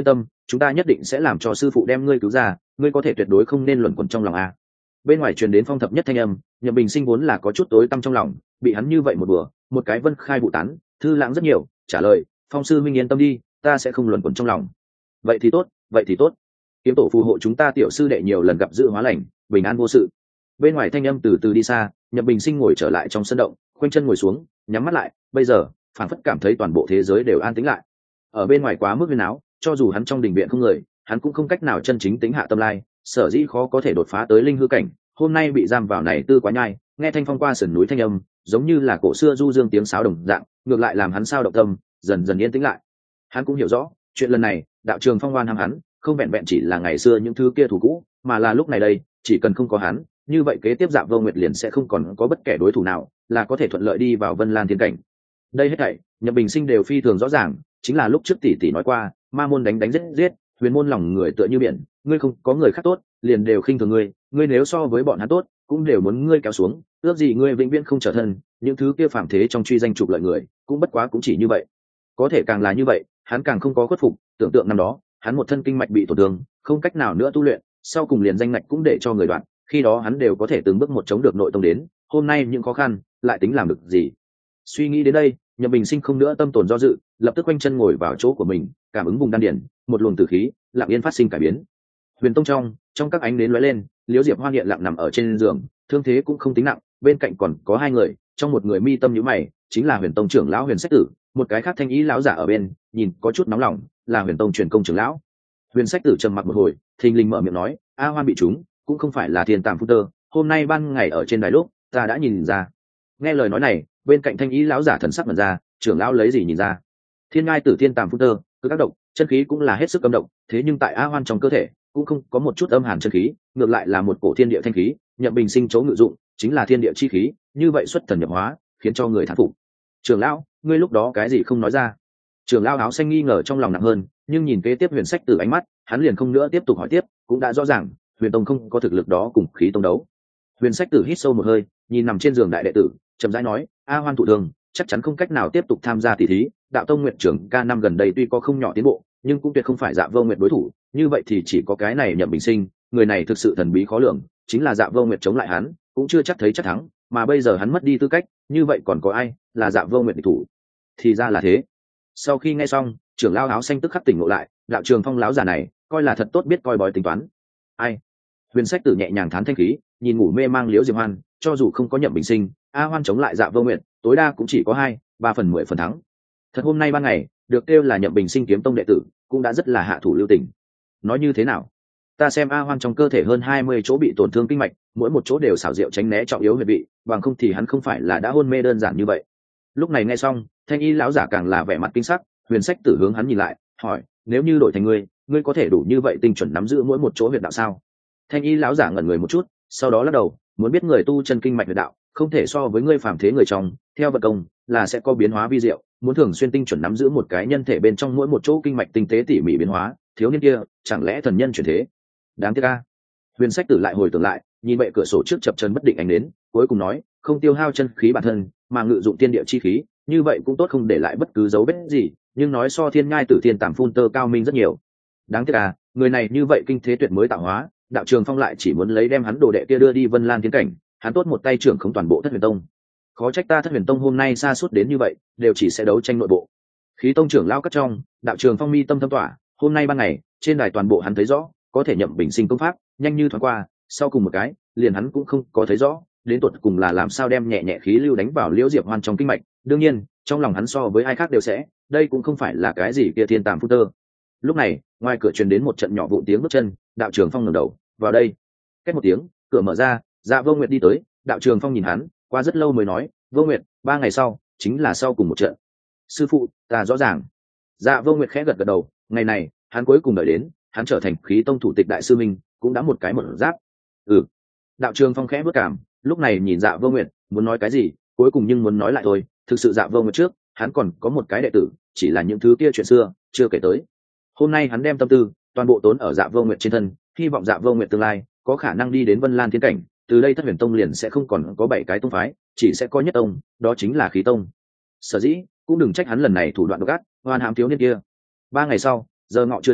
chúng ta nhất định sẽ làm cho sư phụ đem ngươi cứu ra, ngươi có thể tuyệt đối không nên luẩn quẩn trong lòng a. Bên ngoài truyền đến phong thập nhất thanh âm, Nhậm Bình Sinh vốn là có chút tối tăm trong lòng, bị hắn như vậy một bữa, một cái vân khai vụ tán, thư lãng rất nhiều, trả lời, phong sư minh yên tâm đi, ta sẽ không luẩn quẩn trong lòng. Vậy thì tốt, vậy thì tốt. Kiếm tổ phù hộ chúng ta tiểu sư đệ nhiều lần gặp dự hóa lành, bình an vô sự. Bên ngoài thanh âm từ từ đi xa, Nhậm Bình Sinh ngồi trở lại trong sân động, khoanh chân ngồi xuống, nhắm mắt lại, bây giờ, phảng phất cảm thấy toàn bộ thế giới đều an tĩnh lại. Ở bên ngoài quá mức huyên áo, cho dù hắn trong đình viện không người, hắn cũng không cách nào chân chính tính hạ tâm lai, sở dĩ khó có thể đột phá tới linh hư cảnh. Hôm nay bị giam vào này tư quá nhai, nghe thanh phong qua sườn núi thanh âm, giống như là cổ xưa du dương tiếng sáo đồng dạng, ngược lại làm hắn sao động tâm, dần dần yên tĩnh lại. Hắn cũng hiểu rõ, chuyện lần này, đạo trường phong oan ham hắn, không vẹn vẹn chỉ là ngày xưa những thứ kia thủ cũ, mà là lúc này đây, chỉ cần không có hắn, như vậy kế tiếp Dạ Vô Nguyệt liền sẽ không còn có bất kể đối thủ nào là có thể thuận lợi đi vào Vân Lan Thiên cảnh. Đây hết thảy, Nhậm Bình Sinh đều phi thường rõ ràng, chính là lúc trước tỷ tỷ nói qua, ma môn đánh đánh giết giết, huyền môn lòng người tựa như biển, ngươi không có người khác tốt, liền đều khinh thường ngươi, ngươi nếu so với bọn hắn tốt, cũng đều muốn ngươi kéo xuống, ước gì ngươi vĩnh viễn không trở thân, những thứ kia phàm thế trong truy danh trục lợi người, cũng bất quá cũng chỉ như vậy. Có thể càng là như vậy, hắn càng không có khuất phục, tưởng tượng năm đó, hắn một thân kinh mạch bị tổn thương, không cách nào nữa tu luyện, sau cùng liền danh ngạch cũng để cho người đoạn, khi đó hắn đều có thể từng bước một chống được nội tông đến, hôm nay những khó khăn, lại tính làm được gì? Suy nghĩ đến đây, Nhậm Bình Sinh không nữa tâm tồn do dự, lập tức quanh chân ngồi vào chỗ của mình, cảm ứng vùng đan điển, một luồng tử khí, lặng yên phát sinh cải biến. Huyền tông trong, trong các ánh nến lóe lên, Liễu Diệp Hoa hiện lặng nằm ở trên giường, thương thế cũng không tính nặng, bên cạnh còn có hai người, trong một người mi tâm nhíu mày, chính là Huyền tông trưởng lão Huyền Sách Tử, một cái khác thanh ý lão giả ở bên, nhìn có chút nóng lòng, là Huyền tông truyền công trưởng lão. Huyền Sách Tử trầm mặc một hồi, thình lình mở miệng nói, A Hoan bị trúng, cũng không phải là thiên tàm phu tơ, hôm nay ban ngày ở trên đài lúc, ta đã nhìn ra. Nghe lời nói này, bên cạnh thanh ý lão giả thần sắc mở ra, trưởng lão lấy gì nhìn ra? Thiên ngai tử thiên tàm phu tơ, cứ các độc, chân khí cũng là hết sức cấm độc, thế nhưng tại A Hoan trong cơ thể cũng không có một chút âm hàn chân khí, ngược lại là một cổ thiên địa thanh khí, Nhậm Bình Sinh chỗ ngự dụng chính là thiên địa chi khí, như vậy xuất thần nhập hóa, khiến cho người thán phục. Trưởng lão, ngươi lúc đó cái gì không nói ra? Trưởng lão áo xanh nghi ngờ trong lòng nặng hơn, nhưng nhìn kế tiếp Huyền Sách Tử ánh mắt, hắn liền không nữa tiếp tục hỏi tiếp, cũng đã rõ ràng, Huyền tông không có thực lực đó cùng khí tông đấu. Huyền Sách Tử hít sâu một hơi, nhìn nằm trên giường đại đệ tử, chậm rãi nói, A Hoan thụ thương, chắc chắn không cách nào tiếp tục tham gia tỷ thí, đạo tông nguyện trưởng ca năm gần đây tuy có không nhỏ tiến bộ, nhưng cũng tuyệt không phải Dạ Vô Nguyệt đối thủ, như vậy thì chỉ có cái này Nhậm Bình Sinh, người này thực sự thần bí khó lường, chính là Dạ Vô Nguyệt chống lại hắn, cũng chưa chắc thấy chắc thắng, mà bây giờ hắn mất đi tư cách, như vậy còn có ai là Dạ Vô Nguyệt địch thủ? Thì ra là thế. Sau khi nghe xong, trưởng lão áo xanh tức khắc tỉnh ngộ lại, đạo trường phong lão giả này, coi là thật tốt biết coi bói tính toán. Ai? Huyền Sách Tử nhẹ nhàng thán thanh khí, nhìn ngủ mê mang Liễu Diệp Hoan, cho dù không có Nhậm Bình Sinh, A Hoan chống lại Dạ Vô Nguyệt, tối đa cũng chỉ có hai, ba phần mười phần thắng. Thật hôm nay ban ngày, được kêu là Nhậm Bình Sinh kiếm tông đệ tử, cũng đã rất là hạ thủ lưu tình. Nói như thế nào? Ta xem A Hoan trong cơ thể hơn hai mươi chỗ bị tổn thương kinh mạch, mỗi một chỗ đều xảo diệu tránh né trọng yếu huyệt vị, bằng không thì hắn không phải là đã hôn mê đơn giản như vậy. Lúc này nghe xong, thanh y lão giả càng là vẻ mặt kinh sắc, Huyền Sách Tử hướng hắn nhìn lại, hỏi, nếu như đổi thành ngươi, ngươi có thể đủ như vậy tinh chuẩn nắm giữ mỗi một chỗ huyệt đạo sao? Thanh y lão giả ngẩn người một chút, sau đó lắc đầu, muốn biết người tu chân kinh mạch huyệt đạo, không thể so với ngươi phàm thế người trong, theo vật công là sẽ có biến hóa vi diệu, muốn thường xuyên tinh chuẩn nắm giữ một cái nhân thể bên trong mỗi một chỗ kinh mạch tinh tế tỉ mỉ biến hóa, thiếu niên kia chẳng lẽ thần nhân chuyển thế? Đáng tiếc a. Huyền Sách Tử lại hồi tưởng lại, nhìn bệ cửa sổ trước chập chờn bất định ánh đến, cuối cùng nói, không tiêu hao chân khí bản thân, mà ngự dụng tiên địa chi khí, như vậy cũng tốt không để lại bất cứ dấu vết gì, nhưng nói so thiên ngai tử thiên tàm phun tơ cao minh rất nhiều. Đáng tiếc à, người này như vậy kinh thế tuyệt mới tạo hóa, đạo trường phong lại chỉ muốn lấy đem hắn đồ đệ kia đưa đi Vân Lan Thiên cảnh, hắn tốt một tay trưởng không toàn bộ Thất Huyền Tông. Khó trách ta Thất Huyền Tông hôm nay sa sút đến như vậy, đều chỉ sẽ đấu tranh nội bộ. Khí tông trưởng lao cất trong, đạo trường phong mi tâm thâm tỏa, hôm nay ban ngày, trên đài toàn bộ hắn thấy rõ, có thể Nhậm Bình Sinh công pháp, nhanh như thoáng qua, sau cùng một cái, liền hắn cũng không có thấy rõ, đến tuột cùng là làm sao đem nhẹ nhẹ khí lưu đánh vào Liễu Diệp Hoan trong kinh mạch, đương nhiên, trong lòng hắn so với ai khác đều sẽ, đây cũng không phải là cái gì kia thiên tàm phu tơ. Lúc này, ngoài cửa truyền đến một trận nhỏ vụn tiếng bước chân, đạo trường phong ngẩng đầu, vào đây. Két một tiếng, cửa mở ra, Dạ Vô Nguyệt đi tới, đạo trường phong nhìn hắn, qua rất lâu mới nói, Vô Nguyệt, ba ngày sau, chính là sau cùng một trận. Sư phụ, ta rõ ràng. Dạ Vô Nguyệt khẽ gật gật đầu, ngày này, hắn cuối cùng đợi đến, hắn trở thành khí tông thủ tịch đại sư minh, cũng đã một cái một giáp. Ừ. Đạo trường phong khẽ bước cảm, lúc này nhìn Dạ Vô Nguyệt, muốn nói cái gì, cuối cùng nhưng muốn nói lại thôi, thực sự Dạ Vô Nguyệt trước, hắn còn có một cái đệ tử, chỉ là những thứ kia chuyện xưa, chưa kể tới. Hôm nay hắn đem tâm tư toàn bộ tốn ở Dạ Vô Nguyệt trên thân, hy vọng Dạ Vô Nguyệt tương lai có khả năng đi đến Vân Lan Thiên cảnh, từ đây Thất Huyền Tông liền sẽ không còn có bảy cái tông phái, chỉ sẽ có nhất tông, đó chính là Khí Tông. Sở dĩ cũng đừng trách hắn lần này thủ đoạn độc ác, hoàn hãm thiếu niên kia. Ba ngày sau, giờ ngọ chưa đến,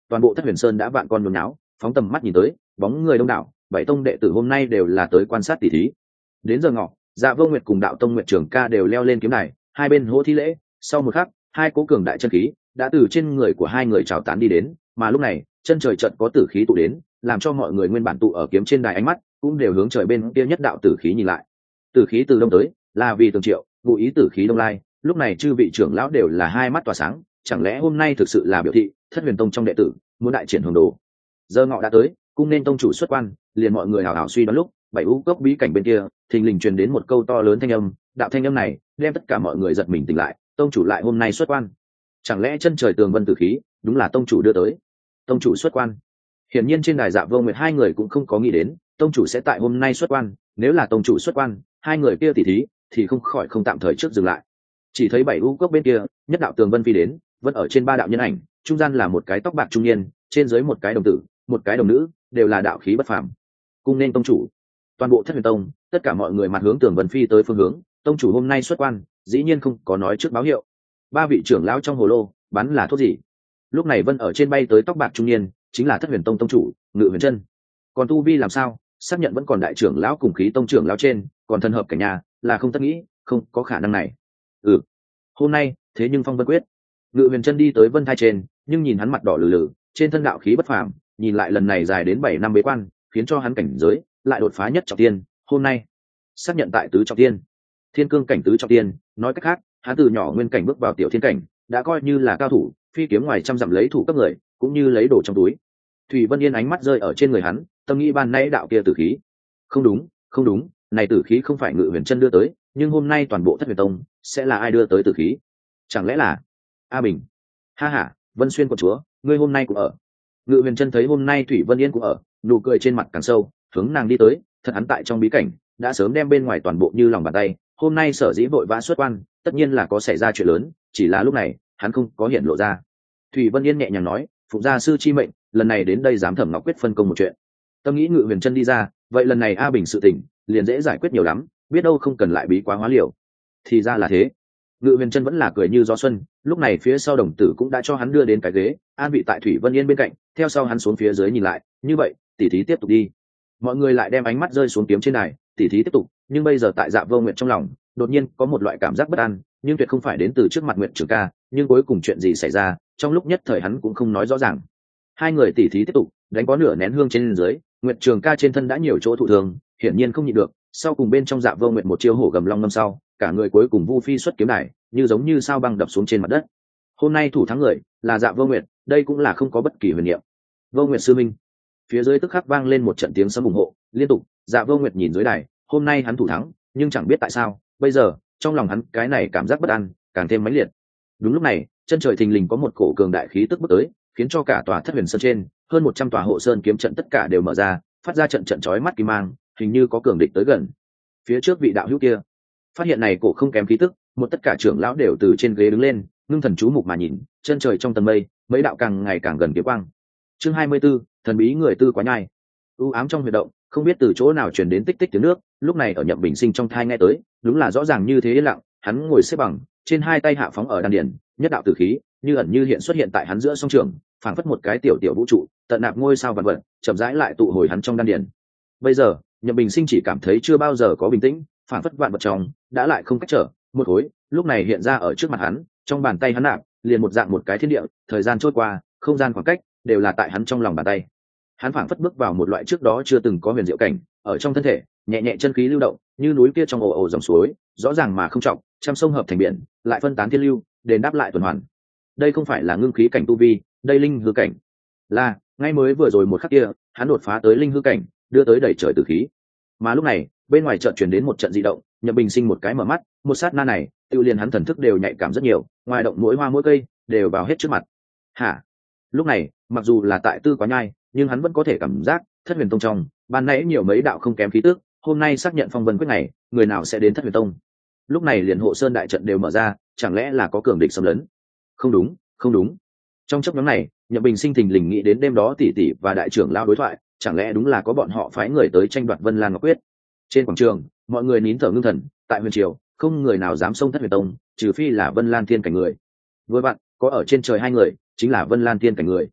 toàn bộ Thất Huyền Sơn đã vạn con nhốn náo, phóng tầm mắt nhìn tới, bóng người đông đảo, bảy tông đệ tử hôm nay đều là tới quan sát tỷ thí. Đến giờ ngọ, Dạ Vô Nguyệt cùng Đạo Tông Nguyệt Trường Ca đều leo lên kiếm đài, hai bên hỗ thi lễ, sau một khắc, hai cố cường đại chân khí đã từ trên người của hai người trào tán đi đến, mà lúc này, chân trời trận có tử khí tụ đến, làm cho mọi người nguyên bản tụ ở kiếm trên đài ánh mắt cũng đều hướng trời bên kia nhất đạo tử khí nhìn lại. Tử khí từ đông tới, là vì Tường Triệu, ngụ ý tử khí đông lai, lúc này chư vị trưởng lão đều là hai mắt tỏa sáng, chẳng lẽ hôm nay thực sự là biểu thị Thất Huyền Tông trong đệ tử muốn đại triển hồng đồ. Giờ ngọ đã tới, cung nên tông chủ xuất quan, liền mọi người hào hào suy đoán lúc, bảy u cốc bí cảnh bên kia, thình lình truyền đến một câu to lớn thanh âm, đạo thanh âm này đem tất cả mọi người giật mình tỉnh lại, tông chủ lại hôm nay xuất quan. Chẳng lẽ chân trời tường vân tử khí đúng là tông chủ đưa tới? Tông chủ xuất quan. Hiển nhiên trên đài Dạ Vô Nguyệt hai người cũng không có nghĩ đến, tông chủ sẽ tại hôm nay xuất quan, nếu là tông chủ xuất quan, hai người kia tỉ thí thì không khỏi không tạm thời trước dừng lại. Chỉ thấy bảy u cốc bên kia, nhất đạo tường vân phi đến, vẫn ở trên ba đạo nhân ảnh, trung gian là một cái tóc bạc trung niên, trên dưới một cái đồng tử, một cái đồng nữ, đều là đạo khí bất phàm. Cung nên tông chủ. Toàn bộ Thất Huyền Tông, tất cả mọi người mặt hướng tường vân phi tới phương hướng, tông chủ hôm nay xuất quan, dĩ nhiên không có nói trước báo hiệu. Ba vị trưởng lão trong hồ lô, bắn là thuốc gì? Lúc này vân ở trên bay tới tóc bạc trung niên, chính là Thất Huyền Tông tông chủ, Ngự Huyền Trân. Còn tu vi làm sao? Xác nhận vẫn còn đại trưởng lão cùng khí tông trưởng lão trên, còn thân hợp cả nhà, là không tất nghĩ, không có khả năng này. Ừ. Hôm nay, thế nhưng phong vân quyết. Ngự Huyền Trân đi tới vân thai trên, nhưng nhìn hắn mặt đỏ lử lử, trên thân đạo khí bất phàm, nhìn lại lần này dài đến bảy năm bế quan, khiến cho hắn cảnh giới lại đột phá nhất trọng tiên, hôm nay xác nhận tại tứ trọng tiên, thiên cương cảnh tứ trọng tiên, nói cách khác, hắn từ nhỏ nguyên cảnh bước vào tiểu thiên cảnh, đã coi như là cao thủ, phi kiếm ngoài trăm dặm lấy thủ cấp người, cũng như lấy đồ trong túi. Thủy Vân Yên ánh mắt rơi ở trên người hắn, tâm nghĩ ban nãy đạo kia tử khí, không đúng, không đúng, này tử khí không phải Ngự Huyền Trân đưa tới, nhưng hôm nay toàn bộ Thất Huyền Tông sẽ là ai đưa tới tử khí? Chẳng lẽ là A Bình? Ha ha, Vân Xuyên của chúa, ngươi hôm nay cũng ở. Ngự Huyền Trân thấy hôm nay Thủy Vân Yên cũng ở, nụ cười trên mặt càng sâu, hướng nàng đi tới, thật hắn tại trong bí cảnh đã sớm đem bên ngoài toàn bộ như lòng bàn tay, hôm nay sở dĩ vội vã xuất quan, tất nhiên là có xảy ra chuyện lớn, chỉ là lúc này hắn không có hiện lộ ra. Thủy Vân Yên nhẹ nhàng nói, Phụng gia sư chi mệnh, lần này đến đây dám Thẩm Ngọc Quyết phân công một chuyện. Tâm nghĩ Ngự Huyền Trân đi ra, vậy lần này A Bình sự tình liền dễ giải quyết nhiều lắm, biết đâu không cần lại bí quá hóa liều. Thì ra là thế. Ngự Huyền Trân vẫn là cười như gió xuân, lúc này phía sau đồng tử cũng đã cho hắn đưa đến cái ghế, an vị tại Thủy Vân Yên bên cạnh, theo sau hắn xuống phía dưới nhìn lại, như vậy, tỉ thí tiếp tục đi. Mọi người lại đem ánh mắt rơi xuống kiếm trên này, tỉ thí tiếp tục, nhưng bây giờ tại Dạ Vô Nguyệt trong lòng, đột nhiên có một loại cảm giác bất an, nhưng tuyệt không phải đến từ trước mặt Nguyệt Trường Ca, nhưng cuối cùng chuyện gì xảy ra, trong lúc nhất thời hắn cũng không nói rõ ràng. Hai người tỉ thí tiếp tục, đánh có nửa nén hương trên dưới, Nguyệt Trường Ca trên thân đã nhiều chỗ thụ thương, hiển nhiên không nhịn được, sau cùng bên trong Dạ Vô Nguyệt một chiêu hổ gầm long ngâm sau, cả người cuối cùng vu phi xuất kiếm đài, như giống như sao băng đập xuống trên mặt đất. Hôm nay thủ thắng người là Dạ Vô Nguyệt, đây cũng là không có bất kỳ huyền niệm. Vô Nguyệt sư minh. Phía dưới tức khắc vang lên một trận tiếng sấm ủng hộ, liên tục. Dạ Vô Nguyệt nhìn dưới đài, hôm nay hắn thủ thắng, nhưng chẳng biết tại sao, bây giờ trong lòng hắn cái này cảm giác bất an càng thêm mãnh liệt. Đúng lúc này, chân trời thình lình có một cổ cường đại khí tức bước tới, khiến cho cả tòa Thất Huyền Sơn trên hơn một trăm tòa hộ sơn kiếm trận tất cả đều mở ra, phát ra trận trận chói mắt kim mang, hình như có cường địch tới gần. Phía trước vị đạo hữu kia, phát hiện này cổ không kém khí tức, một tất cả trưởng lão đều từ trên ghế đứng lên, ngưng thần chú mục mà nhìn, chân trời trong tầng mây, mấy đạo càng ngày càng gần kiếm quang. Chương hai mươi 24, thần bí người tư quá nhai. U ám trong huy động, không biết từ chỗ nào truyền đến tích tích tiếng nước, lúc này ở Nhậm Bình Sinh trong thai nghe tới, đúng là rõ ràng như thế yên lặng, hắn ngồi xếp bằng, trên hai tay hạ phóng ở đan điền, nhất đạo tử khí, như ẩn như hiện xuất hiện tại hắn giữa song trường, phảng phất một cái tiểu tiểu vũ trụ, tận nạp ngôi sao vạn vật, chậm rãi lại tụ hồi hắn trong đan điền. Bây giờ, Nhậm Bình Sinh chỉ cảm thấy chưa bao giờ có bình tĩnh, phảng phất vạn vật trong đã lại không cách trở, một khối, lúc này hiện ra ở trước mặt hắn, trong bàn tay hắn nạp, liền một dạng một cái thiên địa, thời gian trôi qua, không gian khoảng cách đều là tại hắn trong lòng bàn tay. Hắn phảng phất bước vào một loại trước đó chưa từng có huyền diệu cảnh, ở trong thân thể, nhẹ nhẹ chân khí lưu động, như núi kia trong ồ ồ dòng suối, rõ ràng mà không trọng, trăm sông hợp thành biển, lại phân tán thiên lưu, đền đáp lại tuần hoàn. Đây không phải là ngưng khí cảnh tu vi, đây linh hư cảnh. Là, ngay mới vừa rồi một khắc kia, hắn đột phá tới linh hư cảnh, đưa tới đẩy trời tử khí. Mà lúc này, bên ngoài chợt truyền đến một trận dị động, Nhậm Bình Sinh một cái mở mắt, một sát na này, tiêu liền hắn thần thức đều nhạy cảm rất nhiều, ngoài động mỗi hoa mỗi cây đều vào hết trước mặt. Hả? Lúc này, mặc dù là tại Tư Quá Nhai, nhưng hắn vẫn có thể cảm giác Thất Huyền Tông trong, ban nãy nhiều mấy đạo không kém khí tức, hôm nay xác nhận phong vân quyết này, người nào sẽ đến Thất Huyền Tông? Lúc này liền hộ sơn đại trận đều mở ra, chẳng lẽ là có cường địch xâm lấn? Không đúng, không đúng. Trong chốc ngắn này, Nhậm Bình Sinh thình lình nghĩ đến đêm đó tỷ tỷ và đại trưởng lao đối thoại, chẳng lẽ đúng là có bọn họ phái người tới tranh đoạt Vân Lan Ngọc Quyết? Trên quảng trường, mọi người nín thở ngưng thần, tại Huyền Triều, không người nào dám xông Thất Huyền Tông, trừ phi là Vân Lan Thiên cảnh người. Vừa bạn, có ở trên trời hai người, chính là Vân Lan Thiên cảnh người.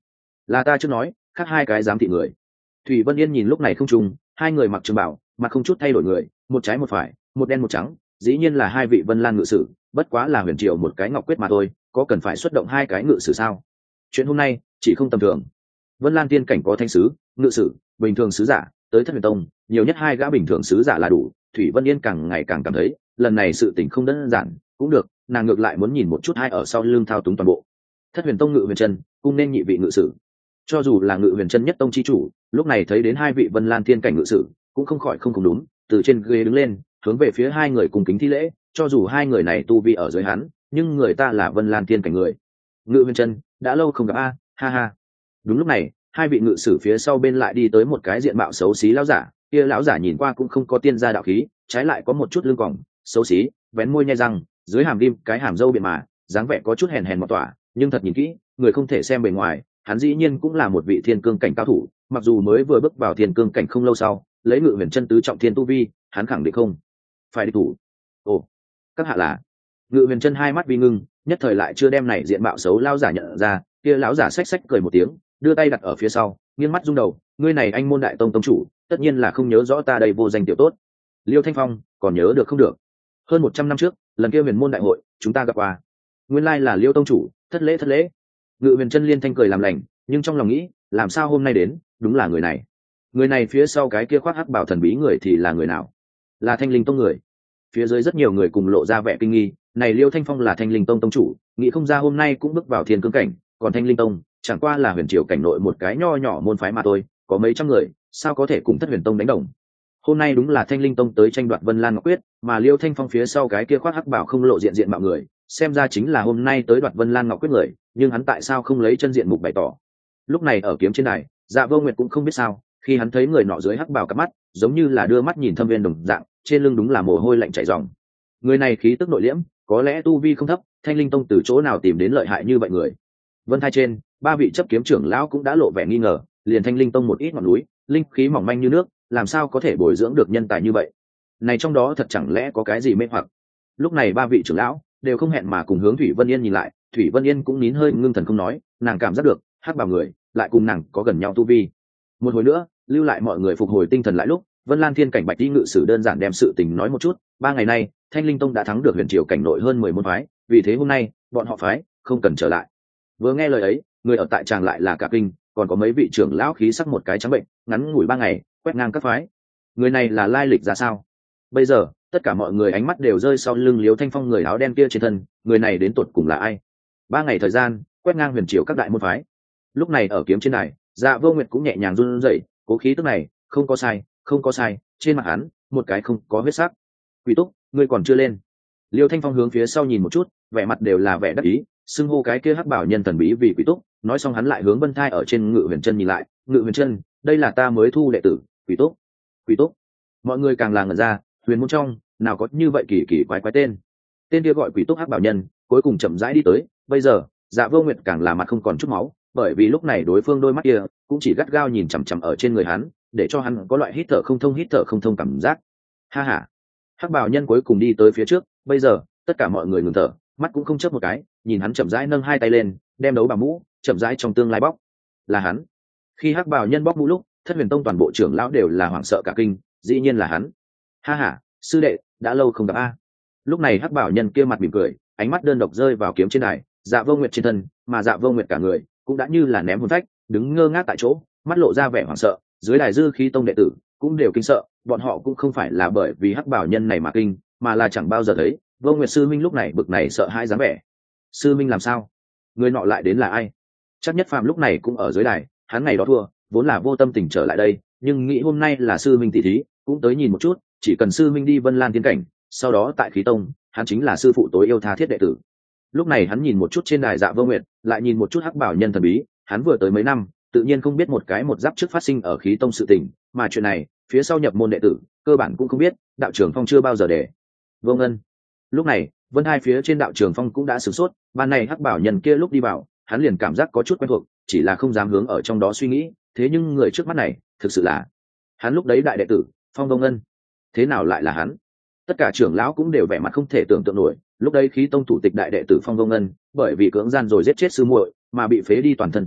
là ta chưa nói khác hai cái giám thị người. Thủy Vân Yên nhìn lúc này không trùng, hai người mặc trường bảo mà không chút thay đổi người, một trái một phải, một đen một trắng, dĩ nhiên là hai vị Vân Lan ngự sử, bất quá là huyền triều một cái ngọc quyết mà thôi, có cần phải xuất động hai cái ngự sử sao? Chuyện hôm nay chỉ không tầm thường. Vân Lan tiên cảnh có thánh sứ, ngự sử, bình thường sứ giả, tới Thất Huyền Tông, nhiều nhất hai gã bình thường sứ giả là đủ. Thủy Vân Yên càng ngày càng cảm thấy, lần này sự tình không đơn giản, cũng được, nàng ngược lại muốn nhìn một chút hai ở sau lưng thao túng toàn bộ. Thất Huyền Tông ngự huyền chân, cung nên nhị vị ngự sử. Cho dù là ngự huyền chân nhất tông chi chủ, lúc này thấy đến hai vị Vân Lan tiên cảnh ngự sử, cũng không khỏi không cùng đúng, từ trên ghế đứng lên, hướng về phía hai người cùng kính thi lễ, cho dù hai người này tu vi ở dưới hắn, nhưng người ta là Vân Lan tiên cảnh người. Ngự huyền chân, đã lâu không gặp a, ha ha. Đúng lúc này, hai vị ngự sử phía sau bên lại đi tới một cái diện mạo xấu xí lão giả, kia lão giả nhìn qua cũng không có tiên gia đạo khí, trái lại có một chút lưng còng, xấu xí, vén môi nhai răng, dưới hàm rim cái hàm râu biển mà, dáng vẻ có chút hèn hèn mọt tỏa, nhưng thật nhìn kỹ, người không thể xem bề ngoài, hắn dĩ nhiên cũng là một vị thiên cương cảnh cao thủ, mặc dù mới vừa bước vào thiên cương cảnh không lâu sau, lấy ngự huyền chân tứ trọng thiên tu vi, hắn khẳng định không phải địch thủ. Ồ, các hạ là? Ngự huyền chân hai mắt vi ngưng, nhất thời lại chưa đem này diện mạo xấu lão giả nhận ra, kia lão giả xách xách cười một tiếng, đưa tay đặt ở phía sau, nghiêng mắt rung đầu, ngươi này anh môn đại tông tông chủ, tất nhiên là không nhớ rõ ta đây vô danh tiểu tốt. Liêu Thanh Phong, còn nhớ được không được? Hơn một trăm năm trước, lần kia huyền môn đại hội, chúng ta gặp qua. Nguyên lai là Liêu tông chủ, thất lễ thất lễ. Ngự huyền chân liên thanh cười làm lành, nhưng trong lòng nghĩ, làm sao hôm nay đến, đúng là người này. Người này phía sau cái kia khoác hắc bảo thần bí người thì là người nào? Là Thanh Linh Tông người. Phía dưới rất nhiều người cùng lộ ra vẻ kinh nghi, này Liêu Thanh Phong là Thanh Linh Tông tông chủ, nghĩ không ra hôm nay cũng bước vào thiên cương cảnh, còn Thanh Linh Tông chẳng qua là huyền triều cảnh nội một cái nho nhỏ môn phái mà thôi, có mấy trăm người, sao có thể cùng Thất Huyền Tông đánh đồng. Hôm nay đúng là Thanh Linh Tông tới tranh đoạt Vân Lan Ngọc Quyết, mà Liêu Thanh Phong phía sau cái kia khoác hắc bảo không lộ diện diện mạo người, xem ra chính là hôm nay tới đoạt Vân Lan Ngọc Quyết người, nhưng hắn tại sao không lấy chân diện mục bày tỏ? Lúc này ở kiếm trên đài, Dạ Vô Nguyệt cũng không biết sao, khi hắn thấy người nọ dưới hắc bảo cặp mắt, giống như là đưa mắt nhìn thâm viên đồng dạng, trên lưng đúng là mồ hôi lạnh chảy ròng. Người này khí tức nội liễm, có lẽ tu vi không thấp, Thanh Linh Tông từ chỗ nào tìm đến lợi hại như vậy người? Vân Thai trên, ba vị chấp kiếm trưởng lão cũng đã lộ vẻ nghi ngờ, liền Thanh Linh Tông một ít ngọn núi, linh khí mỏng manh như nước, làm sao có thể bồi dưỡng được nhân tài như vậy? Này trong đó thật chẳng lẽ có cái gì mê hoặc? Lúc này ba vị trưởng lão đều không hẹn mà cùng hướng Thủy Vân Yên nhìn lại, Thủy Vân Yên cũng nín hơi ngưng thần không nói, nàng cảm giác được hắc bảo người lại cùng nàng có gần nhau tu vi. Một hồi nữa, lưu lại mọi người phục hồi tinh thần lại lúc, Vân Lan Thiên cảnh Bạch đi ngự sử đơn giản đem sự tình nói một chút, ba ngày nay, Thanh Linh Tông đã thắng được huyền triều cảnh nội hơn mười môn phái, vì thế hôm nay, bọn họ phái không cần trở lại. Vừa nghe lời ấy, người ở tại tràng lại là cả kinh, còn có mấy vị trưởng lão khí sắc một cái trắng bệnh, ngắn ngủi ba ngày, quét ngang các phái. Người này là lai lịch ra sao? Bây giờ, tất cả mọi người ánh mắt đều rơi sau lưng Liêu Thanh Phong người áo đen kia trên thân, người này đến tột cùng là ai? Ba ngày thời gian, quét ngang huyền triều các đại môn phái. Lúc này ở kiếm trên đài, Dạ Vô Nguyệt cũng nhẹ nhàng run rẩy, cố khí tức này, không có sai, không có sai, trên mặt hắn, một cái không có huyết sắc. Quỷ Túc, ngươi còn chưa lên. Liêu Thanh Phong hướng phía sau nhìn một chút, vẻ mặt đều là vẻ đắc ý, xưng hô cái kia hắc bảo nhân thần bí vì Quỷ Túc, nói xong hắn lại hướng Vân Thai ở trên Ngự Huyền Chân nhìn lại, Ngự Huyền Chân, đây là ta mới thu đệ tử, Quỷ Túc. Quỷ Túc. Mọi người càng là ngẩn ra, huyền môn trong, nào có như vậy kỳ kỳ quái quái tên. Tên kia gọi Quỷ Túc hắc bảo nhân, cuối cùng chậm rãi đi tới, bây giờ, Dạ Vô Nguyệt càng là mặt không còn chút máu, bởi vì lúc này đối phương đôi mắt kia cũng chỉ gắt gao nhìn chằm chằm ở trên người hắn, để cho hắn có loại hít thở không thông hít thở không thông cảm giác. Ha ha. Hắc bảo nhân cuối cùng đi tới phía trước, bây giờ, tất cả mọi người ngừng thở, mắt cũng không chớp một cái, nhìn hắn chậm rãi nâng hai tay lên, đem đấu bà mũ chậm rãi trong tương lai bóc. Là hắn. Khi hắc bảo nhân bóc mũ lúc, Thất Huyền Tông toàn bộ trưởng lão đều là hoảng sợ cả kinh, dĩ nhiên là hắn. Ha ha, sư đệ, đã lâu không gặp a. Lúc này hắc bảo nhân kia mặt mỉm cười, ánh mắt đơn độc rơi vào kiếm trên đài, Dạ Vô Nguyệt trên thân, mà Dạ Vô Nguyệt cả người cũng đã như là ném hồn phách, đứng ngơ ngác tại chỗ, mắt lộ ra vẻ hoảng sợ, dưới đài dư khí tông đệ tử cũng đều kinh sợ, bọn họ cũng không phải là bởi vì hắc bảo nhân này mà kinh, mà là chẳng bao giờ thấy Vô Nguyệt sư minh lúc này bực này sợ hãi dáng vẻ. Sư minh làm sao? Người nọ lại đến là ai? Chắc Nhất Phàm lúc này cũng ở dưới đài, hắn ngày đó thua, vốn là vô tâm tình trở lại đây, nhưng nghĩ hôm nay là sư minh tỷ thí, cũng tới nhìn một chút, chỉ cần sư minh đi Vân Lan tiên cảnh, sau đó tại khí tông, hắn chính là sư phụ tối yêu tha thiết đệ tử. Lúc này hắn nhìn một chút trên đài Dạ Vô Nguyệt, lại nhìn một chút hắc bảo nhân thần bí, hắn vừa tới mấy năm, tự nhiên không biết một cái một giáp trước phát sinh ở khí tông sự tình, mà chuyện này, phía sau nhập môn đệ tử, cơ bản cũng không biết, đạo trưởng phong chưa bao giờ để. Vô Ngân. Lúc này, Vân Hai phía trên đạo trưởng phong cũng đã sửng sốt, ban này hắc bảo nhân kia lúc đi vào, hắn liền cảm giác có chút quen thuộc, chỉ là không dám hướng ở trong đó suy nghĩ, thế nhưng người trước mắt này, thực sự là hắn lúc đấy đại đệ tử, Phong Vô Ngân. Thế nào lại là hắn? Tất cả trưởng lão cũng đều vẻ mặt không thể tưởng tượng nổi, lúc đấy khí tông thủ tịch đại đệ tử Phong Vô Ngân, bởi vì cưỡng gian rồi giết chết sư muội, mà bị phế đi toàn thân tu vi,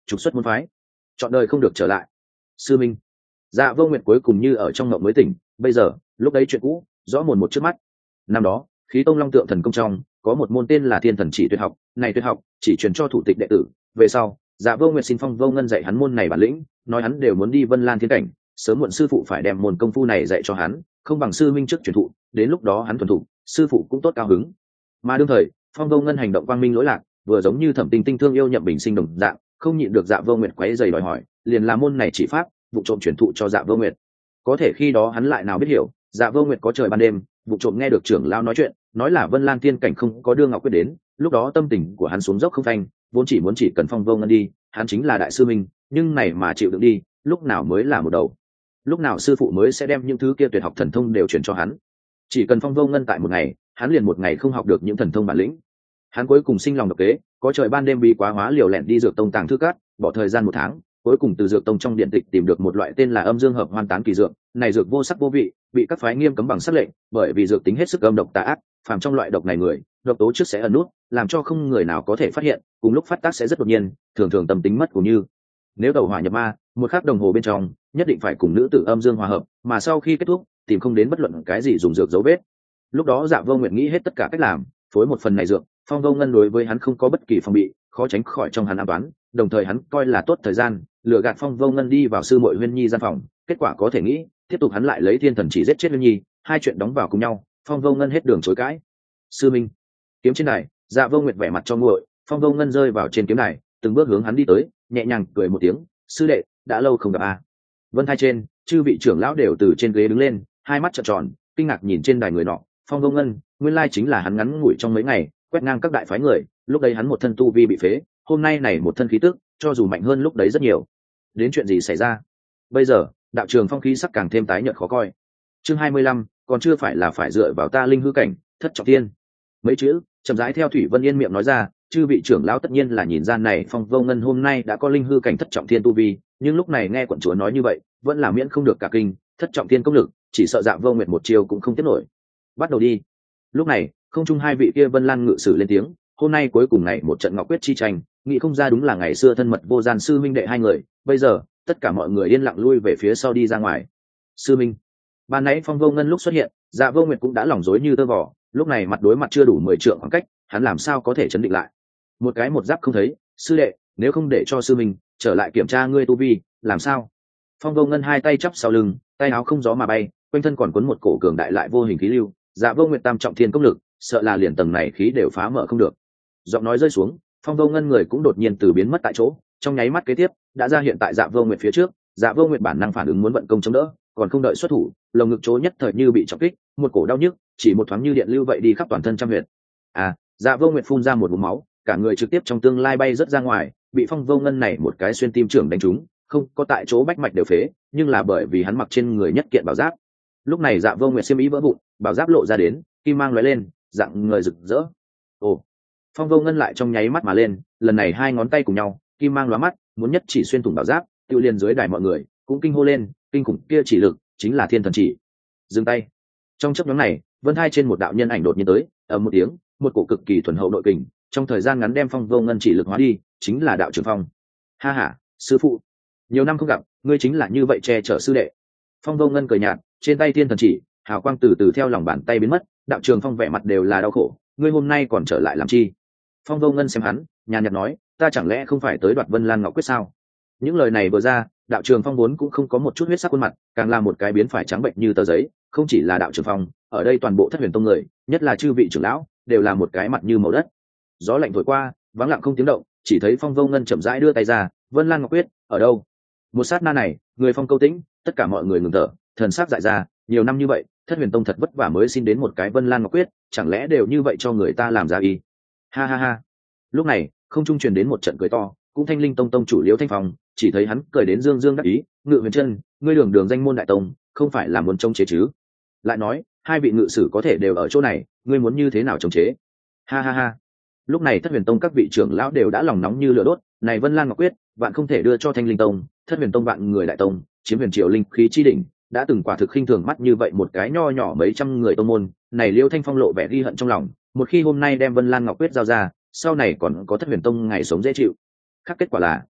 trục xuất môn phái, chọn đời không được trở lại. Sư minh. Dạ Vô Nguyệt cuối cùng như ở trong ngộng mới tỉnh, bây giờ lúc đấy chuyện cũ rõ mồn một trước mắt. Năm đó khí tông long tượng thần công trong có một môn tên là thiên thần chỉ tuyệt học, này tuyệt học chỉ truyền cho thủ tịch đệ tử. Về sau Dạ Vô Nguyệt xin Phong Vô Ngân dạy hắn môn này bản lĩnh, nói hắn đều muốn đi Vân Lan thiên cảnh, sớm muộn sư phụ phải đem môn công phu này dạy cho hắn, không bằng sư minh trước truyền thụ, đến lúc đó hắn thuần thục, sư phụ cũng tốt cao hứng. Mà đương thời Phong Vô Ngân hành động quang minh lỗi lạc, vừa giống như Thẩm Tinh Tinh thương yêu Nhậm Bình sinh đồng dạng, không nhịn được Dạ Vô Nguyệt quấy rầy đòi hỏi, liền làm môn này chỉ pháp vụ trộm truyền thụ cho Dạ Vô Nguyệt. Có thể khi đó hắn lại nào biết hiểu, Dạ Vô Nguyệt có trời ban đêm vụ trộm nghe được trưởng lão nói chuyện, nói là Vân Lan tiên cảnh không có đưa Ngọc Quyết đến, lúc đó tâm tình của hắn xuống dốc không phanh, vốn chỉ muốn chỉ cần Phong Vô Ngân đi, hắn chính là đại sư minh, nhưng này mà chịu đựng đi, lúc nào mới là một đầu, lúc nào sư phụ mới sẽ đem những thứ kia tuyệt học thần thông đều truyền cho hắn. Chỉ cần Phong Vô Ngân tại một ngày, hắn liền một ngày không học được những thần thông bản lĩnh. Hắn cuối cùng sinh lòng độc kế, có trời ban đêm bị quá hóa liều lẹn đi dược tông tàng thư cát, bỏ thời gian một tháng, cuối cùng từ dược tông trong điện tịch tìm được một loại tên là âm dương hợp hoan tán kỳ dược. Này dược vô sắc vô vị, bị các phái nghiêm cấm bằng sắc lệnh, bởi vì dược tính hết sức âm độc tà ác, phàm trong loại độc này người, độc tố trước sẽ ẩn nút, làm cho không người nào có thể phát hiện, cùng lúc phát tác sẽ rất đột nhiên, thường thường tâm tính mất cũng như. Nếu tẩu hỏa nhập ma, một khắc đồng hồ bên trong, nhất định phải cùng nữ tử âm dương hòa hợp, mà sau khi kết thúc, tìm không đến bất luận cái gì dùng dược dấu vết. Lúc đó Dạ Vô Nguyệt nghĩ hết tất cả cách làm, phối một phần này dược, Phong Vô Ngân đối với hắn không có bất kỳ phòng bị, khó tránh khỏi trong hắn ám toán, đồng thời hắn coi là tốt thời gian, lừa gạt Phong Vô Ngân đi vào sư muội Huyên Nhi gian phòng, kết quả có thể nghĩ, tiếp tục hắn lại lấy thiên thần chỉ giết chết Huyên Nhi, hai chuyện đóng vào cùng nhau, Phong Vô Ngân hết đường chối cãi. Sư minh. Kiếm trên đài, Dạ Vô Nguyệt vẻ mặt cho nguội, Phong Vô Ngân rơi vào trên kiếm đài, từng bước hướng hắn đi tới, nhẹ nhàng cười một tiếng, sư đệ, đã lâu không gặp a. À. Vân Thai trên, chư vị trưởng lão đều từ trên ghế đứng lên, hai mắt trợn tròn, kinh ngạc nhìn trên đài người nọ. Phong Vô Ngân, nguyên lai chính là hắn ngắn ngủi trong mấy ngày quét ngang các đại phái người, lúc đấy hắn một thân tu vi bị phế, hôm nay này một thân khí tức, cho dù mạnh hơn lúc đấy rất nhiều. Đến chuyện gì xảy ra? Bây giờ, đạo trường phong khí sắc càng thêm tái nhợt khó coi. Chương hai mươi lăm, còn chưa phải là phải dựa vào ta linh hư cảnh, thất trọng thiên. Mấy chữ, chậm rãi theo Thủy Vân Yên miệng nói ra, chư vị trưởng lão tất nhiên là nhìn ra này Phong Vô Ngân hôm nay đã có linh hư cảnh thất trọng thiên tu vi, nhưng lúc này nghe quận chúa nói như vậy, vẫn là miễn không được cả kinh, thất trọng thiên công lực, chỉ sợ Dạ Vô Nguyệt một chiều cũng không tiếp nổi. Bắt đầu đi. Lúc này không chung hai vị kia Vân Lan ngự sử lên tiếng, hôm nay cuối cùng này một trận ngọc quyết chi tranh, nghĩ không ra đúng là ngày xưa thân mật vô gian sư minh đệ hai người, bây giờ tất cả mọi người yên lặng lui về phía sau đi ra ngoài. Sư minh. Ban nãy Phong Vô Ngân lúc xuất hiện, Dạ Vô Nguyệt cũng đã lỏng rối như tơ vò, lúc này mặt đối mặt chưa đủ mười trượng khoảng cách, hắn làm sao có thể chấn định lại. Một cái một giáp không thấy, sư đệ, nếu không để cho sư minh trở lại kiểm tra ngươi tu vi, làm sao? Phong Vô Ngân hai tay chắp sau lưng, tay áo không gió mà bay, quanh thân còn cuốn một cổ cường đại lại vô hình khí lưu. Dạ Vô Nguyệt tam trọng thiên công lực, sợ là liền tầng này khí đều phá mở không được. Giọng nói rơi xuống, Phong Vô Ngân người cũng đột nhiên từ biến mất tại chỗ, trong nháy mắt kế tiếp đã ra hiện tại Dạ Vô Nguyệt phía trước. Dạ Vô Nguyệt bản năng phản ứng muốn vận công chống đỡ, còn không đợi xuất thủ, lồng ngực chỗ nhất thời như bị trọng kích, một cổ đau nhức, chỉ một thoáng như điện lưu vậy đi khắp toàn thân trăm huyệt. À, Dạ Vô Nguyệt phun ra một ngụm máu, cả người trực tiếp trong tương lai bay rất ra ngoài, bị Phong Vô Ngân này một cái xuyên tim trưởng đánh trúng, không có tại chỗ bách mạch đều phế, nhưng là bởi vì hắn mặc trên người nhất kiện bảo giáp. Lúc này Dạ Vô Nguyệt xiêm y vỡ vụn, bảo giáp lộ ra đến, kim mang lóe lên, dạng người rực rỡ. Ồ, Phong Vô Ngân lại trong nháy mắt mà lên, lần này hai ngón tay cùng nhau, kim mang lóa mắt, muốn nhất chỉ xuyên thủng bảo giáp, tiêu liền dưới đài mọi người cũng kinh hô lên, kinh khủng kia chỉ lực chính là thiên thần chỉ. Dừng tay. Trong chốc ngắn này, Vân Hai trên một đạo nhân ảnh đột nhiên tới, ầm một tiếng, một cổ cực kỳ thuần hậu nội kình, trong thời gian ngắn đem Phong Vô Ngân chỉ lực hóa đi, chính là đạo trường phong. Ha ha, sư phụ, nhiều năm không gặp, ngươi chính là như vậy che chở sư đệ. Phong Vô Ngân cười nhạt, trên tay thiên thần chỉ hào quang từ từ theo lòng bàn tay biến mất, đạo trường phong vẻ mặt đều là đau khổ, ngươi hôm nay còn trở lại làm chi? Phong Vô Ngân xem hắn, nhàn nhạt nói, ta chẳng lẽ không phải tới đoạt Vân Lan Ngọc Quyết sao? Những lời này vừa ra, đạo trường phong vốn cũng không có một chút huyết sắc khuôn mặt, càng là một cái biến phải trắng bệnh như tờ giấy. Không chỉ là đạo trường phong, ở đây toàn bộ Thất Huyền Tông người, nhất là chư vị trưởng lão, đều là một cái mặt như màu đất. Gió lạnh thổi qua, vắng lặng không tiếng động, chỉ thấy Phong Vô Ngân chậm rãi đưa tay ra, Vân Lan Ngọc Quyết ở đâu? Một sát na này, người Phong câu tĩnh, tất cả mọi người ngừng thở, thần sắc dại ra. Nhiều năm như vậy, Thất Huyền Tông thật vất vả mới xin đến một cái Vân Lan Ngọc Quyết, chẳng lẽ đều như vậy cho người ta làm ra ý? Ha ha ha. Lúc này, không trung truyền đến một trận cười to, cũng Thanh Linh Tông tông chủ Liễu Thanh Phong, chỉ thấy hắn cười đến dương dương đắc ý, Ngự Huyền Chân, ngươi đường đường danh môn đại tông, không phải là muốn chống chế chứ? Lại nói, hai vị ngự sử có thể đều ở chỗ này, ngươi muốn như thế nào chống chế? Ha ha ha. Lúc này Thất Huyền Tông các vị trưởng lão đều đã lòng nóng như lửa đốt, này Vân Lan Ngọc Quyết, bạn không thể đưa cho Thanh Linh Tông, Thất Huyền Tông bạn người đại tông, chiếm huyền triệu linh khí chi đỉnh, đã từng quả thực khinh thường mắt như vậy một cái nho nhỏ mấy trăm người tông môn, này Liễu Thanh Phong lộ vẻ ghi hận trong lòng, một khi hôm nay đem Vân Lan Ngọc Quyết giao ra, sau này còn có Thất Huyền Tông ngày sống dễ chịu. Khác kết quả là,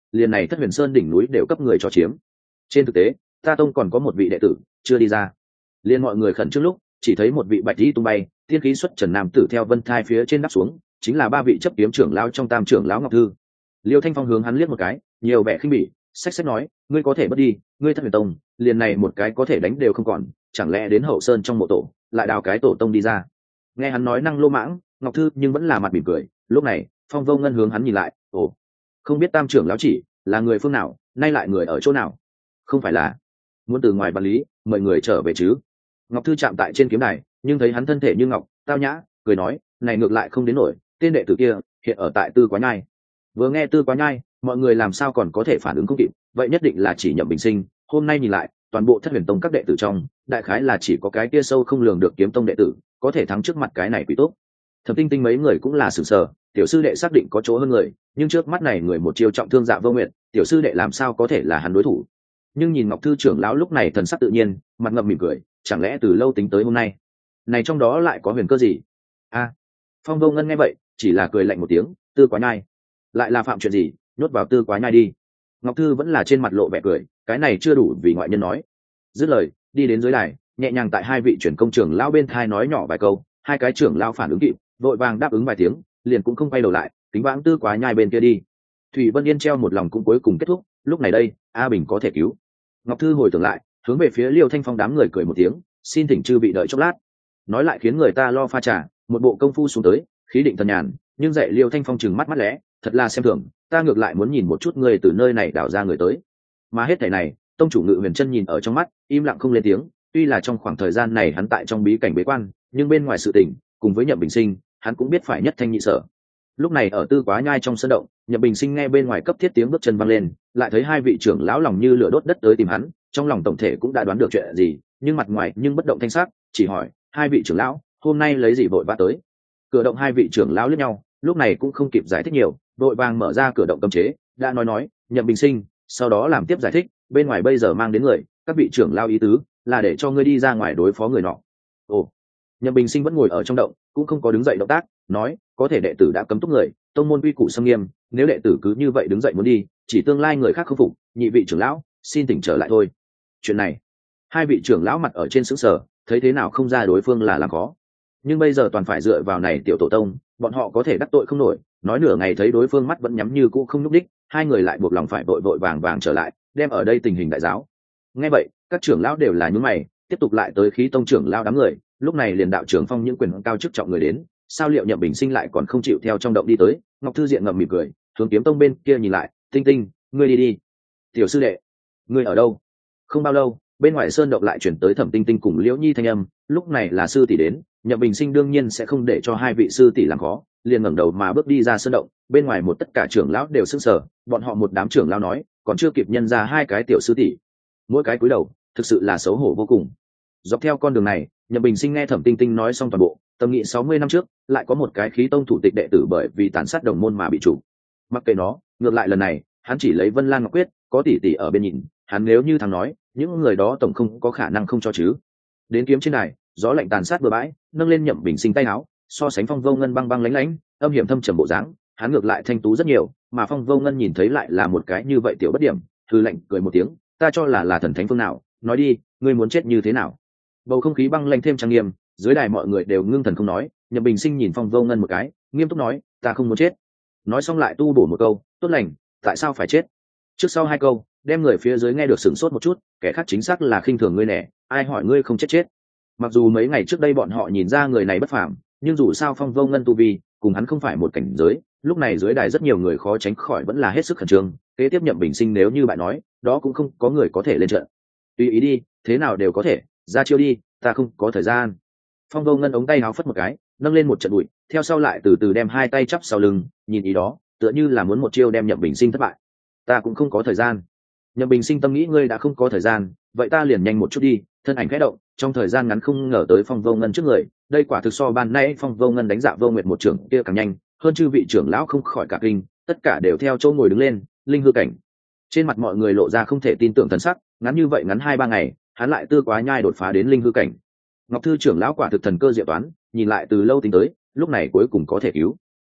liền này Thất Huyền Sơn đỉnh núi đều cấp người cho chiếm. Trên thực tế ta tông còn có một vị đệ tử chưa đi ra. Liên mọi người khẩn trước lúc chỉ thấy một vị bạch y tung bay, tiên khí xuất trần nam tử theo vân thai phía trên đáp xuống, chính là ba vị chấp kiếm trưởng lão trong tam trưởng lão Ngọc Thư. Liêu Thanh Phong hướng hắn liếc một cái, nhiều vẻ khinh bỉ, xách xách nói, ngươi có thể bất đi, ngươi Thất Huyền Tông, liền này một cái có thể đánh đều không còn, chẳng lẽ đến hậu sơn trong mộ tổ, lại đào cái tổ tông đi ra. Nghe hắn nói năng lô mãng, Ngọc Thư nhưng vẫn là mặt mỉm cười. Lúc này Phong Vô Ngân hướng hắn nhìn lại, ồ, không biết tam trưởng lão chỉ là người phương nào, nay lại người ở chỗ nào? Không phải là muốn từ ngoài bàn lý mời người trở về chứ? Ngọc Thư chạm tại trên kiếm đài, nhưng thấy hắn thân thể như ngọc, tao nhã, cười nói, này ngược lại không đến nổi, tên đệ tử kia hiện ở tại Tư Quá Nhai. Vừa nghe Tư Quá Nhai, mọi người làm sao còn có thể phản ứng không kịp, vậy nhất định là chỉ Nhậm Bình Sinh. Hôm nay nhìn lại, toàn bộ Thất Huyền Tông các đệ tử trong, đại khái là chỉ có cái kia sâu không lường được kiếm tông đệ tử có thể thắng trước mặt cái này quỷ tốt. Thẩm Tinh Tinh mấy người cũng là sửng sờ, tiểu sư đệ xác định có chỗ hơn người, nhưng trước mắt này người một chiêu trọng thương Dạ Vô Nguyệt, tiểu sư đệ làm sao có thể là hắn đối thủ? Nhưng nhìn Ngọc Thư trưởng lão lúc này thần sắc tự nhiên, mặt ngậm mỉm cười, chẳng lẽ từ lâu tính tới hôm nay, này trong đó lại có huyền cơ gì? A, Phong Vô Ngân nghe vậy chỉ là cười lạnh một tiếng, Tư Quá Nhai lại là phạm chuyện gì, nhốt vào Tư Quá Nhai đi. Ngọc Thư vẫn là trên mặt lộ vẻ cười, cái này chưa đủ vì ngoại nhân nói. Dứt lời đi đến dưới đài, nhẹ nhàng tại hai vị chuyển công trưởng lão bên thai nói nhỏ vài câu, hai cái trưởng lão phản ứng kịp, vội vàng đáp ứng vài tiếng, liền cũng không quay đầu lại, kính vãng Tư Quá Nhai bên kia đi. Thủy Vân Yên treo một lòng cũng cuối cùng kết thúc, lúc này đây A Bình có thể cứu. Ngọc Thư hồi tưởng lại, hướng về phía Liêu Thanh Phong đám người cười một tiếng, xin thỉnh chư vị đợi chốc lát. Nói lại khiến người ta lo pha trà, một bộ công phu xuống tới, khí định thần nhàn, nhưng dạy Liêu Thanh Phong chừng mắt mắt lẽ, thật là xem thường, ta ngược lại muốn nhìn một chút người từ nơi này đào ra người tới. Mà hết thảy này, tông chủ Ngự Huyền Chân nhìn ở trong mắt, im lặng không lên tiếng, tuy là trong khoảng thời gian này hắn tại trong bí cảnh bế quan, nhưng bên ngoài sự tình, cùng với Nhậm Bình Sinh, hắn cũng biết phải nhất thanh nhị sở. Lúc này ở Tư Quá Nhai trong sân động, Nhậm Bình Sinh nghe bên ngoài cấp thiết tiếng bước chân vang lên, lại thấy hai vị trưởng lão lòng như lửa đốt đất tới tìm hắn, trong lòng tổng thể cũng đã đoán được chuyện gì, nhưng mặt ngoài nhưng bất động thanh sắc, chỉ hỏi, hai vị trưởng lão, hôm nay lấy gì vội vã tới? Cửa động hai vị trưởng lão liếc nhau, lúc này cũng không kịp giải thích nhiều, vội vàng mở ra cửa động cấm chế, đã nói nói, Nhậm Bình Sinh, sau đó làm tiếp giải thích, bên ngoài bây giờ mang đến người, các vị trưởng lão ý tứ là để cho ngươi đi ra ngoài đối phó người nọ. Ồ, Nhậm Bình Sinh vẫn ngồi ở trong động, cũng không có đứng dậy động tác, nói, có thể đệ tử đã cấm túc người, tông môn quy củ xâm nghiêm, nếu đệ tử cứ như vậy đứng dậy muốn đi, chỉ tương lai người khác không phục, nhị vị trưởng lão, xin tỉnh trở lại thôi. Chuyện này, hai vị trưởng lão mặt ở trên sững sờ, thấy thế nào không ra đối phương là làm khó, nhưng bây giờ toàn phải dựa vào này tiểu tổ tông, bọn họ có thể đắc tội không nổi, nói nửa ngày thấy đối phương mắt vẫn nhắm như cũ không nhúc đích, hai người lại buộc lòng phải vội vội vàng vàng trở lại, đem ở đây tình hình đại giáo. Nghe vậy, các trưởng lão đều là nhướng mày, tiếp tục lại tới khí tông trưởng lão đám người, lúc này liền đạo trưởng Phong những quyền cao chức trọng người đến, sao liệu Nhậm Bình Sinh lại còn không chịu theo trong động đi tới? Ngọc Thư diện ngậm mỉm cười, hướng Kiếm Tông bên kia nhìn lại, Tinh Tinh, ngươi đi đi. Tiểu sư đệ, ngươi ở đâu? Không bao lâu, bên ngoài sơn động lại chuyển tới Thẩm Tinh Tinh cùng Liễu Nhi thanh âm, lúc này là sư tỷ đến, Nhậm Bình Sinh đương nhiên sẽ không để cho hai vị sư tỷ làm khó, liền ngẩng đầu mà bước đi ra sơn động, bên ngoài một tất cả trưởng lão đều sững sờ, bọn họ một đám trưởng lão nói, còn chưa kịp nhân ra hai cái tiểu sư tỷ, mỗi cái cúi đầu, thực sự là xấu hổ vô cùng. Dọc theo con đường này, Nhậm Bình Sinh nghe Thẩm Tinh Tinh nói xong toàn bộ, tâm nghĩ sáu mươi năm trước, lại có một cái khí tông thủ tịch đệ tử bởi vì tàn sát đồng môn mà bị chủ. Mặc kệ nó, ngược lại lần này, hắn chỉ lấy Vân Lan Ngọc Quyết, có tỷ tỷ ở bên nhìn, hắn nếu như thằng nói, những người đó tổng không có khả năng không cho chứ. Đến kiếm trên này, gió lạnh tàn sát bừa bãi, nâng lên Nhậm Bình Sinh tay áo, so sánh Phong Vô Ngân băng băng lãnh lãnh, âm hiểm thâm trầm bộ dáng, hắn ngược lại thanh tú rất nhiều, mà Phong Vô Ngân nhìn thấy lại là một cái như vậy tiểu bất điểm, hư lạnh cười một tiếng, ta cho là là thần thánh phương nào, nói đi, ngươi muốn chết như thế nào? Bầu không khí băng lãnh thêm trang nghiêm, dưới đài mọi người đều ngưng thần không nói. Nhậm Bình Sinh nhìn Phong Vô Ngân một cái, nghiêm túc nói, ta không muốn chết. Nói xong lại tu bổ một câu, tốt lành, tại sao phải chết? Trước sau hai câu, đem người phía dưới nghe được sửng sốt một chút, kẻ khác chính xác là khinh thường ngươi nè, ai hỏi ngươi không chết chết. Mặc dù mấy ngày trước đây bọn họ nhìn ra người này bất phàm, nhưng dù sao Phong Vô Ngân tu vi cùng hắn không phải một cảnh giới, lúc này dưới đài rất nhiều người khó tránh khỏi vẫn là hết sức khẩn trương. Kế tiếp Nhậm Bình Sinh nếu như bạn nói, đó cũng không có người có thể lên trận. Tùy ý đi, thế nào đều có thể, ra chiêu đi, ta không có thời gian. Phong Vô Ngân ống tay áo phất một cái, nâng lên một trận bụi, theo sau lại từ từ đem hai tay chắp sau lưng, nhìn ý đó, tựa như là muốn một chiêu đem Nhậm Bình Sinh thất bại. Ta cũng không có thời gian. Nhậm Bình Sinh tâm nghĩ ngươi đã không có thời gian, vậy ta liền nhanh một chút đi. Thân ảnh khẽ động, trong thời gian ngắn không ngờ tới Phong Vô Ngân trước người, đây quả thực so ban nãy Phong Vô Ngân đánh Dạ Vô Nguyệt một trưởng kia càng nhanh, hơn chư vị trưởng lão không khỏi cả kinh, tất cả đều theo chỗ ngồi đứng lên, linh hư cảnh. Trên mặt mọi người lộ ra không thể tin tưởng thần sắc, ngắn như vậy ngắn hai ba ngày, hắn lại Tư Quá Nhai đột phá đến linh hư cảnh. Ngọc Thư trưởng lão quả thực thần cơ diệu toán, nhìn lại từ lâu tính tới, lúc này cuối cùng có thể cứu.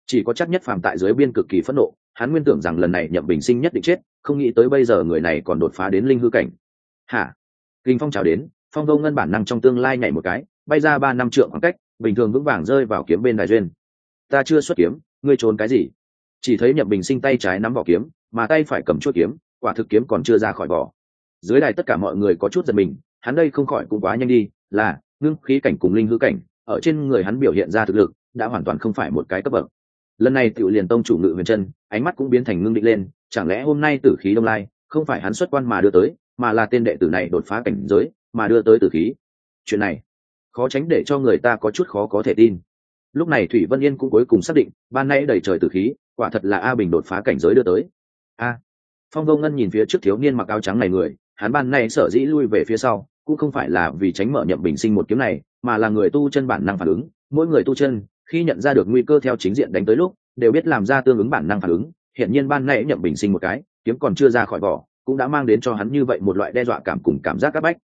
Chỉ có chắc nhất phàm tại dưới biên cực kỳ phẫn nộ, hắn nguyên tưởng rằng lần này Nhậm Bình Sinh nhất định chết, không nghĩ tới bây giờ người này còn đột phá đến linh hư cảnh. Hả? Kinh phong chào đến, Phong Vô Ngân bản năng trong tương lai nhảy một cái, bay ra ba năm trượng khoảng cách, bình thường vững vàng rơi vào kiếm bên đài duyên. Ta chưa xuất kiếm, ngươi trốn cái gì? Chỉ thấy Nhậm Bình Sinh tay trái nắm vỏ kiếm, mà tay phải cầm chuôi kiếm, quả thực kiếm còn chưa ra khỏi vỏ. Dưới đài tất cả mọi người có chút giật mình, hắn đây không khỏi cũng quá nhanh đi, là ngưng khí cảnh cùng linh hư cảnh, ở trên người hắn biểu hiện ra thực lực đã hoàn toàn không phải một cái cấp bậc. Lần này Tiểu Liền Tông chủ Ngự Huyền Chân, ánh mắt cũng biến thành ngưng định lên, chẳng lẽ hôm nay tử khí đông lai không phải hắn xuất quan mà đưa tới, mà là tên đệ tử này đột phá cảnh giới mà đưa tới tử khí. Chuyện này khó tránh để cho người ta có chút khó có thể tin. Lúc này Thủy Vân Yên cũng cuối cùng xác định, ban nãy đầy trời tử khí quả thật là A Bình đột phá cảnh giới đưa tới. A. Phong Vô Ngân nhìn phía trước thiếu niên mặc áo trắng này người, hắn ban nay sở dĩ lui về phía sau cũng không phải là vì tránh mở Nhậm Bình Sinh một kiếm này, mà là người tu chân bản năng phản ứng. Mỗi người tu chân khi nhận ra được nguy cơ theo chính diện đánh tới lúc, đều biết làm ra tương ứng bản năng phản ứng. Hiện nhiên ban nãy Nhậm Bình Sinh một cái kiếm còn chưa ra khỏi vỏ, cũng đã mang đến cho hắn như vậy một loại đe dọa cảm cùng cảm giác áp bách.